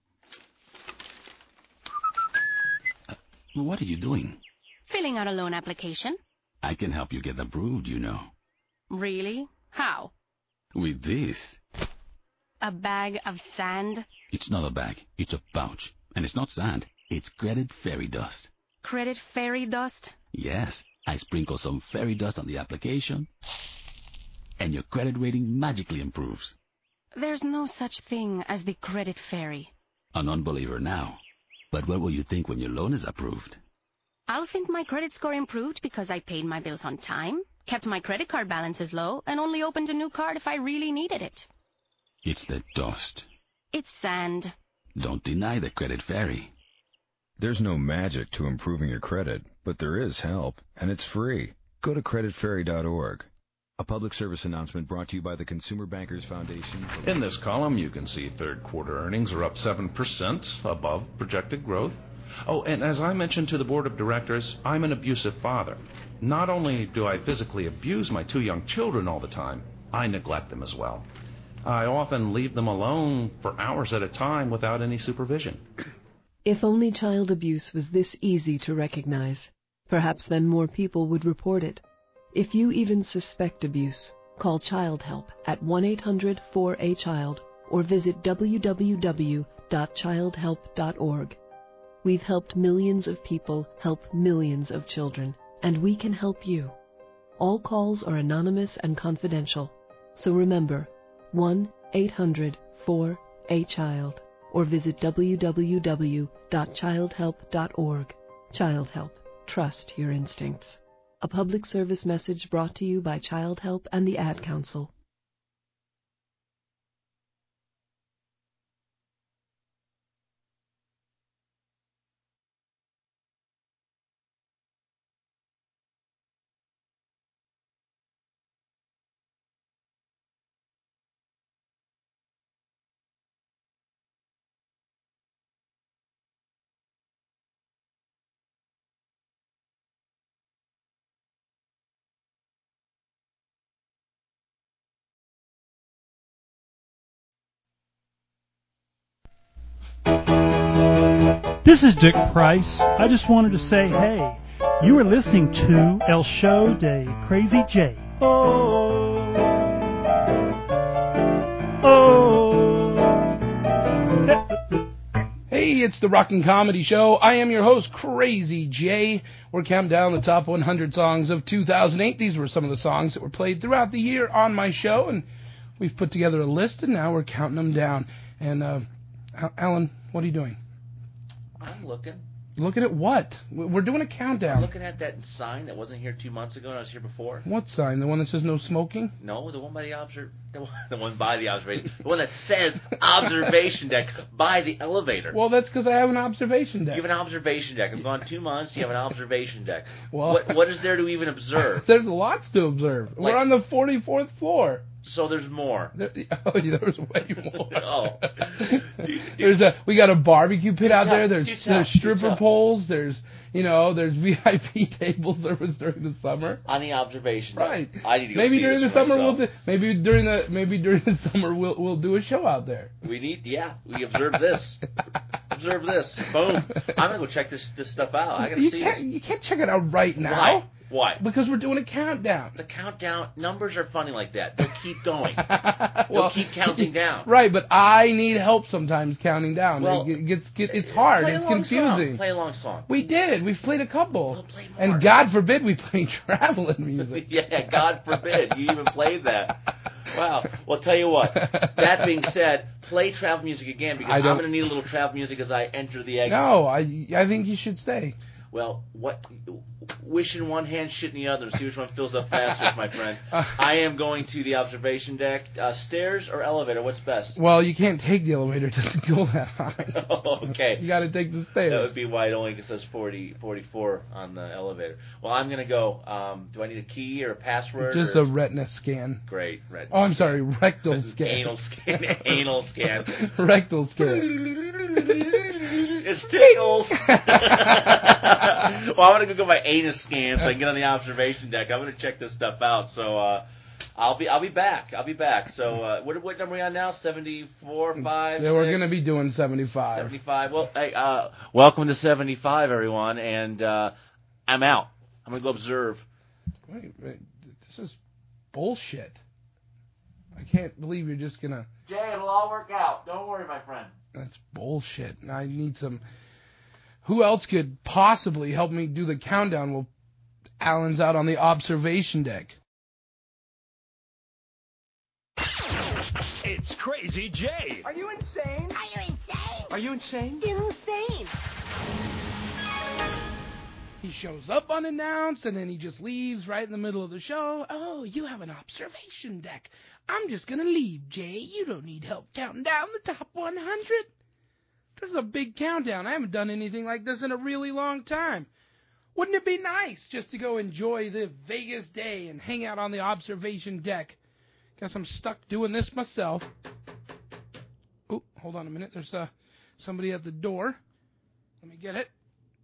Speaker 19: Uh, what are you doing?
Speaker 15: Filling out a loan application.
Speaker 19: I can help you get approved, you know.
Speaker 15: Really? How?
Speaker 19: With this.
Speaker 15: A bag of sand?
Speaker 19: It's not a bag. It's a pouch. And it's not sand. It's credit fairy dust.
Speaker 15: Credit fairy dust?
Speaker 19: Yes. I sprinkle some fairy dust on the application, and your credit rating magically improves.
Speaker 15: There's no such thing as the credit fairy.
Speaker 19: An unbeliever now. But what will you think when your loan is approved?
Speaker 15: I'll think my credit score improved because I paid my bills on time, kept my credit card balances low, and only opened a new card if I really needed it.
Speaker 19: It's the dust.
Speaker 15: It's sand.
Speaker 19: Don't deny the credit fairy.
Speaker 22: There's no magic to improving your credit, but there is help, and it's free. Go to credit fairy dot org. A public service announcement brought to you by the Consumer Bankers Foundation.
Speaker 23: In this column, you can see third quarter earnings are up seven percent above projected growth. Oh, and as I mentioned to the board of directors, I'm an abusive father. Not only do I physically abuse my two young children all the time, I neglect them as well. I often leave them alone for hours at a time without any supervision.
Speaker 24: If only child abuse was this easy to recognize, perhaps then more people would report it. If you even suspect abuse, call Child Help at one eight hundred four A child or visit w w w dot child help dot org. We've helped millions of people help millions of children, and we can help you. All calls are anonymous and confidential, so remember, one eight hundred four A child. Or visit w w w dot child help dot org. Child Help. Trust your instincts. A public service message brought to you by Child Help and the Ad Council.
Speaker 29: This is Dick Price. I just wanted to say, hey,
Speaker 5: You are listening to El Show de Crazy J. Oh, oh.
Speaker 2: Hey, it's the Rockin' Comedy Show. I am your host, Crazy J. We're counting down the top one hundred songs of two thousand eight. These were some of the songs that were played throughout the year on my show, and we've put together a list, and now we're counting them down. And, uh, Alan, what are you doing?
Speaker 17: I'm looking.
Speaker 2: Looking at what? We're doing a countdown.
Speaker 17: I'm looking at that sign that wasn't here two months ago and I was here before.
Speaker 2: What sign? The one that says no smoking?
Speaker 17: No, the one by the obser, the one, the one by the observation, the one that says observation deck by the elevator.
Speaker 2: Well, that's because I have an observation deck.
Speaker 17: You have an observation deck. I've gone two months. You have an observation deck.
Speaker 2: Well,
Speaker 17: what what is there to even observe?
Speaker 2: There's lots to observe. Like, we're on the forty-fourth floor.
Speaker 17: So there's more.
Speaker 2: There, oh, there's way more.
Speaker 17: oh.
Speaker 2: There's a we got a barbecue pit out
Speaker 17: tell,
Speaker 2: there. There's
Speaker 17: tell,
Speaker 2: there's stripper poles. There's you know there's V I P table service during the summer.
Speaker 17: On the observation deck.
Speaker 2: Right.
Speaker 17: I need to go
Speaker 2: maybe
Speaker 17: see
Speaker 2: during
Speaker 17: this
Speaker 2: the summer
Speaker 17: myself.
Speaker 2: we'll do, maybe during the maybe during the summer we'll we'll do a show out there.
Speaker 17: We need yeah we observe this. Observe this. Boom. I'm gonna go check this this stuff out. I gotta
Speaker 2: you
Speaker 17: see
Speaker 2: can't,
Speaker 17: this.
Speaker 2: You can't check it out right now.
Speaker 17: Why? Why?
Speaker 2: Because we're doing a countdown.
Speaker 17: The countdown numbers are funny like that. They'll keep going.
Speaker 2: well,
Speaker 17: They'll keep counting down.
Speaker 2: Right, but I need help sometimes counting down.
Speaker 17: Well,
Speaker 2: it gets, get, it's hard.
Speaker 17: Play
Speaker 2: It's
Speaker 17: a long
Speaker 2: confusing.
Speaker 17: Song. Play a long song.
Speaker 2: We did. We've played a couple.
Speaker 17: We'll play more.
Speaker 2: And God forbid we play traveling music.
Speaker 17: yeah, God forbid you even played that. Wow. Well, tell you what. That being said, play travel music again because I'm going to need a little travel music as I enter the exit.
Speaker 2: No, I I think you should stay.
Speaker 17: Well, what? Wish in one hand, shit in the other, and see which one fills up faster, my friend. I am going to the observation deck. Uh, stairs or elevator? What's best?
Speaker 2: Well, you can't take the elevator. It doesn't go that high.
Speaker 17: oh, okay.
Speaker 2: You got to take the stairs.
Speaker 17: That would be why it only says forty, forty-four on the elevator. Well, I'm going to go. Um, do I need a key or a password?
Speaker 2: Just
Speaker 17: or?
Speaker 2: a retina scan.
Speaker 17: Great. Retina
Speaker 2: oh, I'm
Speaker 17: scan.
Speaker 2: sorry. Rectal scan.
Speaker 17: Anal scan. Anal scan.
Speaker 2: Rectal scan.
Speaker 17: It tickles. Well, I'm going to go get my anus scan so I can get on the observation deck. I'm going to check this stuff out. So uh, I'll be I'll be back. I'll be back. So uh, what what number are we on now? seventy-four, five,
Speaker 2: Yeah, we're going to be doing seventy-five.
Speaker 17: seventy-five. Well, hey, uh, welcome to seventy-five, everyone. And uh, I'm out. I'm going to go observe.
Speaker 2: Wait, wait, this is bullshit. I can't believe you're just going to...
Speaker 17: Jay, it'll all work out. Don't worry, my friend.
Speaker 2: That's bullshit. I need some... Who else could possibly help me do the countdown while Alan's out on the observation deck?
Speaker 5: It's Crazy J.
Speaker 6: Are you insane?
Speaker 16: Are you insane?
Speaker 5: Are you insane?
Speaker 16: Insane.
Speaker 2: He shows up unannounced, and then he just leaves right in the middle of the show. Oh, you have an observation deck. I'm just going to leave, Jay. You don't need help counting down the top one hundred. This is a big countdown. I haven't done anything like this in a really long time. Wouldn't it be nice just to go enjoy the Vegas day and hang out on the observation deck? Guess I'm stuck doing this myself. Oh, hold on a minute. There's uh, somebody at the door. Let me get it.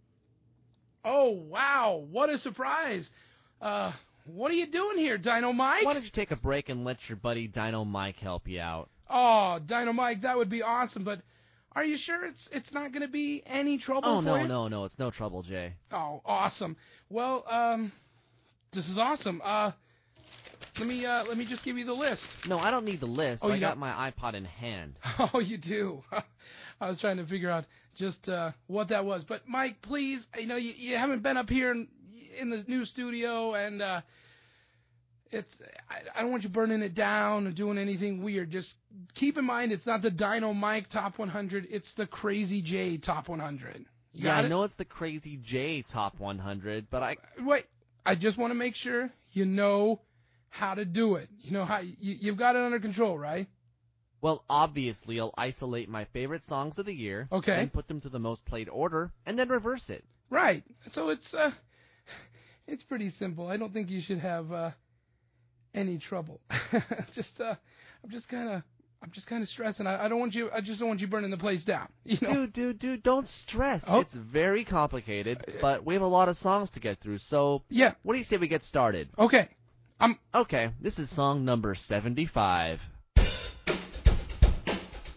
Speaker 2: Oh, wow. What a surprise. Uh, what are you doing here, Dino Mike?
Speaker 8: Why don't you take a break and let your buddy Dino Mike help you out?
Speaker 2: Oh, Dino Mike, that would be awesome, but are you sure it's it's not going to be any trouble
Speaker 8: Oh,
Speaker 2: for
Speaker 8: no,
Speaker 2: you?
Speaker 8: no, no. It's no trouble, Jay.
Speaker 2: Oh, awesome. Well, um, this is awesome. Uh, let me uh, let me just give you the list.
Speaker 8: No, I don't need the list.
Speaker 2: Oh,
Speaker 8: I
Speaker 2: you
Speaker 8: got
Speaker 2: don't?
Speaker 8: my iPod in hand.
Speaker 2: Oh, you do. I was trying to figure out just uh, what that was. But, Mike, please, you know, you, you haven't been up here in, in the new studio, and uh, it's I, I don't want you burning it down or doing anything weird. Just keep in mind it's not the Dino Mike Top one hundred. It's the Crazy J Top one hundred. You
Speaker 8: yeah,
Speaker 2: got
Speaker 8: I
Speaker 2: it?
Speaker 8: know it's the Crazy J Top one hundred, but I...
Speaker 2: Wait, I just want to make sure you know how to do it. You know how you, you've got it under control, right?
Speaker 8: Well, obviously, I'll isolate my favorite songs of the year.
Speaker 2: Okay.
Speaker 8: And put them to the most played order, and then reverse it.
Speaker 2: Right. So it's uh, it's pretty simple. I don't think you should have uh, any trouble. just uh, I'm just kind of I'm just kind of stressing. I, I don't want you. I just don't want you burning the place down. You know?
Speaker 8: Dude, dude, dude, don't stress.
Speaker 2: Oh.
Speaker 8: It's very complicated, but we have a lot of songs to get through. So
Speaker 2: yeah.
Speaker 8: What do you say we get started?
Speaker 2: Okay. I'm
Speaker 8: okay. This is song number seventy-five.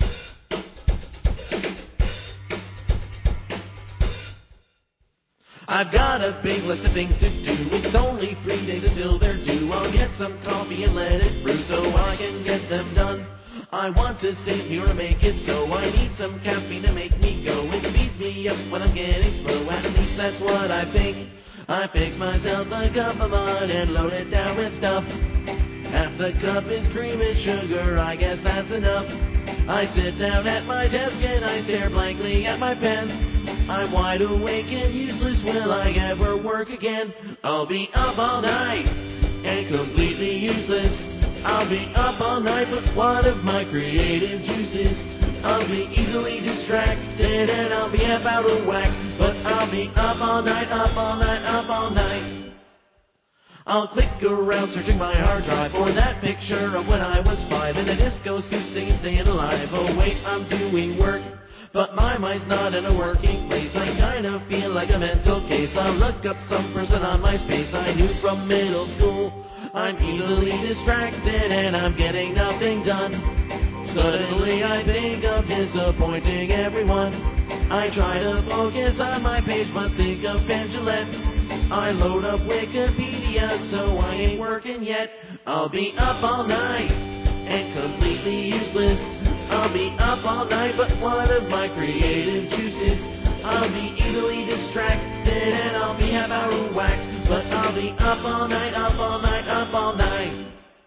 Speaker 3: I I've got a big list of things to do. It's only three days until they're due. I'll get some coffee and let it brew so I can get them done. I want to sit here and make it so. I need some caffeine to make me go. It speeds me up when I'm getting slow. At least that's what I think. I fix myself a cup of mud and load it down with stuff. Half the cup is cream and sugar, I guess that's enough. I sit down at my desk and I stare blankly at my pen. I'm wide awake and useless, will I ever work again? I'll be up all night and completely useless. I'll be up all night, but what of my creative juices? I'll be easily distracted and I'll be half out of whack. But I'll be up all night, up all night, up all night. I'll click around searching my hard drive for that picture of when I was five in a disco suit singing Staying Alive. Oh wait, I'm doing work, but my mind's not in a working place. I kind of feel like a mental case. I'll look up some person on MySpace I knew from middle school. I'm easily distracted and I'm getting nothing done. Suddenly I think of disappointing everyone. I try to focus on my page but think of Pendulette. I load up Wikipedia so I ain't working yet. I'll be up all night and completely useless. I'll be up all night, but what of my creative juices? I'll be easily distracted and I'll be half out of whack. But I'll be up all night, up all night, up all night.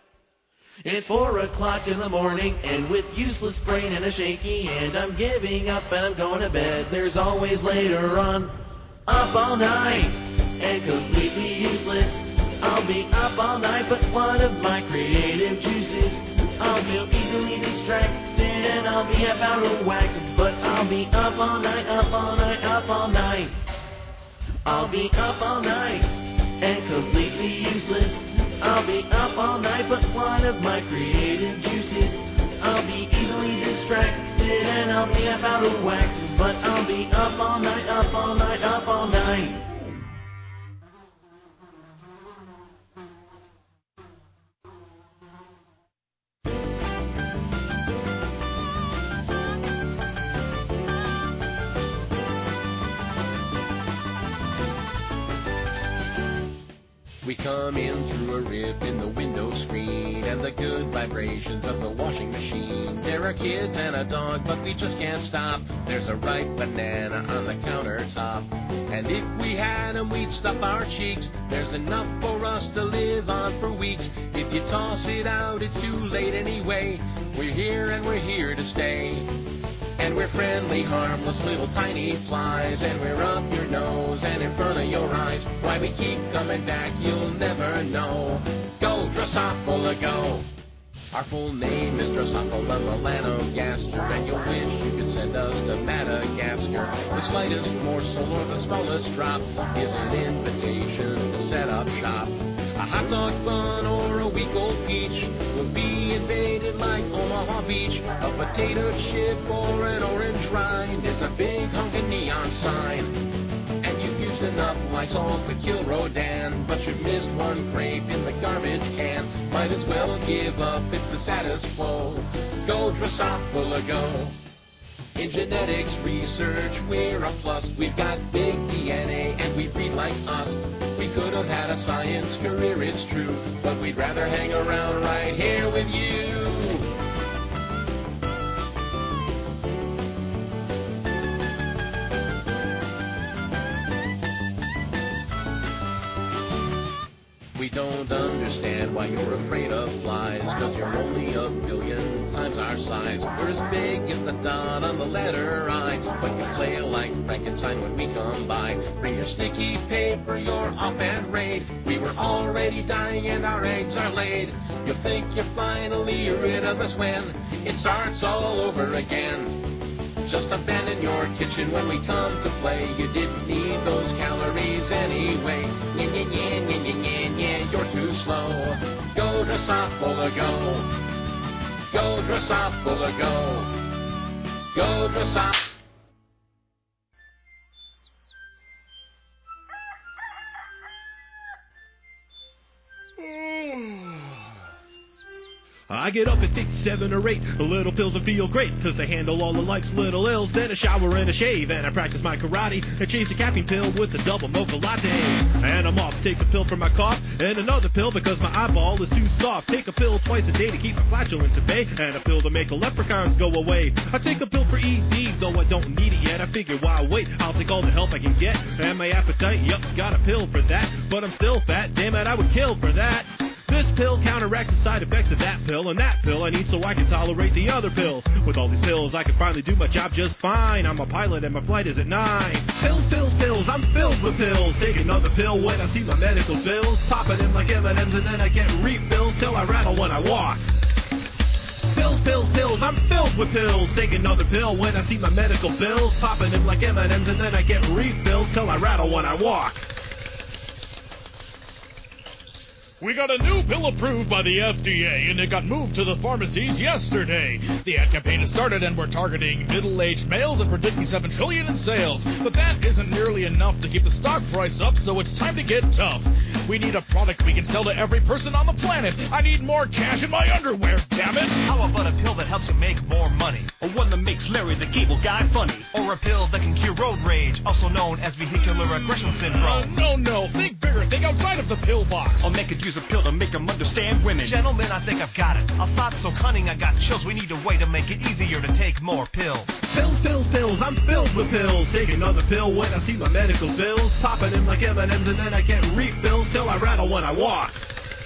Speaker 3: It's four o'clock in the morning, and with useless brain and a shaky hand, I'm giving up and I'm going to bed. There's always later on. Up all night and completely useless. I'll be up all night, but what of my creative juices? I'll feel easily distracted and I'll be half out of whack. But I'll be up all night, up all night, up all night. I'll be up all night and completely useless. I'll be up all night, but what of my creative juices? I'll be easily distracted and I'll be half out of whack. But I'll be up all night, up all night, up all night.
Speaker 6: We come in through a rip in the window screen and the good vibrations of the washing machine. There are kids and a dog, but we just can't stop. There's a ripe banana on the countertop. And if we had 'em, we'd stuff our cheeks. There's enough for us to live on for weeks. If you toss it out, it's too late anyway. We're here and we're here to stay. And we're friendly, harmless, little tiny flies. And we're up your nose and in front of your eyes. Why we keep coming back, you'll never know. Go, Drosophila, go! Our full name is Drosophila melanogaster, and you'll wish you could send us to Madagascar. The slightest morsel or the smallest drop is an invitation to set up shop. A hot dog bun or a week old peach will be invaded like Omaha Beach. A potato chip or an orange rind is a big honkin' neon sign. And you've used enough Lysol to kill Rodan, but you missed one grape in the garbage can. Might as well give up, it's the status quo. Go, Drosophila, go! In genetics research, we're a plus. We've got big D N A and we breed like us. We could have had a science career, it's true, but we'd rather hang around right here with you. We don't understand why you're afraid of flies, cause you're only a billion times our size. We're as big as the dot on the letter I, but you flail like Frankenstein when we come by. Bring your sticky paper, your op-ed raid. We were already dying and our eggs are laid. You'll think you're finally rid of us when it starts all over again. Just abandon your kitchen when we come to play. You didn't need those calories anyway. Yeah, yeah, yeah, yeah, yeah, yeah, yeah, you're too slow. Go, Drosophila, go. Go, Drosophila, go. Go, Drosophila.
Speaker 9: I get up and take seven or eight little pills and feel great, cause they handle all of life's little ills. Then a shower and a shave, and I practice my karate and chase a caffeine pill with a double mocha latte. And I'm off, take a pill for my cough, and another pill because my eyeball is too soft. Take a pill twice a day to keep my flatulence at bay, and a pill to make the leprechauns go away. I take a pill for E D, though I don't need it yet. I figure why wait, I'll take all the help I can get. And my appetite, yup, got a pill for that. But I'm still fat, damn it, I would kill for that. This pill counteracts the side effects of that pill, and that pill I need so I can tolerate the other pill. With all these pills, I can finally do my job just fine. I'm a pilot and my flight is at nine. Pills, pills, pills, I'm filled with pills. Take another pill when I see my medical bills. Popping in like M and M's and then I get refills till I rattle when I walk. Pills, pills, pills, I'm filled with pills. Take another pill when I see my medical bills. Popping in like M and M's and then I get refills till I rattle when I walk.
Speaker 11: We got a new pill approved by the F D A, and it got moved to the pharmacies yesterday. The ad campaign has started, and we're targeting middle-aged males and predicting seven trillion dollars in sales. But that isn't nearly enough to keep the stock price up, so it's time to get tough. We need a product we can sell to every person on the planet. I need more cash in my underwear, damn it!
Speaker 10: How about a pill that helps you make more money? Or one that makes Larry the Cable Guy funny? Or a pill that can cure road rage, also known as vehicular aggression syndrome?
Speaker 11: Uh, no, no, think bigger, think outside of the pill box.
Speaker 10: Or make it use a pill to make them understand women. Gentlemen, I think I've got it. A thought so cunning I got chills. We need a way to make it easier to take more pills.
Speaker 9: Pills, pills, pills, I'm filled with pills. Take another pill when I see my medical bills. Popping in like M and M's and then I get refills till I rattle when I walk.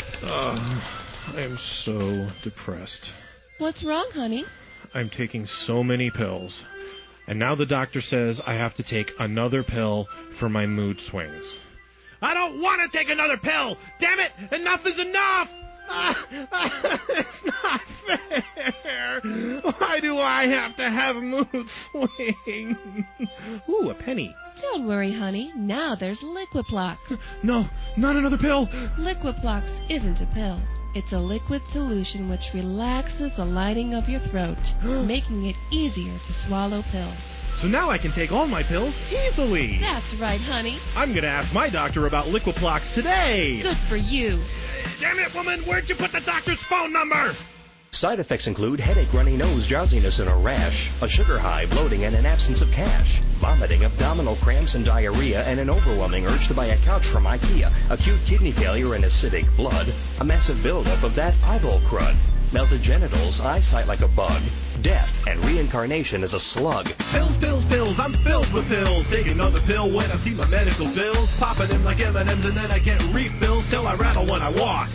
Speaker 12: Uh, I am so depressed.
Speaker 21: What's wrong, honey?
Speaker 12: I'm taking so many pills. And now the doctor says I have to take another pill for my mood swings.
Speaker 9: I don't want to take another pill! Damn it! Enough is enough! Ah, ah, it's not fair! Why do I have to have mood swings? Ooh, a penny.
Speaker 21: Don't worry, honey. Now there's Liquiplox.
Speaker 12: No, not another pill!
Speaker 21: Liquiplox isn't a pill. It's a liquid solution which relaxes the lining of your throat, making it easier to swallow pills.
Speaker 9: So now I can take all my pills easily.
Speaker 21: That's right, honey.
Speaker 9: I'm going to ask my doctor about Liquiplox today.
Speaker 21: Good for you.
Speaker 9: Damn it, woman, where'd you put the doctor's phone number?
Speaker 25: Side effects include headache, runny nose, drowsiness, and a rash, a sugar high, bloating, and an absence of cash, vomiting, abdominal cramps, and diarrhea, and an overwhelming urge to buy a couch from IKEA, acute kidney failure and acidic blood, a massive buildup of that eyeball crud, melted genitals, eyesight like a bug, death, and reincarnation as a slug.
Speaker 9: Pills, pills, pills, I'm filled with pills. Take another pill when I see my medical bills. Popping in like M and M's and then I get refills till I rattle when I walk.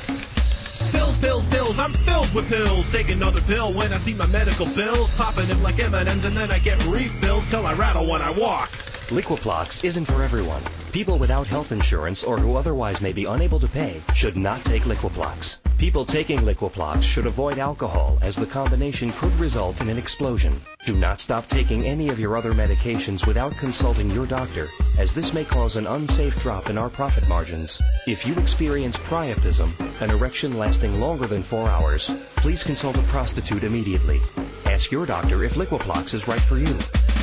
Speaker 9: Pills, pills, pills, I'm filled with pills. Take another pill when I see my medical bills. Popping in like M and M's and then I get refills till I rattle when I walk.
Speaker 25: Liquiplox isn't for everyone. People without health insurance or who otherwise may be unable to pay should not take Liquiplox. People taking Liquiplox should avoid alcohol, as the combination could result in an explosion. Do not stop taking any of your other medications without consulting your doctor, as this may cause an unsafe drop in our profit margins. If you experience priapism, an erection lasting longer than four hours, please consult a prostitute immediately. Ask your doctor if Liquiplox is right for you.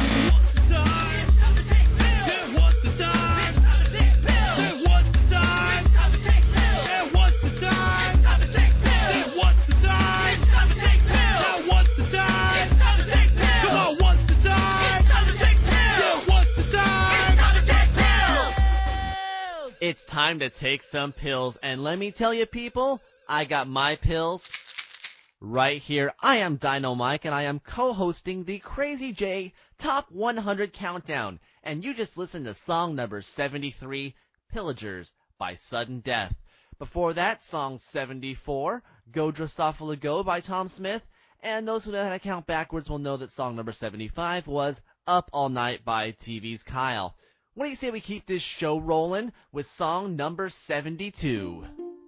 Speaker 8: It's time to take some pills, and let me tell you, people, I got my pills right here. I am Dino Mike, and I am co-hosting the Crazy J Top one hundred Countdown, and you just listened to song number seventy-three, Pillagers by Sudden Death. Before that, song seventy-four, Go Drosophila Go by Tom Smith, and those who know how to count backwards will know that song number seventy-five was Up All Night by T V's Kyle. What do you say we keep this show rolling with song number seventy-two?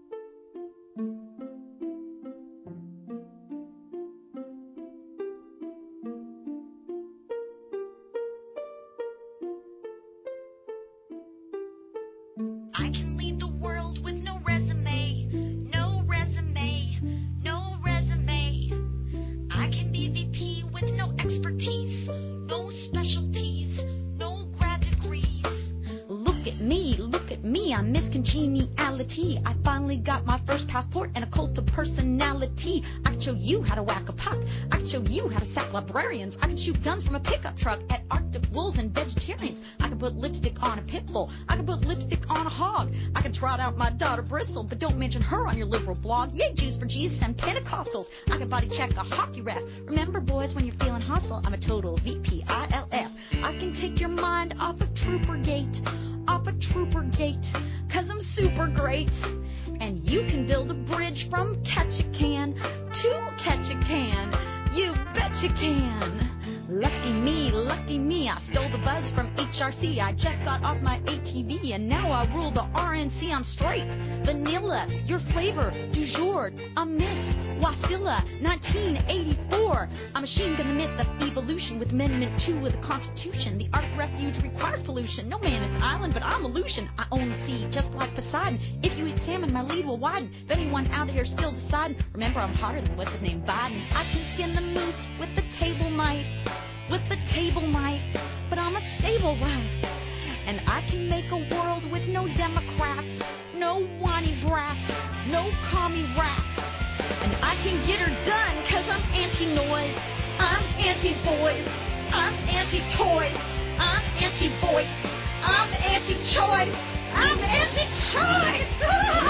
Speaker 26: I can lead the world with no resume, no resume, no resume. I can be V P with no expertise, no specialties, no grad degrees.
Speaker 27: Look at me, look at me,
Speaker 26: me, I'm Miss Congeniality. I finally got my first passport and a cult of personality. I can show you how to whack a puck. I can show you how to sack librarians. I can shoot guns from a pickup truck at Arctic wolves and vegetarians. I can put lipstick on a pit bull. I can put lipstick on a hog. I can trot out my daughter Bristol, but don't mention her on your liberal blog. Yay, Jews for Jesus and Pentecostals. I can body check a hockey ref. Remember, boys, when you're feeling hustle, I'm a total V P I L F. I can take your mind off of Trooper Gate, off of Trooper Gate, cause I'm super great. And you can build a bridge from Ketchikan to Ketchikan. You bet you can. Lucky me, lucky me, I stole the buzz from H R C. I just got off my A T V and now I rule the R N C. I'm straight, vanilla, your flavor, du jour. I'm Miss Wasilla, nineteen eighty-four. I machine gun the myth of evolution with Amendment two of the Constitution. The Arctic refuge requires pollution. No man is an island, but I'm Aleutian. I own the sea, just like Poseidon. If you eat salmon, my lead will widen. If anyone out here still deciding, remember I'm hotter than what's his name, Biden. I can skin the moose with the table knife. With the table knife, but I'm a stable wife. And I can make a world with no Democrats, no whiny brats, no commie rats. And I can get her done, cause I'm anti-noise, I'm anti-boys, I'm anti-toys, I'm anti-voice, I'm anti-choice, I'm anti-choice!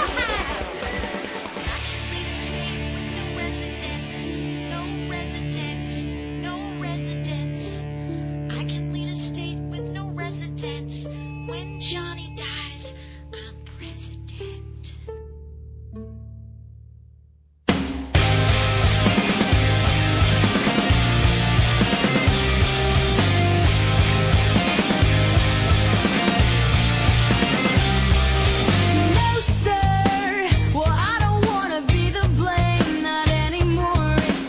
Speaker 26: I can leave a state with no residents, no residents, no residents. I can lead a state with no residents. When Johnny dies, I'm president. No, sir. Well, I don't wanna be the blame. Not anymore. It's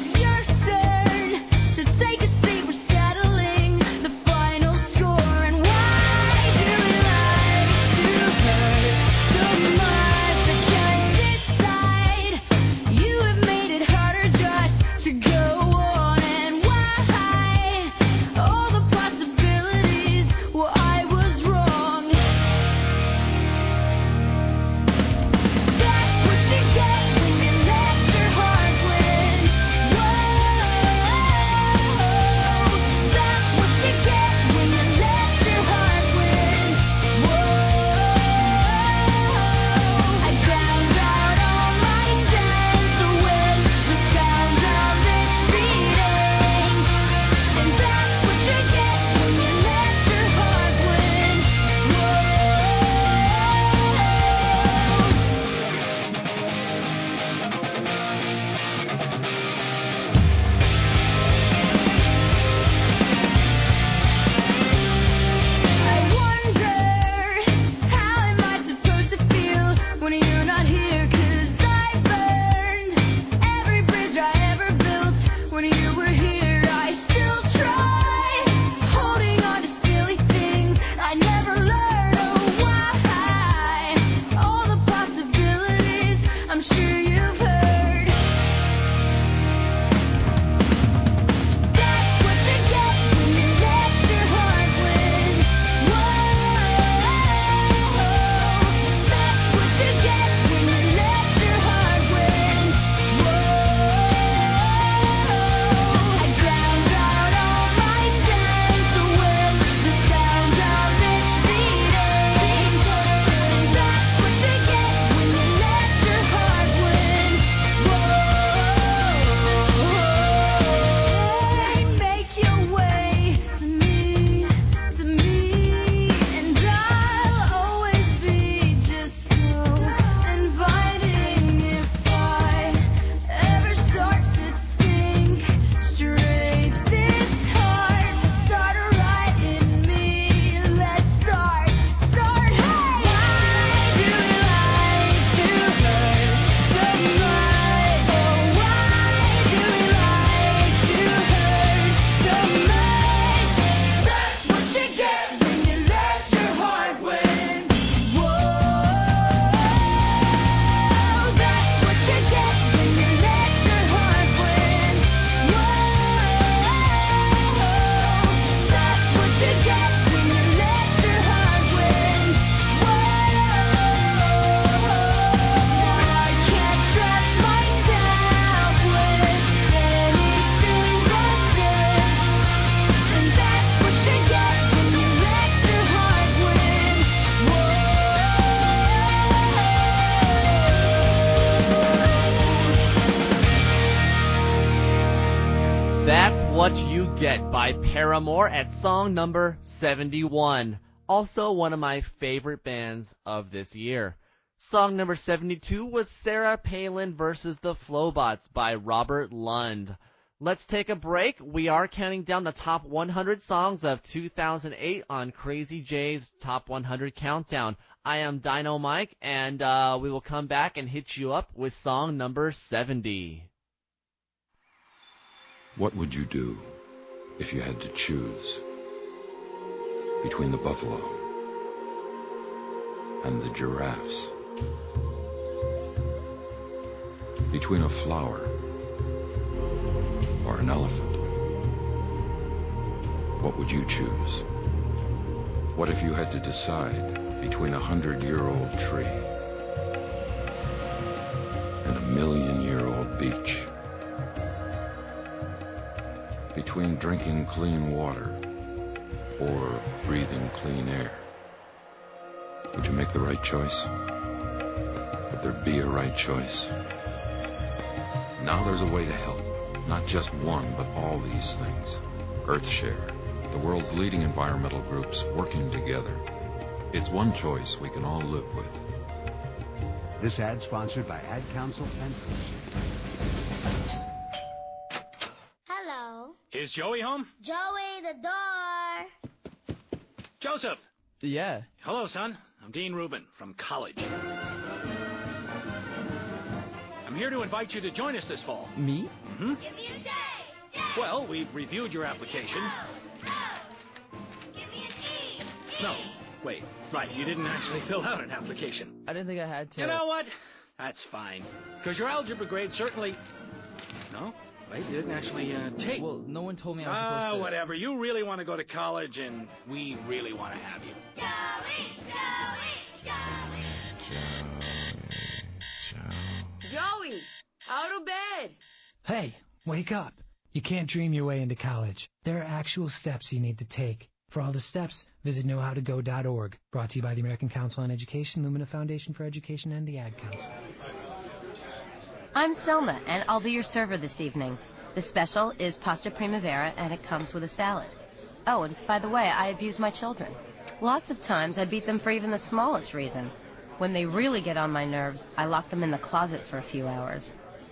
Speaker 8: Forget by Paramore at song number seventy-one. Also one of my favorite bands of this year. Song number seventy-two was Sarah Palin versus the Flowbots by Robert Lund. Let's take a break. We are counting down the top one hundred songs of two thousand eight on Crazy J's Top one hundred Countdown. I am Dino Mike, and uh, we will come back and hit you up with song number seventy.
Speaker 1: What would you do if you had to choose between the buffalo and the giraffes? Between a flower or an elephant? What would you choose? What if you had to decide between a hundred-year-old tree and a million-year-old beach? Between drinking clean water or breathing clean air? Would you make the right choice? Would there be a right choice? Now there's a way to help. Not just one, but all these things. Earthshare, the world's leading environmental groups working together. It's one choice we can all live with.
Speaker 4: This ad sponsored by Ad Council and
Speaker 16: Hello.
Speaker 7: Is Joey home?
Speaker 16: Joey, the door.
Speaker 7: Joseph.
Speaker 13: Yeah.
Speaker 7: Hello, son. I'm Dean Rubin from college. I'm here to invite you to join us this fall.
Speaker 13: Me?
Speaker 7: Mm-hmm. Give me a day. Day. Well, we've reviewed your application.
Speaker 16: No. No. Give me an E. E.
Speaker 7: No. Wait. Right. You didn't actually fill out an application.
Speaker 13: I didn't think I had to.
Speaker 7: You know what? That's fine. Because your algebra grade certainly... No? Wait, you didn't actually uh, take...
Speaker 13: Well, no one told me I was
Speaker 7: Ah,
Speaker 13: supposed to...
Speaker 7: whatever. You really want to go to college, and we really want to have you.
Speaker 16: Joey, Joey, Joey.
Speaker 14: Joey, out of bed.
Speaker 20: Hey, wake up. You can't dream your way into college. There are actual steps you need to take. For all the steps, visit know how to go dot org. Brought to you by the American Council on Education, Lumina Foundation for Education, and the Ad Council.
Speaker 27: I'm Selma, and I'll be your server this evening. The special is pasta primavera, and it comes with a salad. Oh, and by the way, I abuse my children. Lots of times I beat them for even the smallest reason. When they really get on my nerves, I lock them in the closet for a few hours.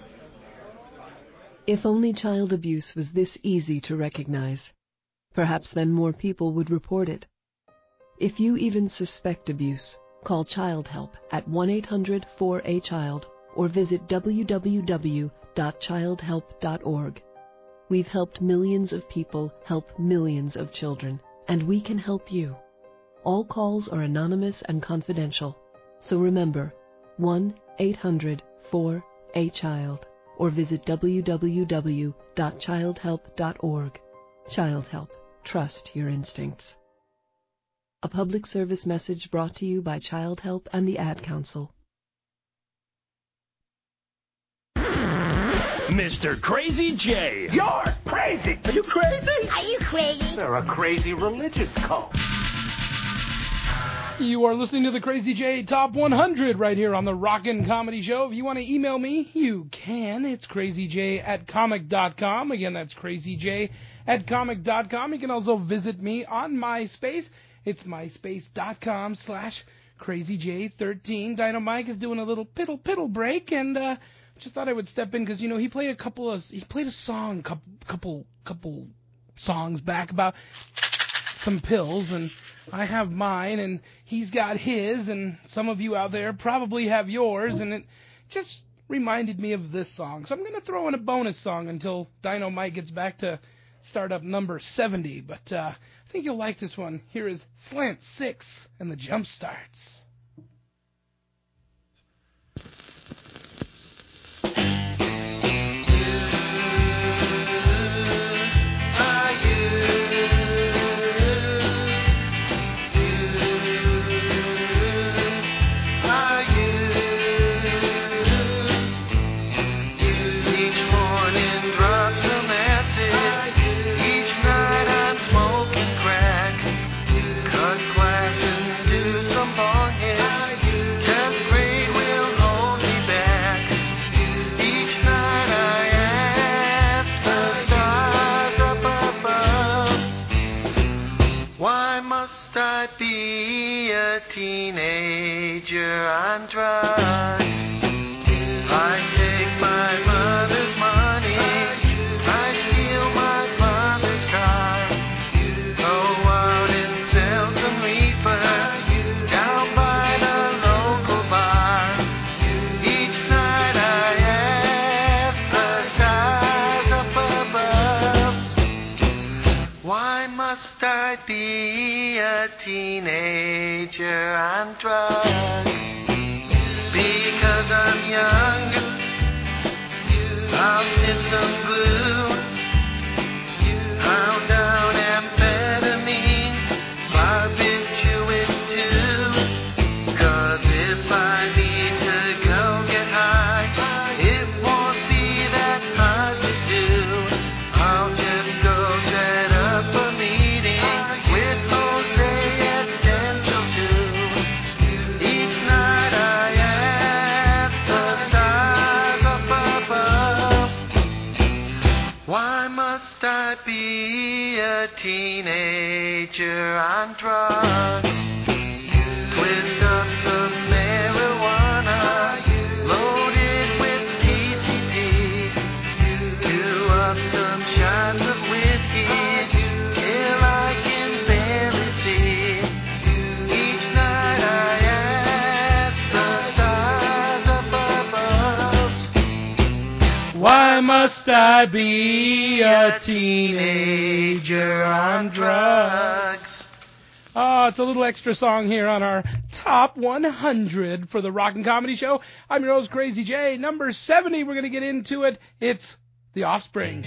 Speaker 24: If only child abuse was this easy to recognize. Perhaps then more people would report it. If you even suspect abuse, call Child Help at one eight hundred four A child or visit w w w dot child help dot org. We've helped millions of people help millions of children, and we can help you. All calls are anonymous and confidential, so remember, one eight hundred four A child or visit w w w dot child help dot org. Child Help. Trust your instincts. A public service message brought to you by Child Help and the Ad Council.
Speaker 28: Mister Crazy J.
Speaker 29: You're crazy. Are you crazy?
Speaker 16: Are you crazy?
Speaker 29: They're a crazy religious cult.
Speaker 2: You are listening to the Crazy J Top one hundred right here on the Rockin' Comedy Show. If you want to email me, you can. It's crazyj at comic dot com. Again, that's crazyj at comic dot com. You can also visit me on MySpace. It's myspace.com slash crazyj13. Dino Mike is doing a little piddle piddle break, and uh, just thought I would step in because, you know, he played a couple of, he played a song, couple, couple, couple songs back about some pills, and I have mine, and he's got his, and some of you out there probably have yours, and it just reminded me of this song. So I'm going to throw in a bonus song until Dino Mike gets back to startup number seventy, but uh, I think you'll like this one. Here is Slant Six and the Jump Starts.
Speaker 3: Up above.
Speaker 5: teenager on drugs. I take my mother's money, I steal my father's car, go out and sell some reefer down by the local bar. Each night I ask the stars up above, why must I be a teenager on drugs? Because I'm young, I'll sniff some glue, pound down amphetamines, barbiturates too. 'Cause if I need to go get high, it won't be that hard to do. I'll just go set up a meeting with Jose at ten till two. Each night I ask the stars up above, why must I be a teenager on drugs? Twist up some marijuana, load it with P C P, do up some shots of whiskey, till I can barely see. Each night I ask the stars up above,
Speaker 2: Why must I be a teenager on drugs? Oh, it's a little extra song here on our Top one hundred for the Rock and Comedy Show. I'm your host, Crazy J. Number seventy, we're going to get into it. It's The Offspring.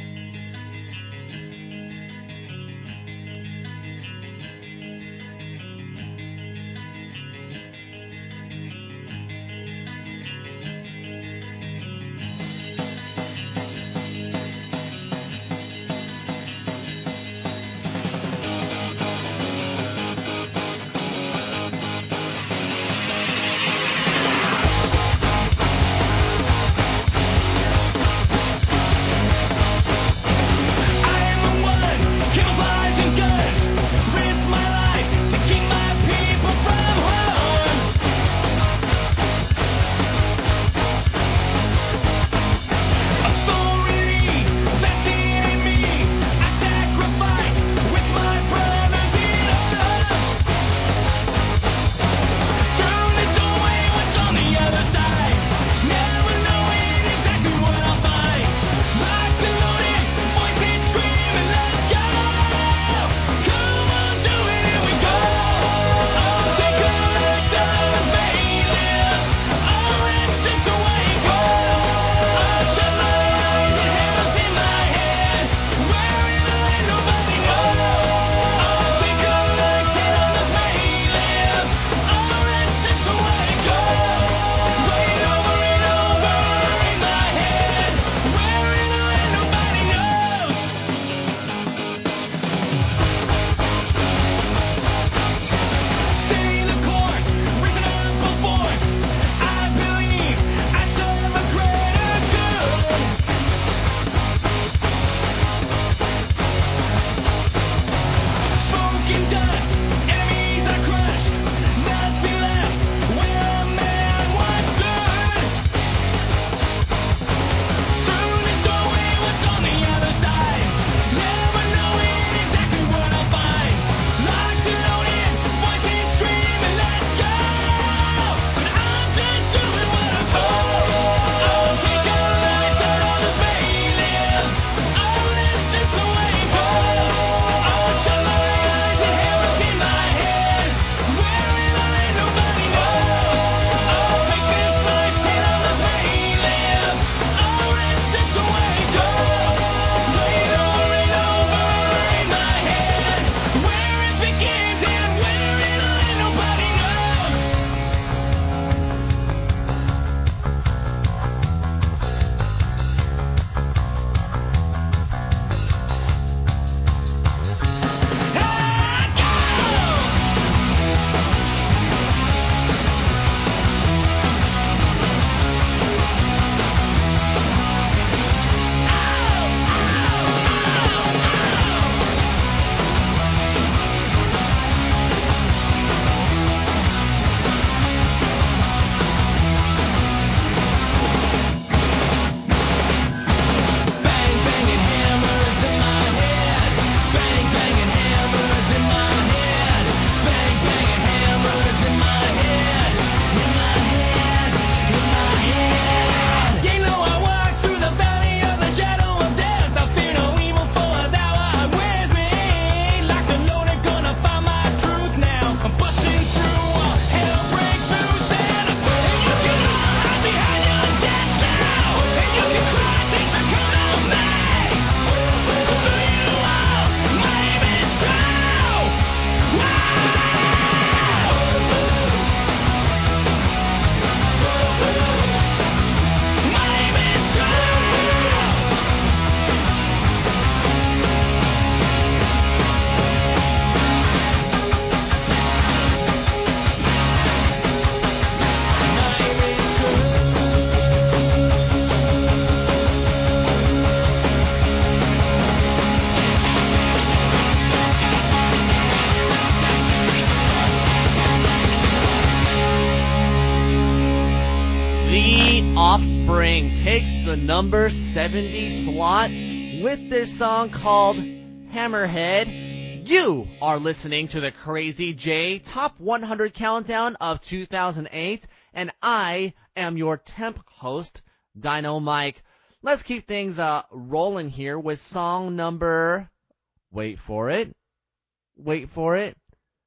Speaker 8: The Offspring takes the number seventy slot with their song called Hammerhead. You are listening to the Crazy J Top one hundred Countdown of two thousand eight, and I am your temp host, Dino Mike. Let's keep things uh rolling here with song number, wait for it, wait for it,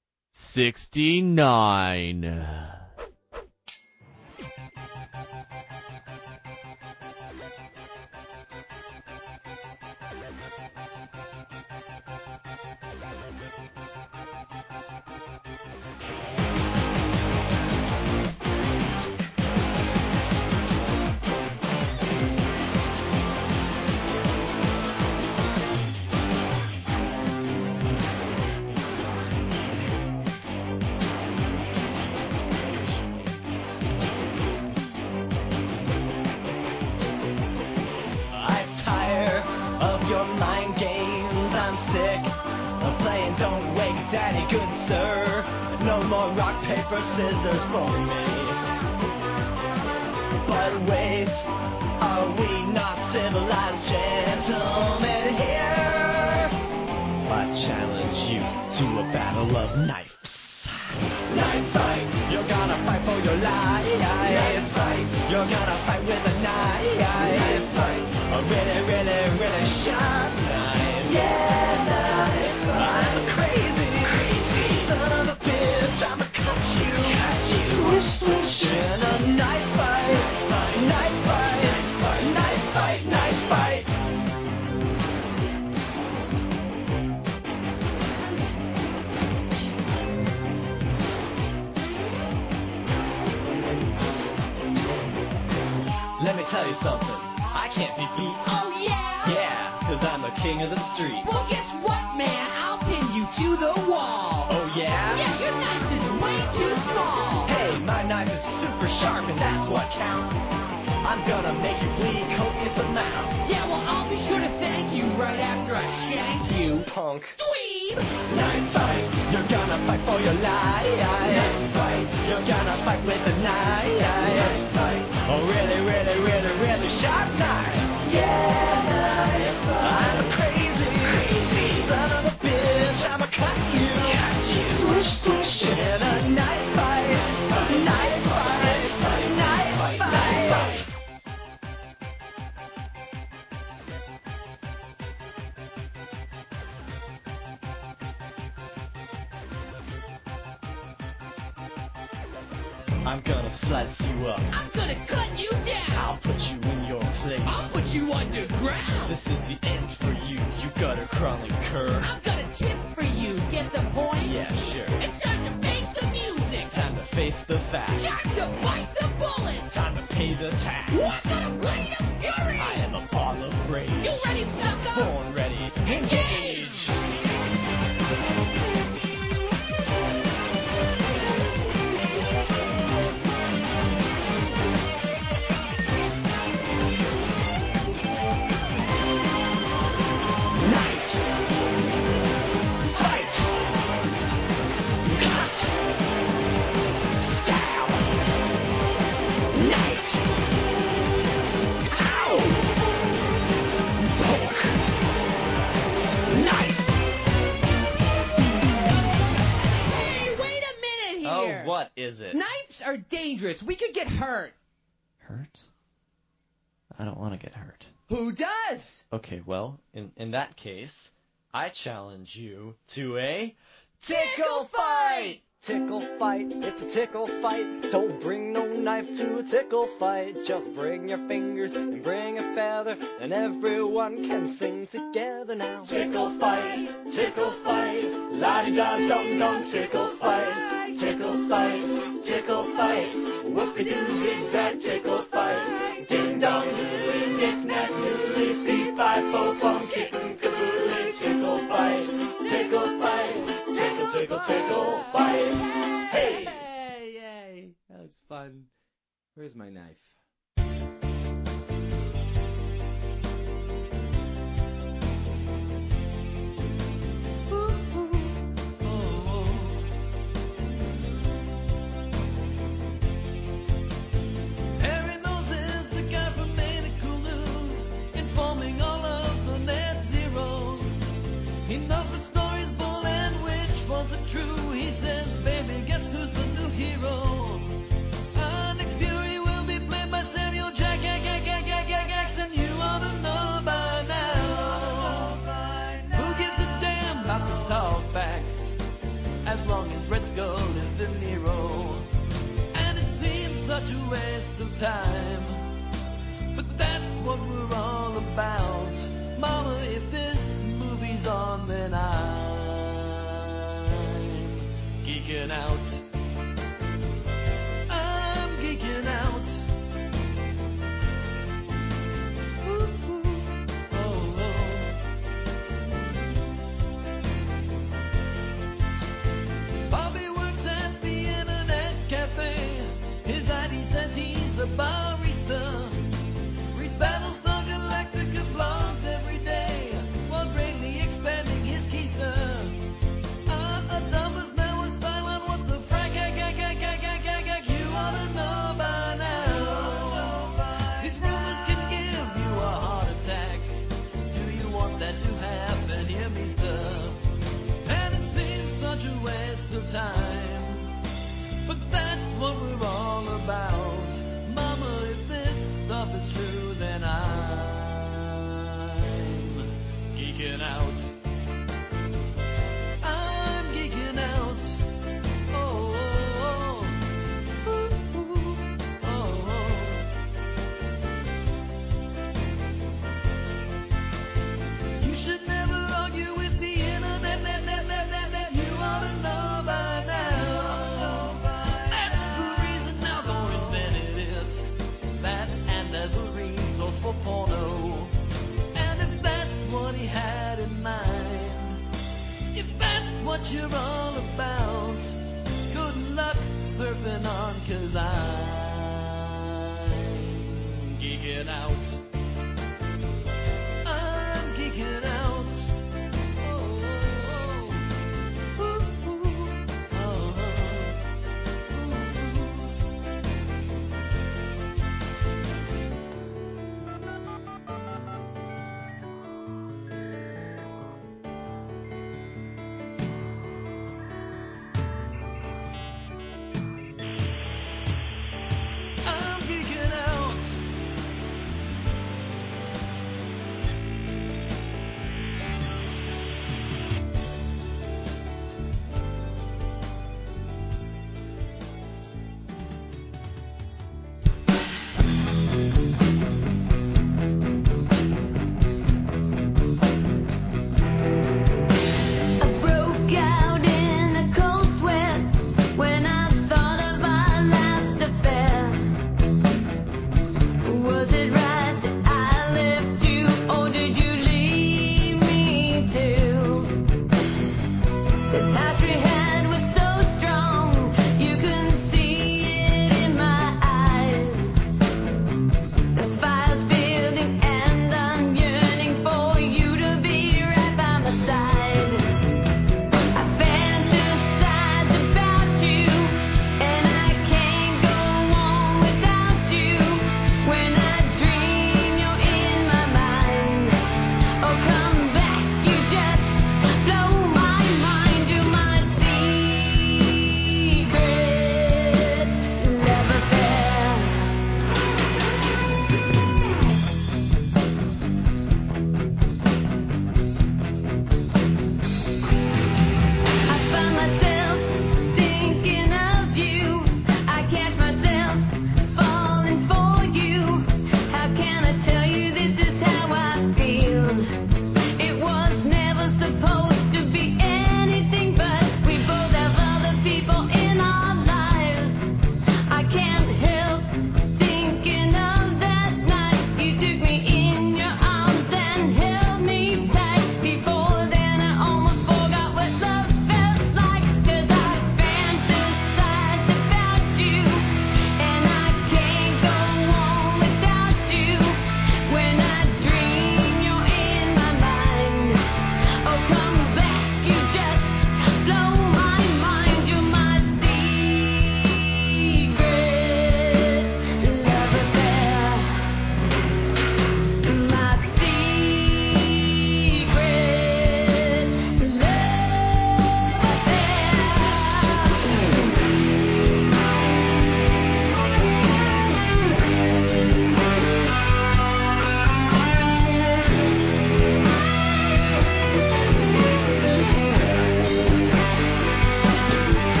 Speaker 8: sixty-nine.
Speaker 3: I'm tired of your mind games. I'm sick of playing Don't Wake Daddy, good sir. No more rock, paper, scissors for me. But wait, are we not civilized gentlemen here? I challenge you to a battle of knives. Knife fight, you're gonna fight for your life. Knife fight, you're gonna fight with a knife. Knife fight, a really, really, really sharp knife. Yeah, knife fight. I'm a crazy, crazy son of a bitch. I'ma cut you, cut you. Swish, swish in a knife fight. Knife fight, knife fight, knife fight. Let me tell you something, I can't be beat.
Speaker 14: Oh, yeah?
Speaker 3: Yeah, cause I'm the king of the street.
Speaker 14: Well, guess what, man? I'll pin you to the wall.
Speaker 3: Oh, yeah?
Speaker 14: Yeah, your knife is way too small.
Speaker 3: Hey, my knife is super sharp and that's what counts. I'm gonna make you bleed copious amounts.
Speaker 14: Yeah, well, I'll be sure to thank you right after I shank you.
Speaker 3: Punk.
Speaker 14: Dweeb!
Speaker 3: Knife fight, you're gonna fight for your life. Knife fight, you're gonna fight with a knife. Knife fight, a really, really, really, really sharp knife. Yeah, knife fight. I'm a crazy, crazy son of a bitch. I'ma cut you, cut you. Swish, swish in a knife fight. Knife fight, knife fight, knife fight. I'm gonna slice you up.
Speaker 14: I'm gonna cut you down.
Speaker 3: I'll put you in your place.
Speaker 14: I'll put you underground.
Speaker 3: This is the end for you, you gutter crawling cur.
Speaker 14: I've got a tip for you. Get the point?
Speaker 3: Yeah, sure.
Speaker 14: It's time to face the music.
Speaker 3: Time to face the facts.
Speaker 14: Time to bite the bullet.
Speaker 3: Time to pay the tax.
Speaker 14: Who's gonna blade of fury?
Speaker 3: I am a ball of rage.
Speaker 14: You ready, sucker?
Speaker 3: Born ready. Engage! Knife. Fight. Cut. Stab. Knife. Ow. Poke. Knife.
Speaker 14: Hey, wait a minute here.
Speaker 3: Oh, what is it?
Speaker 14: Knives are dangerous. We could get hurt.
Speaker 3: Hurt? I don't want to get hurt.
Speaker 14: Who does?
Speaker 3: Okay, well, in, in that case, I challenge you to a
Speaker 14: Tickle fight!
Speaker 3: Tickle fight, it's a tickle fight. Don't bring no knife to a tickle fight. Just bring your fingers and bring a feather, and everyone can sing together now. Tickle fight, tickle fight, la-di-da-dum-dum, tickle fight. Tickle fight, tickle fight, whoop-a-doo zigzag tickle fight. Ding-dong doodly, knick-knack doodly, fee-fi-fo-fum, kitten-kaboodly, tickle fight, tickle fight, tickle, tickle, tickle fight. Hey!
Speaker 6: Yay, yay. That was fun. Where's my knife?
Speaker 5: Every
Speaker 3: such a waste of time. But that's what we're all about. Mama, if this movie's on, then I'm geeking out. I'm geeking out. Ooh, ooh, oh, oh. Bobby works at the internet cafe. His I D says he's a barista. Reads Battlestar Galactica blogs every day while greatly expanding his keister. Uh, a dumber's now a silent. What the frack? Gag, gag, gag, gag, gag, gag, gag. You ought to know by now. These rumors can give you a heart attack. Do you want that to happen? Hear me stir. And it seems such a waste of time. But that's what we're all about. Mama, if this stuff is true, then I'm geeking out. I'm geeking out. Oh, oh, oh. Ooh, ooh, oh, oh. You should never argue with the internet. Net, net, net, net, net. You ought to know by now. That's the reason Al Gore invented it. That and as a resource for porno. And if that's what he had in mind, if that's what you're all about, good luck surfing on, 'cause I'm geeking out. I'm geeking out. Oh, oh, oh. Ooh, ooh, oh, oh.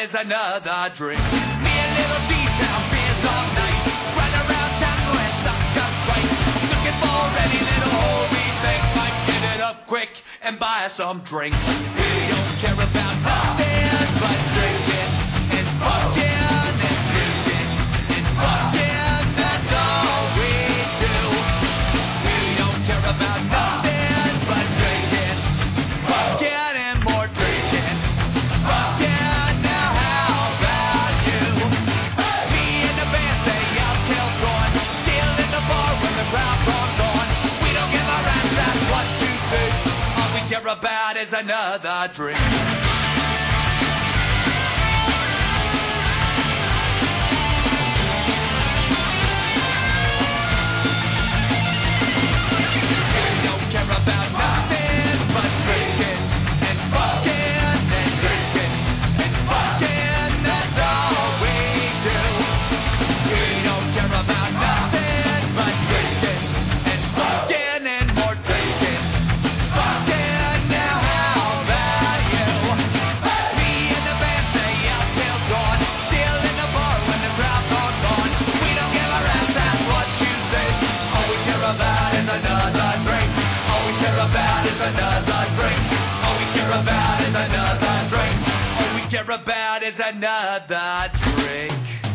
Speaker 5: is another drink. Me and little D-Town beers all night. Run around town going stuff just right. Looking for any little hole we think might get it up quick and buy us some drinks. We don't care about nothing but drinking and fucking and drinking and fucking. That's all we do. We don't care about nothing but drinking, fucking and more drinking, fucking. Now how about you? Me and the band stay out till dawn, still in the bar when the crowd's all gone. We don't give a rat's that's what you think. All we care about is another drink. We don't care about nothing but drinking and fucking and drinking and fucking. That's all we do. We don't care about nothing but drinking and fucking and more drinking, fucking. Now how about you? Me and the band stay out till dawn, still in the bar when the crowd's all gone. We don't give a rat's that's what you think. All we care about is another drink. All we care about is another drink. All we care about is another drink. All we care about is another drink.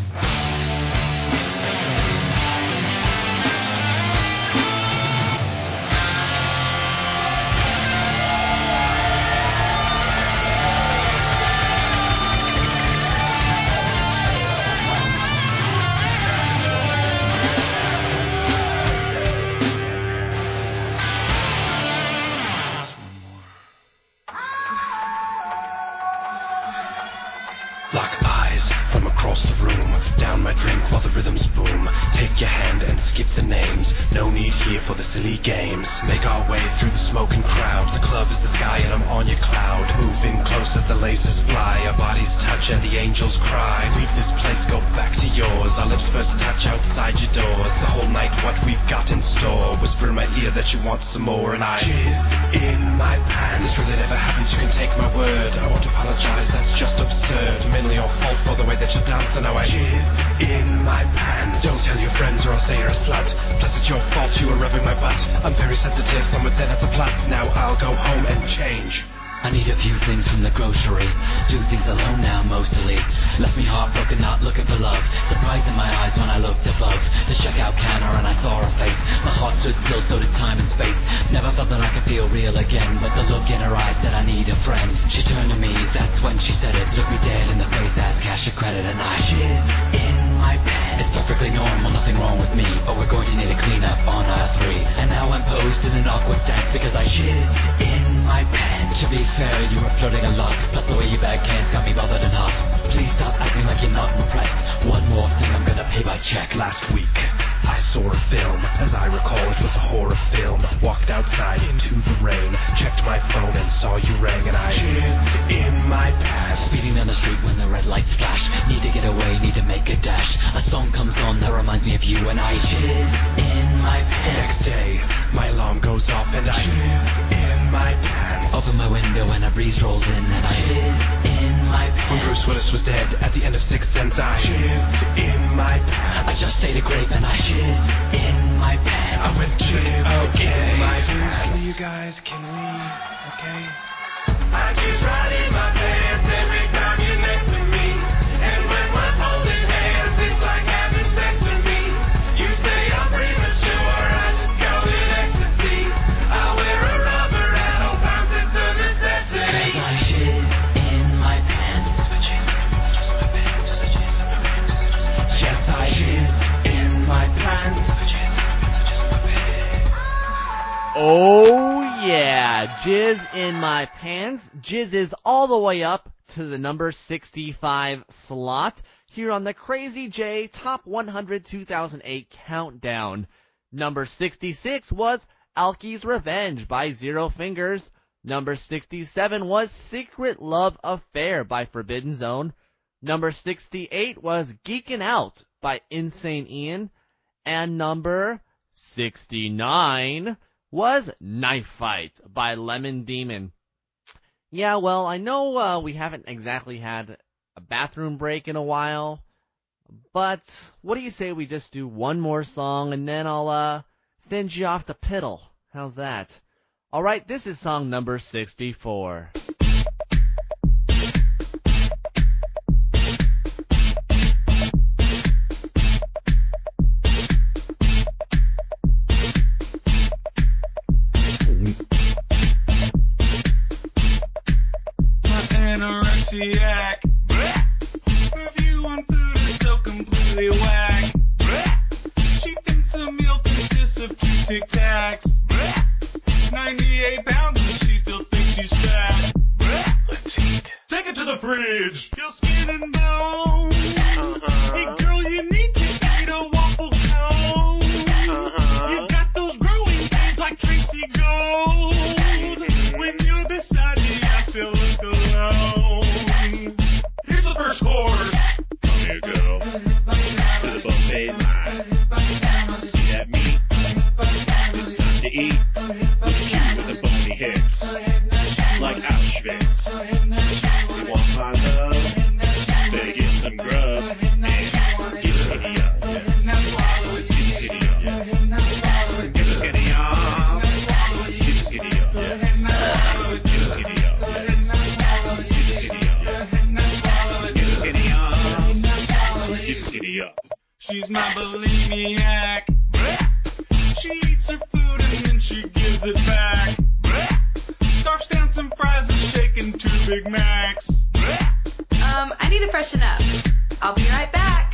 Speaker 25: Lock eyes from across the room. Down my drink while the rhythms boom. Take your hand and skip the names. No need here for the silly games. Make our way through the smoking crowd. The club is the sky and I'm on your cloud. Move in close as the lasers fly. Our bodies touch and the angels cry. Leave this place, go back to yours. Our lips first touch outside your doors. The whole night what we've got in store. Whisper in my ear that you want some more. And I jizz in my pants. This really never happens, you can take my word. I won't apologize, that's just absurd. Mainly your fault for the way that you dance. And now I jizz in my pants. Don't tell your friends or I'll say you're a slut. Plus it's your fault you were rubbing my butt. I'm very sensitive, some would say that's a plus. Now I'll go home and change.
Speaker 10: I need a few things from the grocery. Do things alone now mostly. Left me heartbroken, not looking for love. Surprise in my eyes when I looked above the checkout counter and I saw her face. My heart stood still, so did time and space. Never thought that I could feel real again, but the look in her eyes said I need a friend. She turned to me, that's when she said it. Looked me dead in the face, asked cash or credit, and I jizzed in my pants. It's perfectly normal, nothing wrong with me, but we're going to need a cleanup on aisle three. And now I'm posed in an awkward stance because I jizzed in my pants. To be fair, you were flirting a lot, plus the way you bag cans got me bothered and hot. Please stop acting like you're not impressed. One more thing, I'm gonna pay by check.
Speaker 25: Last week, I saw a film. As I recall, it was a horror film. Walked outside into the rain, checked my phone and saw you rang, and I jizzed in my pants.
Speaker 10: Speeding down the street when the red lights flash. Need to get away, need to make a dash. A song comes on that reminds me of you, and I jizz in my pants.
Speaker 25: The next day, my alarm goes off and I jizz in my pants.
Speaker 10: Open my window and a breeze rolls in, and I jizz in my pants.
Speaker 25: When Bruce Willis was dead at the end of Sixth Sense, I jizzed in my pants.
Speaker 10: I just ate a grape and I jizzed in my pants.
Speaker 25: I went jizzed okay. in my Seriously, pants. you guys, can we? Okay.
Speaker 5: I jizz right in my pants every time you're next to me. And when we're holding hands, it's like having sex to me. You say I'm premature, I just go in ecstasy. I wear a rubber at all times, it's a necessity.
Speaker 10: Cause I jizz in my pants.
Speaker 25: Yes, I jizz in my pants.
Speaker 8: Oh yeah, jizz in my pants. Jizz is all the way up to the number sixty-five slot here on the Crazy J Top one hundred two thousand eight Countdown. Number sixty-six was Alky's Revenge by Zero Fingers. Number sixty-seven was Secret Love Affair by Forbidden Zone. Number sixty-eight was Geekin' Out by Insane Ian. And number sixty-nine was Knife Fight by Lemon Demon. Yeah, well, I know uh, we haven't exactly had a bathroom break in a while. But what do you say we just do one more song and then I'll uh send you off to piddle? How's that? Alright, this is song number sixty-four.
Speaker 11: Anorexia. Her view on food is so completely whack. She thinks a meal consists of two Tic Tacs. ninety-eight pounds and she still thinks she's fat. Let's eat. Take it to the fridge. Your skin and bone. Uh-huh. Hey girl, you need to eat a waffle cone. Uh-huh. You got those growing pains like Tracy Gold. When you're beside me, I still look alone. Here's the first course. Come here, girl. To the buffet line. See that meat? It's time to eat. Look at you with the bony hips. Like Auschwitz. You want my love? Better get some grub. And get skinny up. Yes. Get skinny up. Yes. Get skinny up. Get skinny up. Yes. Get skinny up. Yes. Get skinny up. Yes. Get skinny up. Get skinny up. She's my bulimiac. She eats her food and then she gives it back. Scarfs down some fries and shaking two Big Macs.
Speaker 12: Um, I need to freshen up. I'll be right back.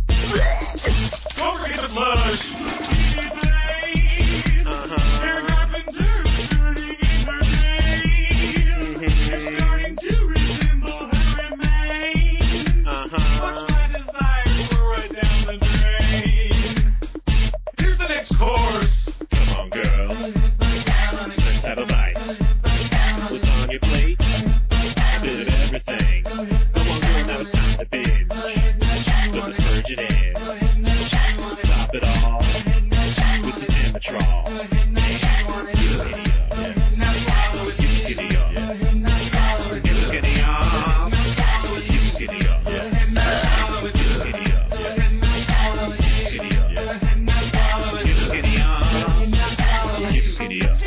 Speaker 11: Don't forget to flush. Speedy blade. Uh-huh. Hair carpenter turning in her grave. You're starting to resemble her remains. Uh-huh. Watch my desires flow right down the drain. Here's the next course. Come on, girl. Let's have a bite. What's on your plate? A bit of everything. Come on, girl, now it's time to binge. Put the virgin in. Top it all with some Amatrol. Get skinny up, yes. Get skinny up, yes. Get skinny up. Get skinny up, yes. Get skinny up, yes. Get skinny up, yes. Get skinny up. Get skinny up.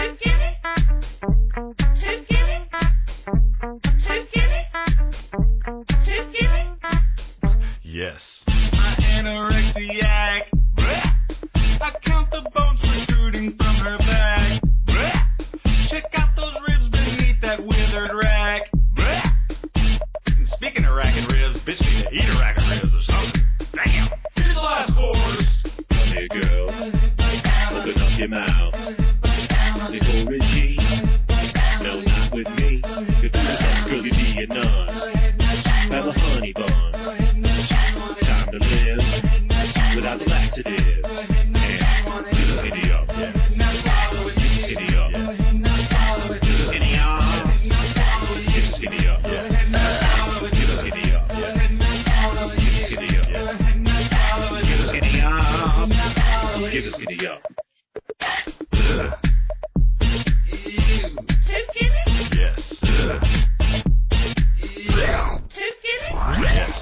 Speaker 11: Yes. My anorexiac. I count the bones protruding from her back. Check out those ribs beneath that withered rack. And speaking of racking ribs, bitch need to eat a rack of ribs or something. Damn. Here's the last course. Come here, girl. Open up your mouth. Nicole Richie. No, not with me. If you're sex, girl, you be a nun. Have a honey bun. Time to live without the laxatives. And get skinny up, yes. Get skinny up, yes. Get skinny up. Get skinny up, yes. Get skinny up, yes. Get skinny up, yes. Get skinny up. Get skinny up. Yes. Yes.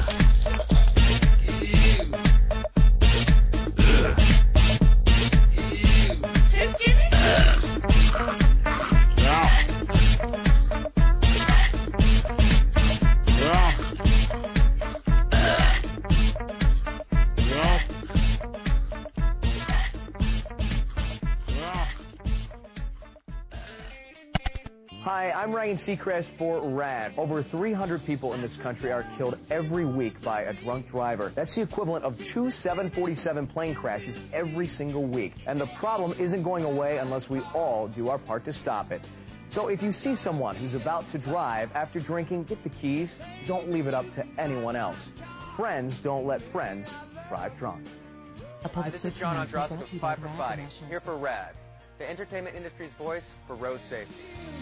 Speaker 15: Hi, I'm Ryan Seacrest for RAD. Over three hundred people in this country are killed every week by a drunk driver. That's the equivalent of two seven forty-seven plane crashes every single week. And the problem isn't going away unless we all do our part to stop it. So if you see someone who's about to drive after drinking, get the keys. Don't leave it up to anyone else. Friends don't let friends drive drunk.
Speaker 17: Hi, this is John Androsik of Five for Fighting, here for RAD, the entertainment industry's voice for road safety.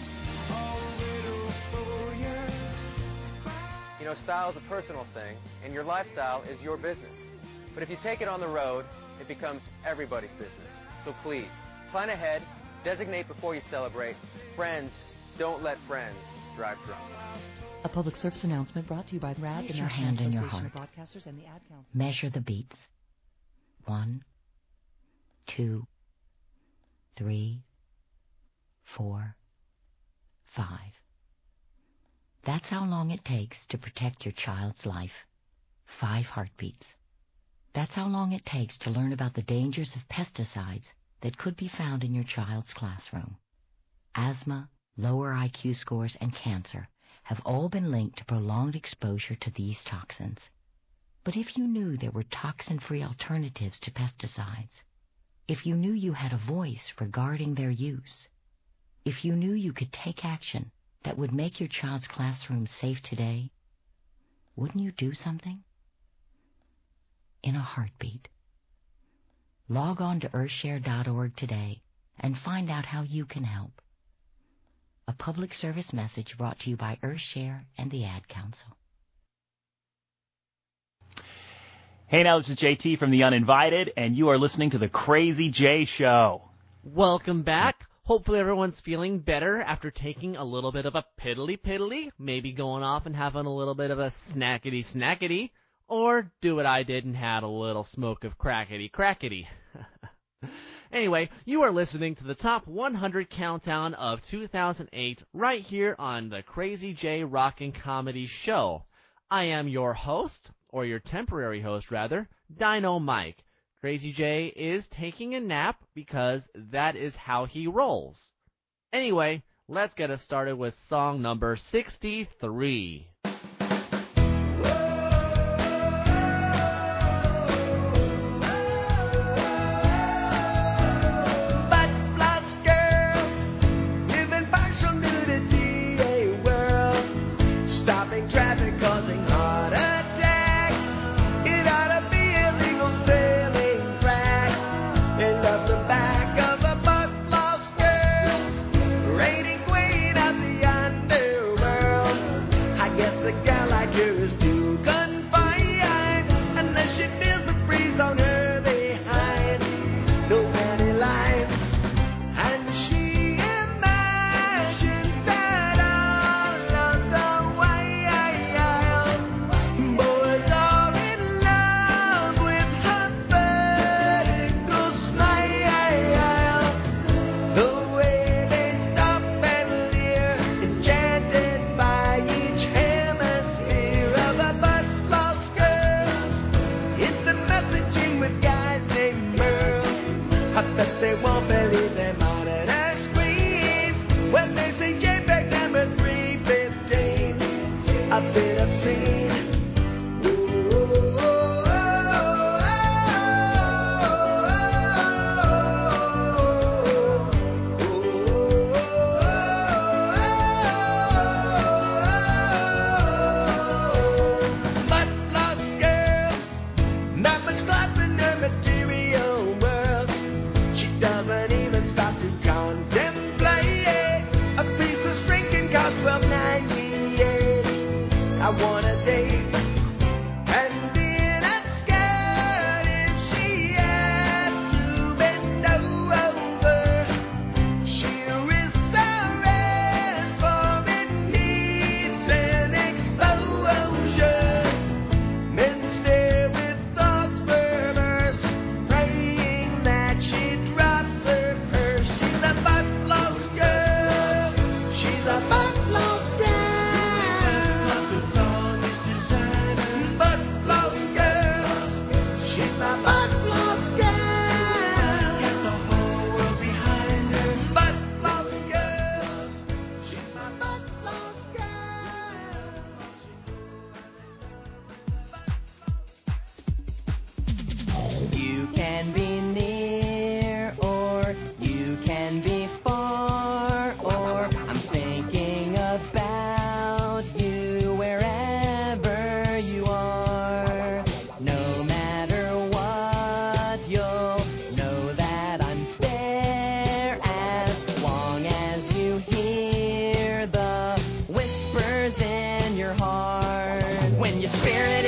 Speaker 17: You know, style is a personal thing, and your lifestyle is your business. But if you take it on the road, it becomes everybody's business. So please, plan ahead, designate before you celebrate. Friends, don't let friends drive drunk.
Speaker 1: A public service announcement brought to you by R A D,
Speaker 4: Place
Speaker 1: the
Speaker 4: your
Speaker 1: National
Speaker 4: hand in your
Speaker 1: Association of
Speaker 4: heart.
Speaker 1: Broadcasters, and the Ad Council.
Speaker 4: Measure the beats. One, two, three, four, five. That's how long it takes to protect your child's life. Five heartbeats. That's how long it takes to learn about the dangers of pesticides that could be found in your child's classroom. Asthma, lower I Q scores, and cancer have all been linked to prolonged exposure to these toxins. But if you knew there were toxin-free alternatives to pesticides, if you knew you had a voice regarding their use, if you knew you could take action that would make your child's classroom safe today, wouldn't you do something? In a heartbeat. Log on to earthshare dot org today and find out how you can help. A public service message brought to you by Earthshare and the Ad Council.
Speaker 9: Hey, now this is J T from The Uninvited, and you are listening to The Crazy J Show.
Speaker 8: Welcome back. Hopefully everyone's feeling better after taking a little bit of a piddly-piddly, maybe going off and having a little bit of a snackety-snackety, or do what I did and had a little smoke of crackety-crackety. Anyway, you are listening to the Top one hundred Countdown of two thousand eight right here on the Crazy J Rockin' Comedy Show. I am your host, or your temporary host rather, Dino Mike. Crazy J is taking a nap because that is how he rolls. Anyway, let's get us started with song number sixty-three.
Speaker 3: Stopping traffic, causing heart attacks. It ought to be illegal selling crack. End up the back of a butt-lost girl's reigning queen of the underworld. I guess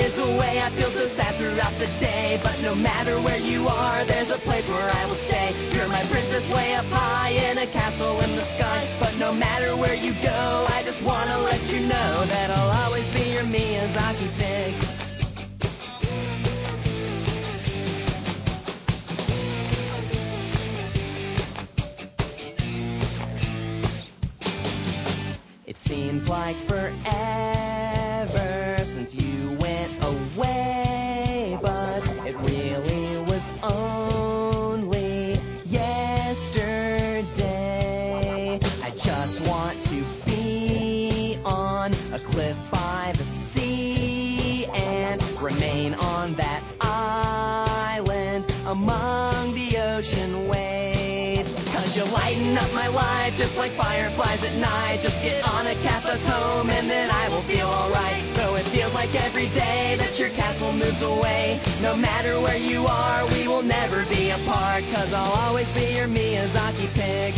Speaker 27: is away. I feel so sad throughout the day, but no matter where you are, there's a place where I will stay. You're my princess way up high in a castle in the sky, but no matter where you go, I just wanna let you know that I'll always be your Miyazaki pig. It seems like forever since you went away, but it really was only yesterday. I just want to be on a cliff by the sea and remain on that island among the ocean waves. Cause you lighten up my life just like fireflies at night. Just get on a cat bus home and then I will feel alright. Though it feels like every day that your castle moves away. No matter where you are, we will never be apart. Cause I'll always be your Miyazaki pig.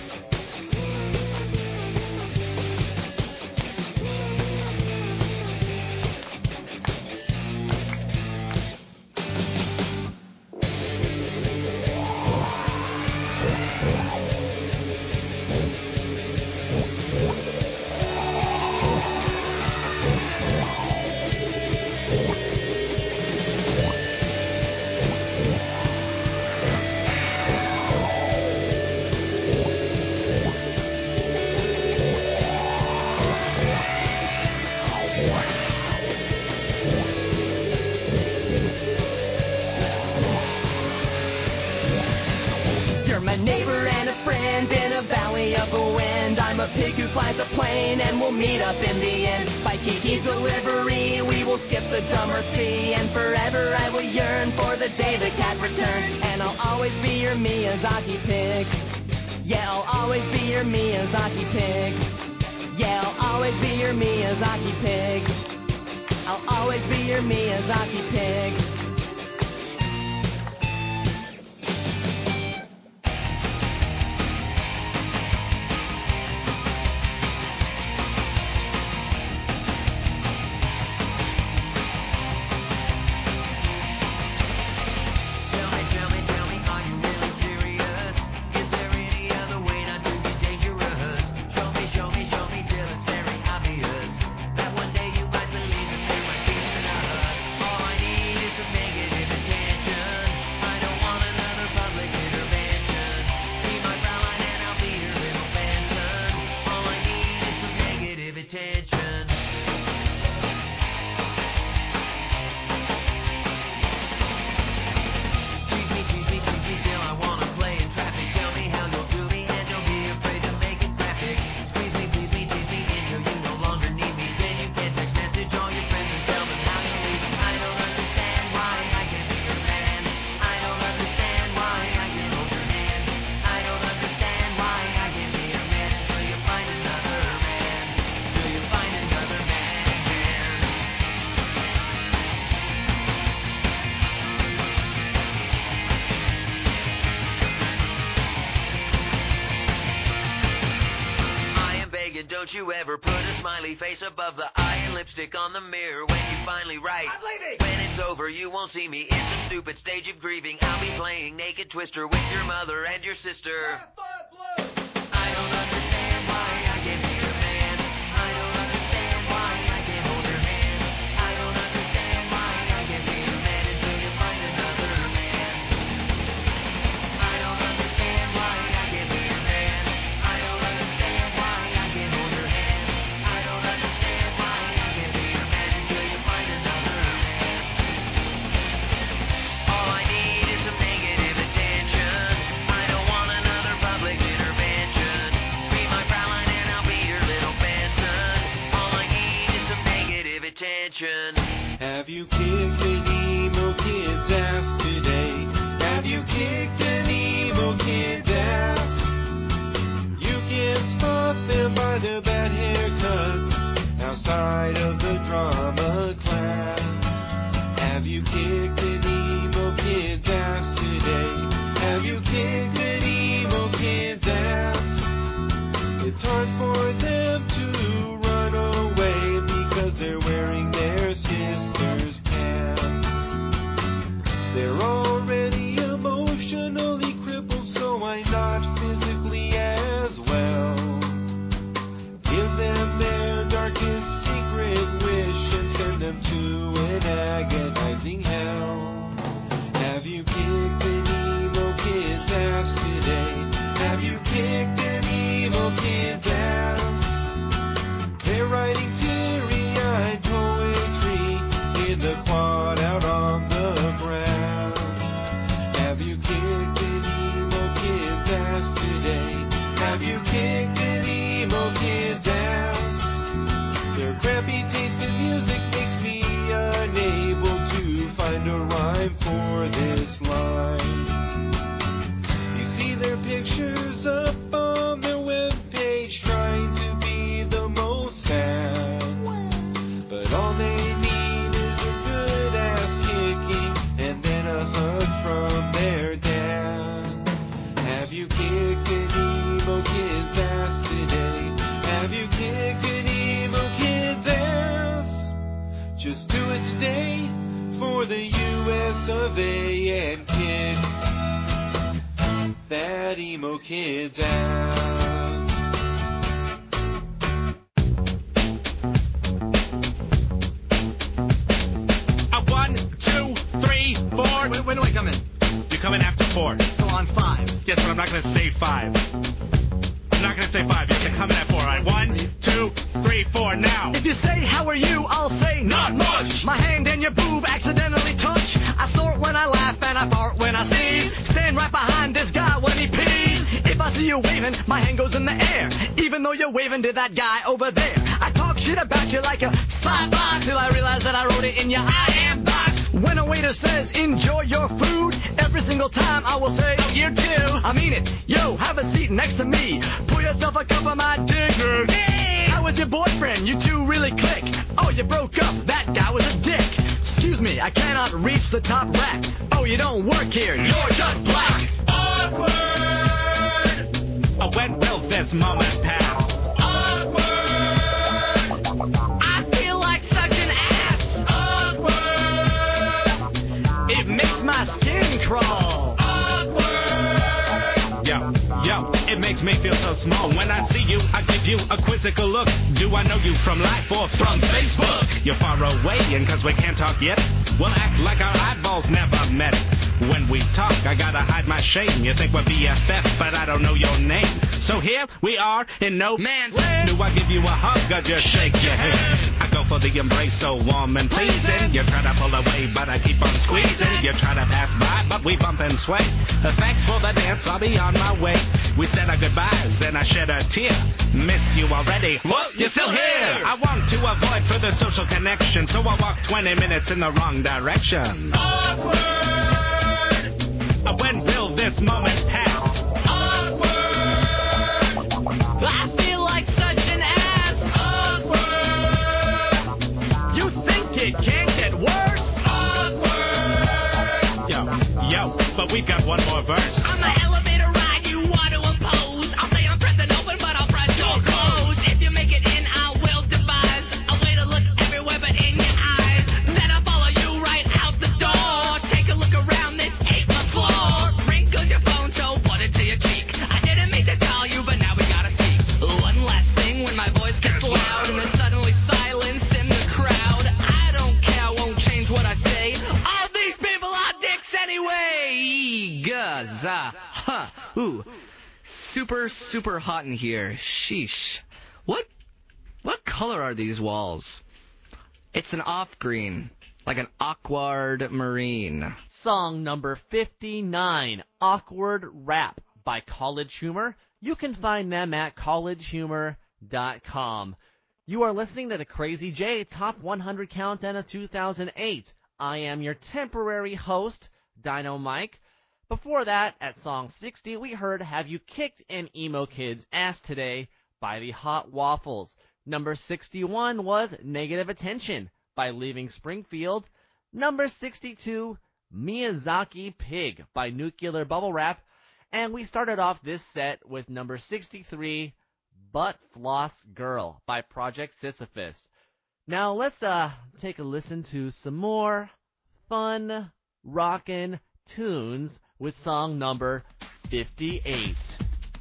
Speaker 27: Miyazaki pig. Yeah, I'll always be your Miyazaki pig. Yeah, I'll always be your Miyazaki pig. I'll always be your Miyazaki pig.
Speaker 5: Don't you ever put a smiley face above the eye and lipstick on the mirror when you finally write. I'm leaving! When it's over, you won't see me in some stupid stage of grieving. I'll be playing Naked Twister with your mother and your sister. I don't understand why I can't be your man. I don't understand why I can't hold your hand. I don't understand why I can't be your man until you find another man. I don't understand why I can't be your man. I don't understand why I can't hold your hand. I don't understand why I can't be your man until you find another man. All I need is some negative attention. I don't want another public intervention. Be my Fraulein and I'll be your little Benson. All I need is some negative attention.
Speaker 11: Have you kicked an emo kid's ass today? Have you kicked an emo kid's ass? You can spot them by their bad haircuts outside of the drama class. Have you kicked an emo kid's ass today? Have you kicked an emo kid's ass? It's hard for them to run away because they're wearing their sister's
Speaker 3: others can't. They're already emotionally crippled, so why not physically as well? Give them their darkest secret wish and send them to an agonizing hell. Have you kicked an emo kid's ass today? Have you kicked an emo kid's ass? They're writing teary-eyed poetry in the quad out on the grass. Have you kicked an emo kid's ass today? Have you kicked an emo kid's ass? Their crappy taste in music makes me unable to find a rhyme for this line. You see their pictures up on their webpage trying to be the most sad, but all they need is a good ass kicking and then a hug from their dad. Have you kicked an emo kid's ass today? Have you kicked an emo kid's ass? Just do it today for the U S of A and kick that emo kid's ass.
Speaker 29: A one, two, three, four. When, when do I come in? You're coming after four. So on five. Yes, but I'm not going to say five. I'm not going to say five. You have to come in at four. All right, one, two, three, four, now.
Speaker 5: If you say, how are you, I'll say, not much. My hand and your boob accidentally touch. I snort when I laugh and I fart when I sneeze. Stand right behind this guy when he pees. If I see you waving, my hand goes in the air, even though you're waving to that guy over there. I talk shit about you like a spot box till I realize that I wrote it in your I am box. When a waiter says, enjoy your food, every single time I will say, oh, you too. I mean it. Yo, have a seat next to me. Pour yourself a cup of my dignity. How was your boyfriend? You two really click. Oh, you broke up. That guy was a dick. Excuse me, I cannot reach the top rack. Oh, you don't work here. You're just black.
Speaker 29: Awkward. Oh, when will this moment pass?
Speaker 5: Awkward. I feel like such an ass. Awkward. It makes my skin crawl. Awkward.
Speaker 29: Yo, yo, it makes me feel so small. When I see you, I give you a quizzical look. Do I know you from life or from Facebook? You're far away, and cause we can't talk yet, we'll act like our eyeballs never met. When we talk, I gotta hide my shame. You think we're B F F, but I don't know your name. So here we are in no man's land. Do I give you a hug or just shake your hand? I go for the embrace so warm and pleasing. You try to pull away, but I keep on squeezing. You try to pass by, but we bump and sway. Uh, thanks for the dance, I'll be on my way. We said our goodbyes, and I shed a tear. Miss you already. What? You're still here. I want to avoid further social connection, so I walk twenty minutes in the wrong direction.
Speaker 5: Awkward.
Speaker 29: When will this moment pass?
Speaker 5: Awkward. I feel like such an ass. Awkward. You think it can't get worse? Awkward.
Speaker 29: Yo, yo, but we've got one more verse.
Speaker 5: I'm the elevator ride you want to impose. I'll say I'm pressing open, but I'll press your close. If you make it in, I will devise a way to look everywhere but in your eyes. Then I'll follow you right out the door. Take a look around this eight-foot floor. Wrinkles your phone, so put it to your cheek. I didn't mean to call you, but now we gotta speak. One last thing, when my voice gets loud and there's suddenly silence in the crowd. I don't care, I won't change what I say. All these people are dicks anyway. Gaza. Huh. Ooh. Super, super hot in here. Sheesh. What, what color are these walls? It's an off green. Like an awkward marine.
Speaker 8: Song number fifty-nine, Awkward Rap by College Humor. You can find them at college humor dot com. You are listening to the Crazy J Top one hundred Countdown of two thousand eight. I am your temporary host, Dino Mike. Before that, at song sixty, we heard Have You Kicked an Emo Kid's Ass Today by the Hot Waffles. Number sixty-one was Negative Attention by Leaving Springfield. Number sixty-two, Miyazaki Pig by Nuclear Bubble Wrap. And we started off this set with number sixty-three, Butt Floss Girl by Project Sisyphus. Now let's uh take a listen to some more fun rockin' tunes with song number fifty-eight.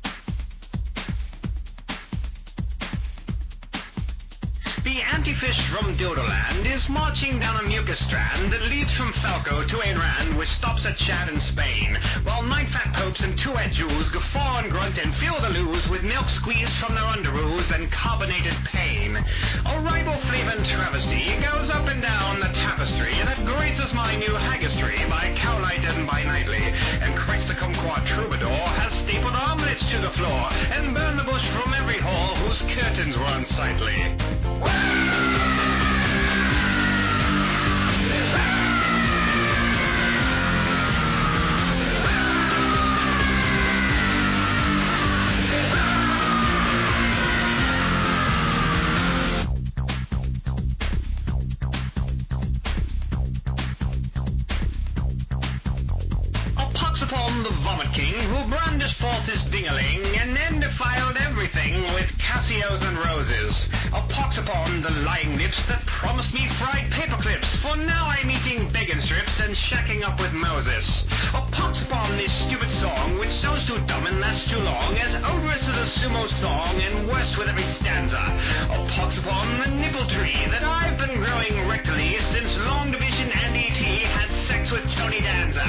Speaker 7: The anti-fish from Dodoland is marching down a mucus strand that leads from Falco to Ayn Rand, which stops at Chad in Spain, while nine fat popes and two-eyed Jews guffaw and grunt and feel the lose with milk squeezed from their underoos and carbonated pain. A riboflavin travesty goes up and down the tapestry that graces my new haggistry by cowlight and by nightly, and Christ the Kumquat troubadour has stapled omelets to the floor and burned the bush from every hall whose curtains were unsightly. Upon the Vomit King, who brandished forth his ding-a-ling, and then defiled everything with Cassios and roses. A pox upon the lying lips that promised me fried paper clips, for now I'm eating bacon strips and shacking up with Moses. A pox upon this stupid song, which sounds too dumb and lasts too long, as odorous as a sumo's thong, and worse with every stanza. A pox upon the nipple tree that I've been growing rectally since Long Division and E T had sex with Tony Danza.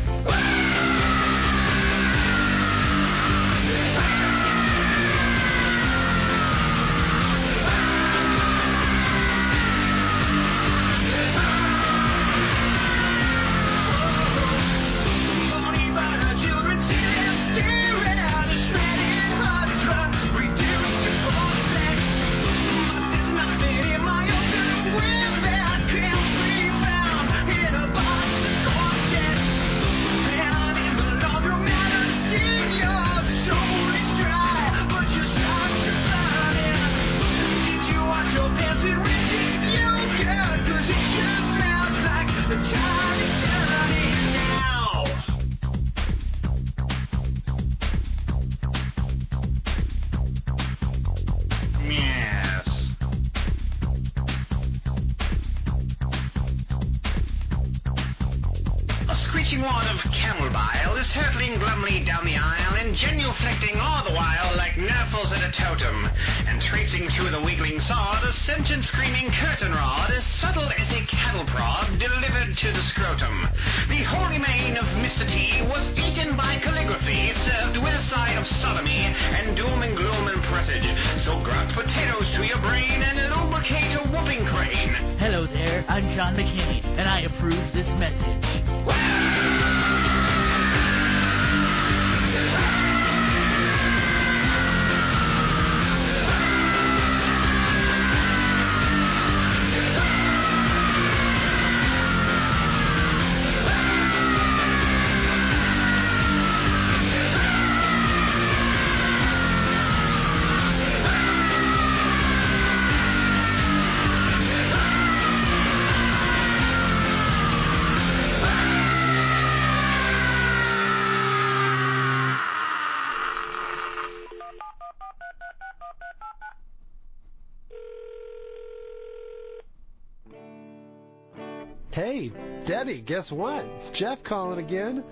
Speaker 13: Hey, Debbie, guess what? It's Jeff calling again.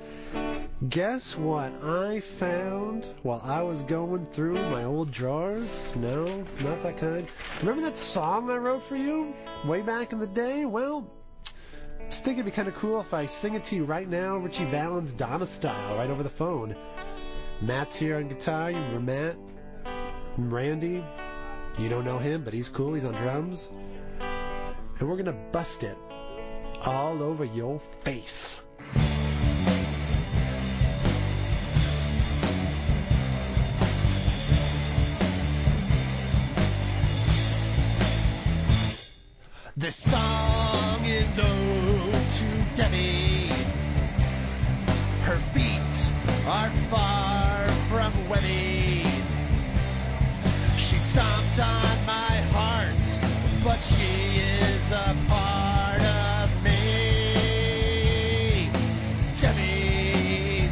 Speaker 13: Guess what I found while I was going through my old drawers? No, not that kind. Remember that song I wrote for you way back in the day? Well, I was thinking it'd be kind of cool if I sing it to you right now, Richie Valens, Donna style, right over the phone. Matt's here on guitar. You remember Matt? And Randy? You don't know him, but he's cool. He's on drums. And we're going to bust it all over your face. This song is ode to Debbie. Her feet are far from webby. She stomped on my heart, but she is a part of me. Debbie.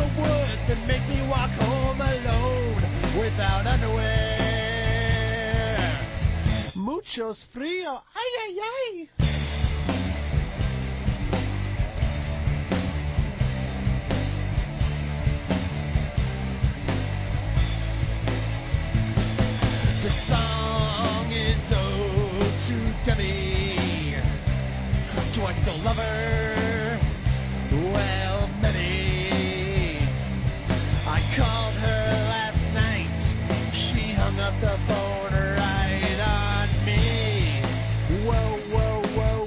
Speaker 3: the woods and make me walk home alone without underwear. Muchos frío, ay, ay, ay. The song is ode to Debbie. Do I still love her? Well, maybe. I called her last night. She hung up the phone right on me. Whoa, whoa, whoa,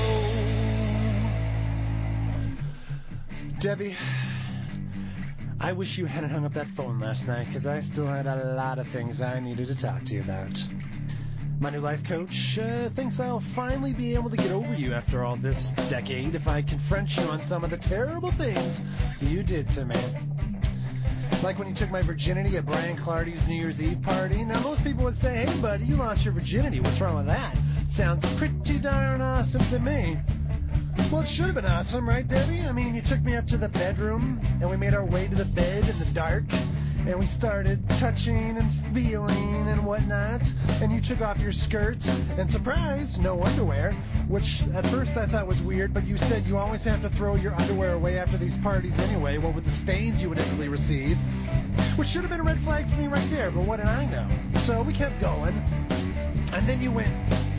Speaker 3: whoa. Debbie, I wish you hadn't hung up that phone last night, because I still had a lot of things I needed to talk to you about. My new life coach uh, thinks I'll finally be able to get over you after all this decade if I confront you on some of the terrible things you did to me. Like when you took my virginity at Brian Clardy's New Year's Eve party. Now, most people would say, hey, buddy, you lost your virginity. What's wrong with that? Sounds pretty darn awesome to me. Well, it should have been awesome, right, Debbie? I mean, you took me up to the bedroom, and we made our way to the bed in the dark, and we started touching and feeling and whatnot, and you took off your skirt, and surprise, no underwear, which at first I thought was weird, but you said you always have to throw your underwear away after these parties anyway, what with the stains you would inevitably receive, which should have been a red flag for me right there, but what did I know? So we kept going, and then you went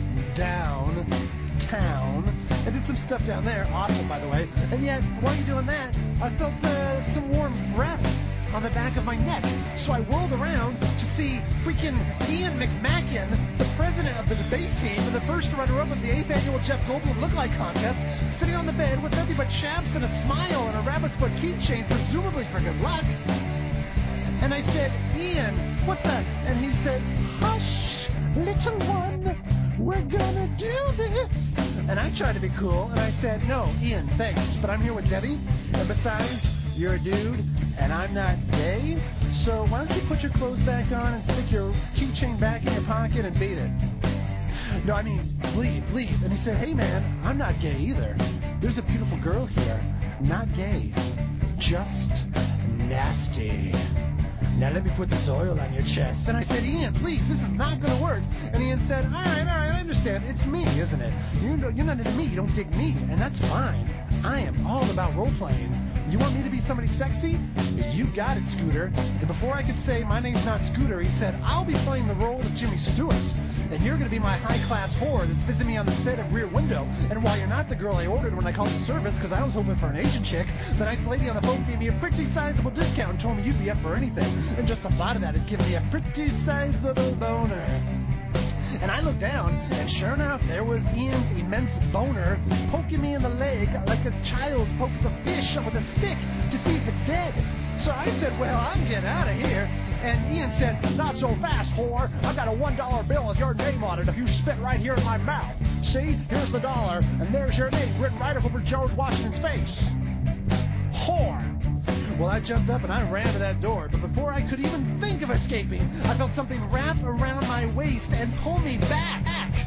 Speaker 3: downtown, and did some stuff down there, awesome by the way, and yet, while you're doing that, I felt uh, some warm breath on the back of my neck, so I whirled around to see freaking Ian McMacken, the president of the debate team and the first runner-up of the eighth annual Jeff Goldblum Lookalike Contest, sitting on the bed with nothing but chaps and a smile and a rabbit's foot keychain, presumably for good luck. And I said, Ian, what the? And he said, hush, little one, we're gonna do this. And I tried to be cool, and I said, no, Ian, thanks, but I'm here with Debbie, and besides, you're a dude, and I'm not gay, so why don't you put your clothes back on and stick your keychain back in your pocket and beat it? No, I mean, leave, leave. And he said, hey, man, I'm not gay either. There's a beautiful girl here, not gay, just nasty. Now let me put this oil on your chest. And I said, Ian, please, this is not going to work. And Ian said, all right, all right, I understand. It's me, isn't it? You know, you're not into me. You don't dig me. And that's fine. I am all about role-playing. You want me to be somebody sexy? You got it, Scooter. And before I could say, my name's not Scooter, he said, I'll be playing the role of Jimmy Stewart. And you're going to be my high-class whore that's visiting me on the set of Rear Window. And while you're not the girl I ordered when I called the service, because I was hoping for an Asian chick, the nice lady on the phone gave me a pretty sizable discount and told me you'd be up for anything. And just the thought of that is giving me a pretty sizable boner. And I looked down, and sure enough, there was Ian's immense boner poking me in the leg like a child pokes a fish with a stick to see if it's dead. So I said, well, I'm getting out of here. And Ian said, not so fast, whore. I got a one dollar bill with your name on it if you spit right here in my mouth. See, here's the dollar, and there's your name written right up over George Washington's face. Whore. Well, I jumped up and I ran to that door, but before I could even think of escaping, I felt something wrap around my waist and pull me back.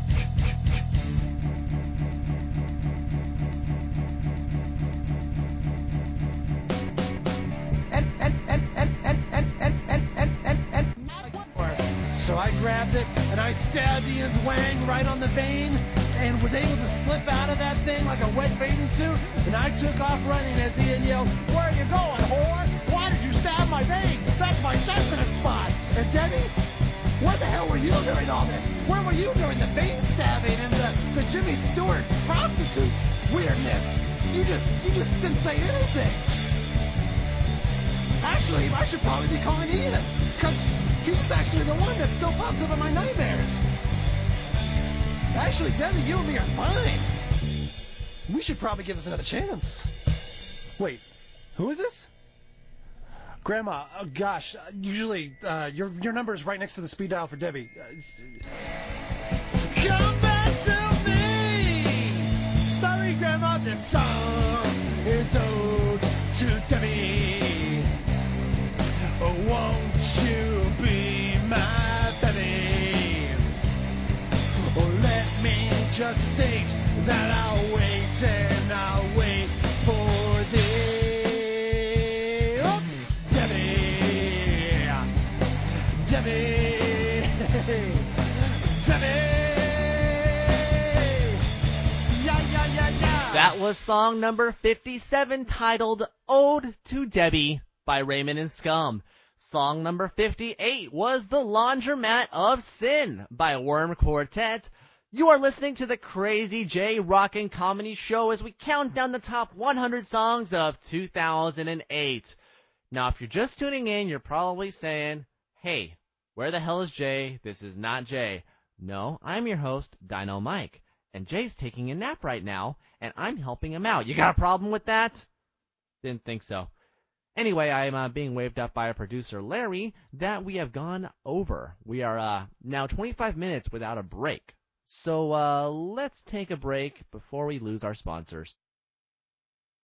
Speaker 3: So I grabbed it, and I stabbed Ian's wang right on the vein, and was able to slip out of that thing like a wet bathing suit, and I took off running as Ian yelled, where are you going, whore? Why did you stab my vein? That's my sensitive spot. And Debbie, where the hell were you during all this? Where were you during the vein stabbing and the, the Jimmy Stewart prostitute weirdness? You just, you just didn't say anything. Actually, I should probably be calling Ian, because he's actually the one that still pops up in my nightmares. Actually, Debbie, you and me are fine. We should probably give this another chance. Wait, who is this? Grandma, oh gosh, uh, usually uh, your your number is right next to the speed dial for Debbie. Uh, Come back to me! Sorry, Grandma, this song is ode to Debbie. Oh, won't you be my baby? Oh, let me just state that I'll wait and I'll wait for thee. Okay.
Speaker 8: That was song number fifty-seven, titled Ode to Debbie by Raymond and Scum. Song number fifty-eight was The Laundromat of Sin by Worm Quartet. You are listening to the Crazy J Rock and Comedy Show as we count down the top one hundred songs of two thousand eight. Now, if you're just tuning in, you're probably saying, hey, where the hell is Jay? This is not Jay. No, I'm your host, Dino Mike. And Jay's taking a nap right now, and I'm helping him out. You got a problem with that? Didn't think so. Anyway, I'm uh, being waved up by our producer, Larry, that we have gone over. We are uh, now twenty-five minutes without a break. So uh, let's take a break before we lose our sponsors.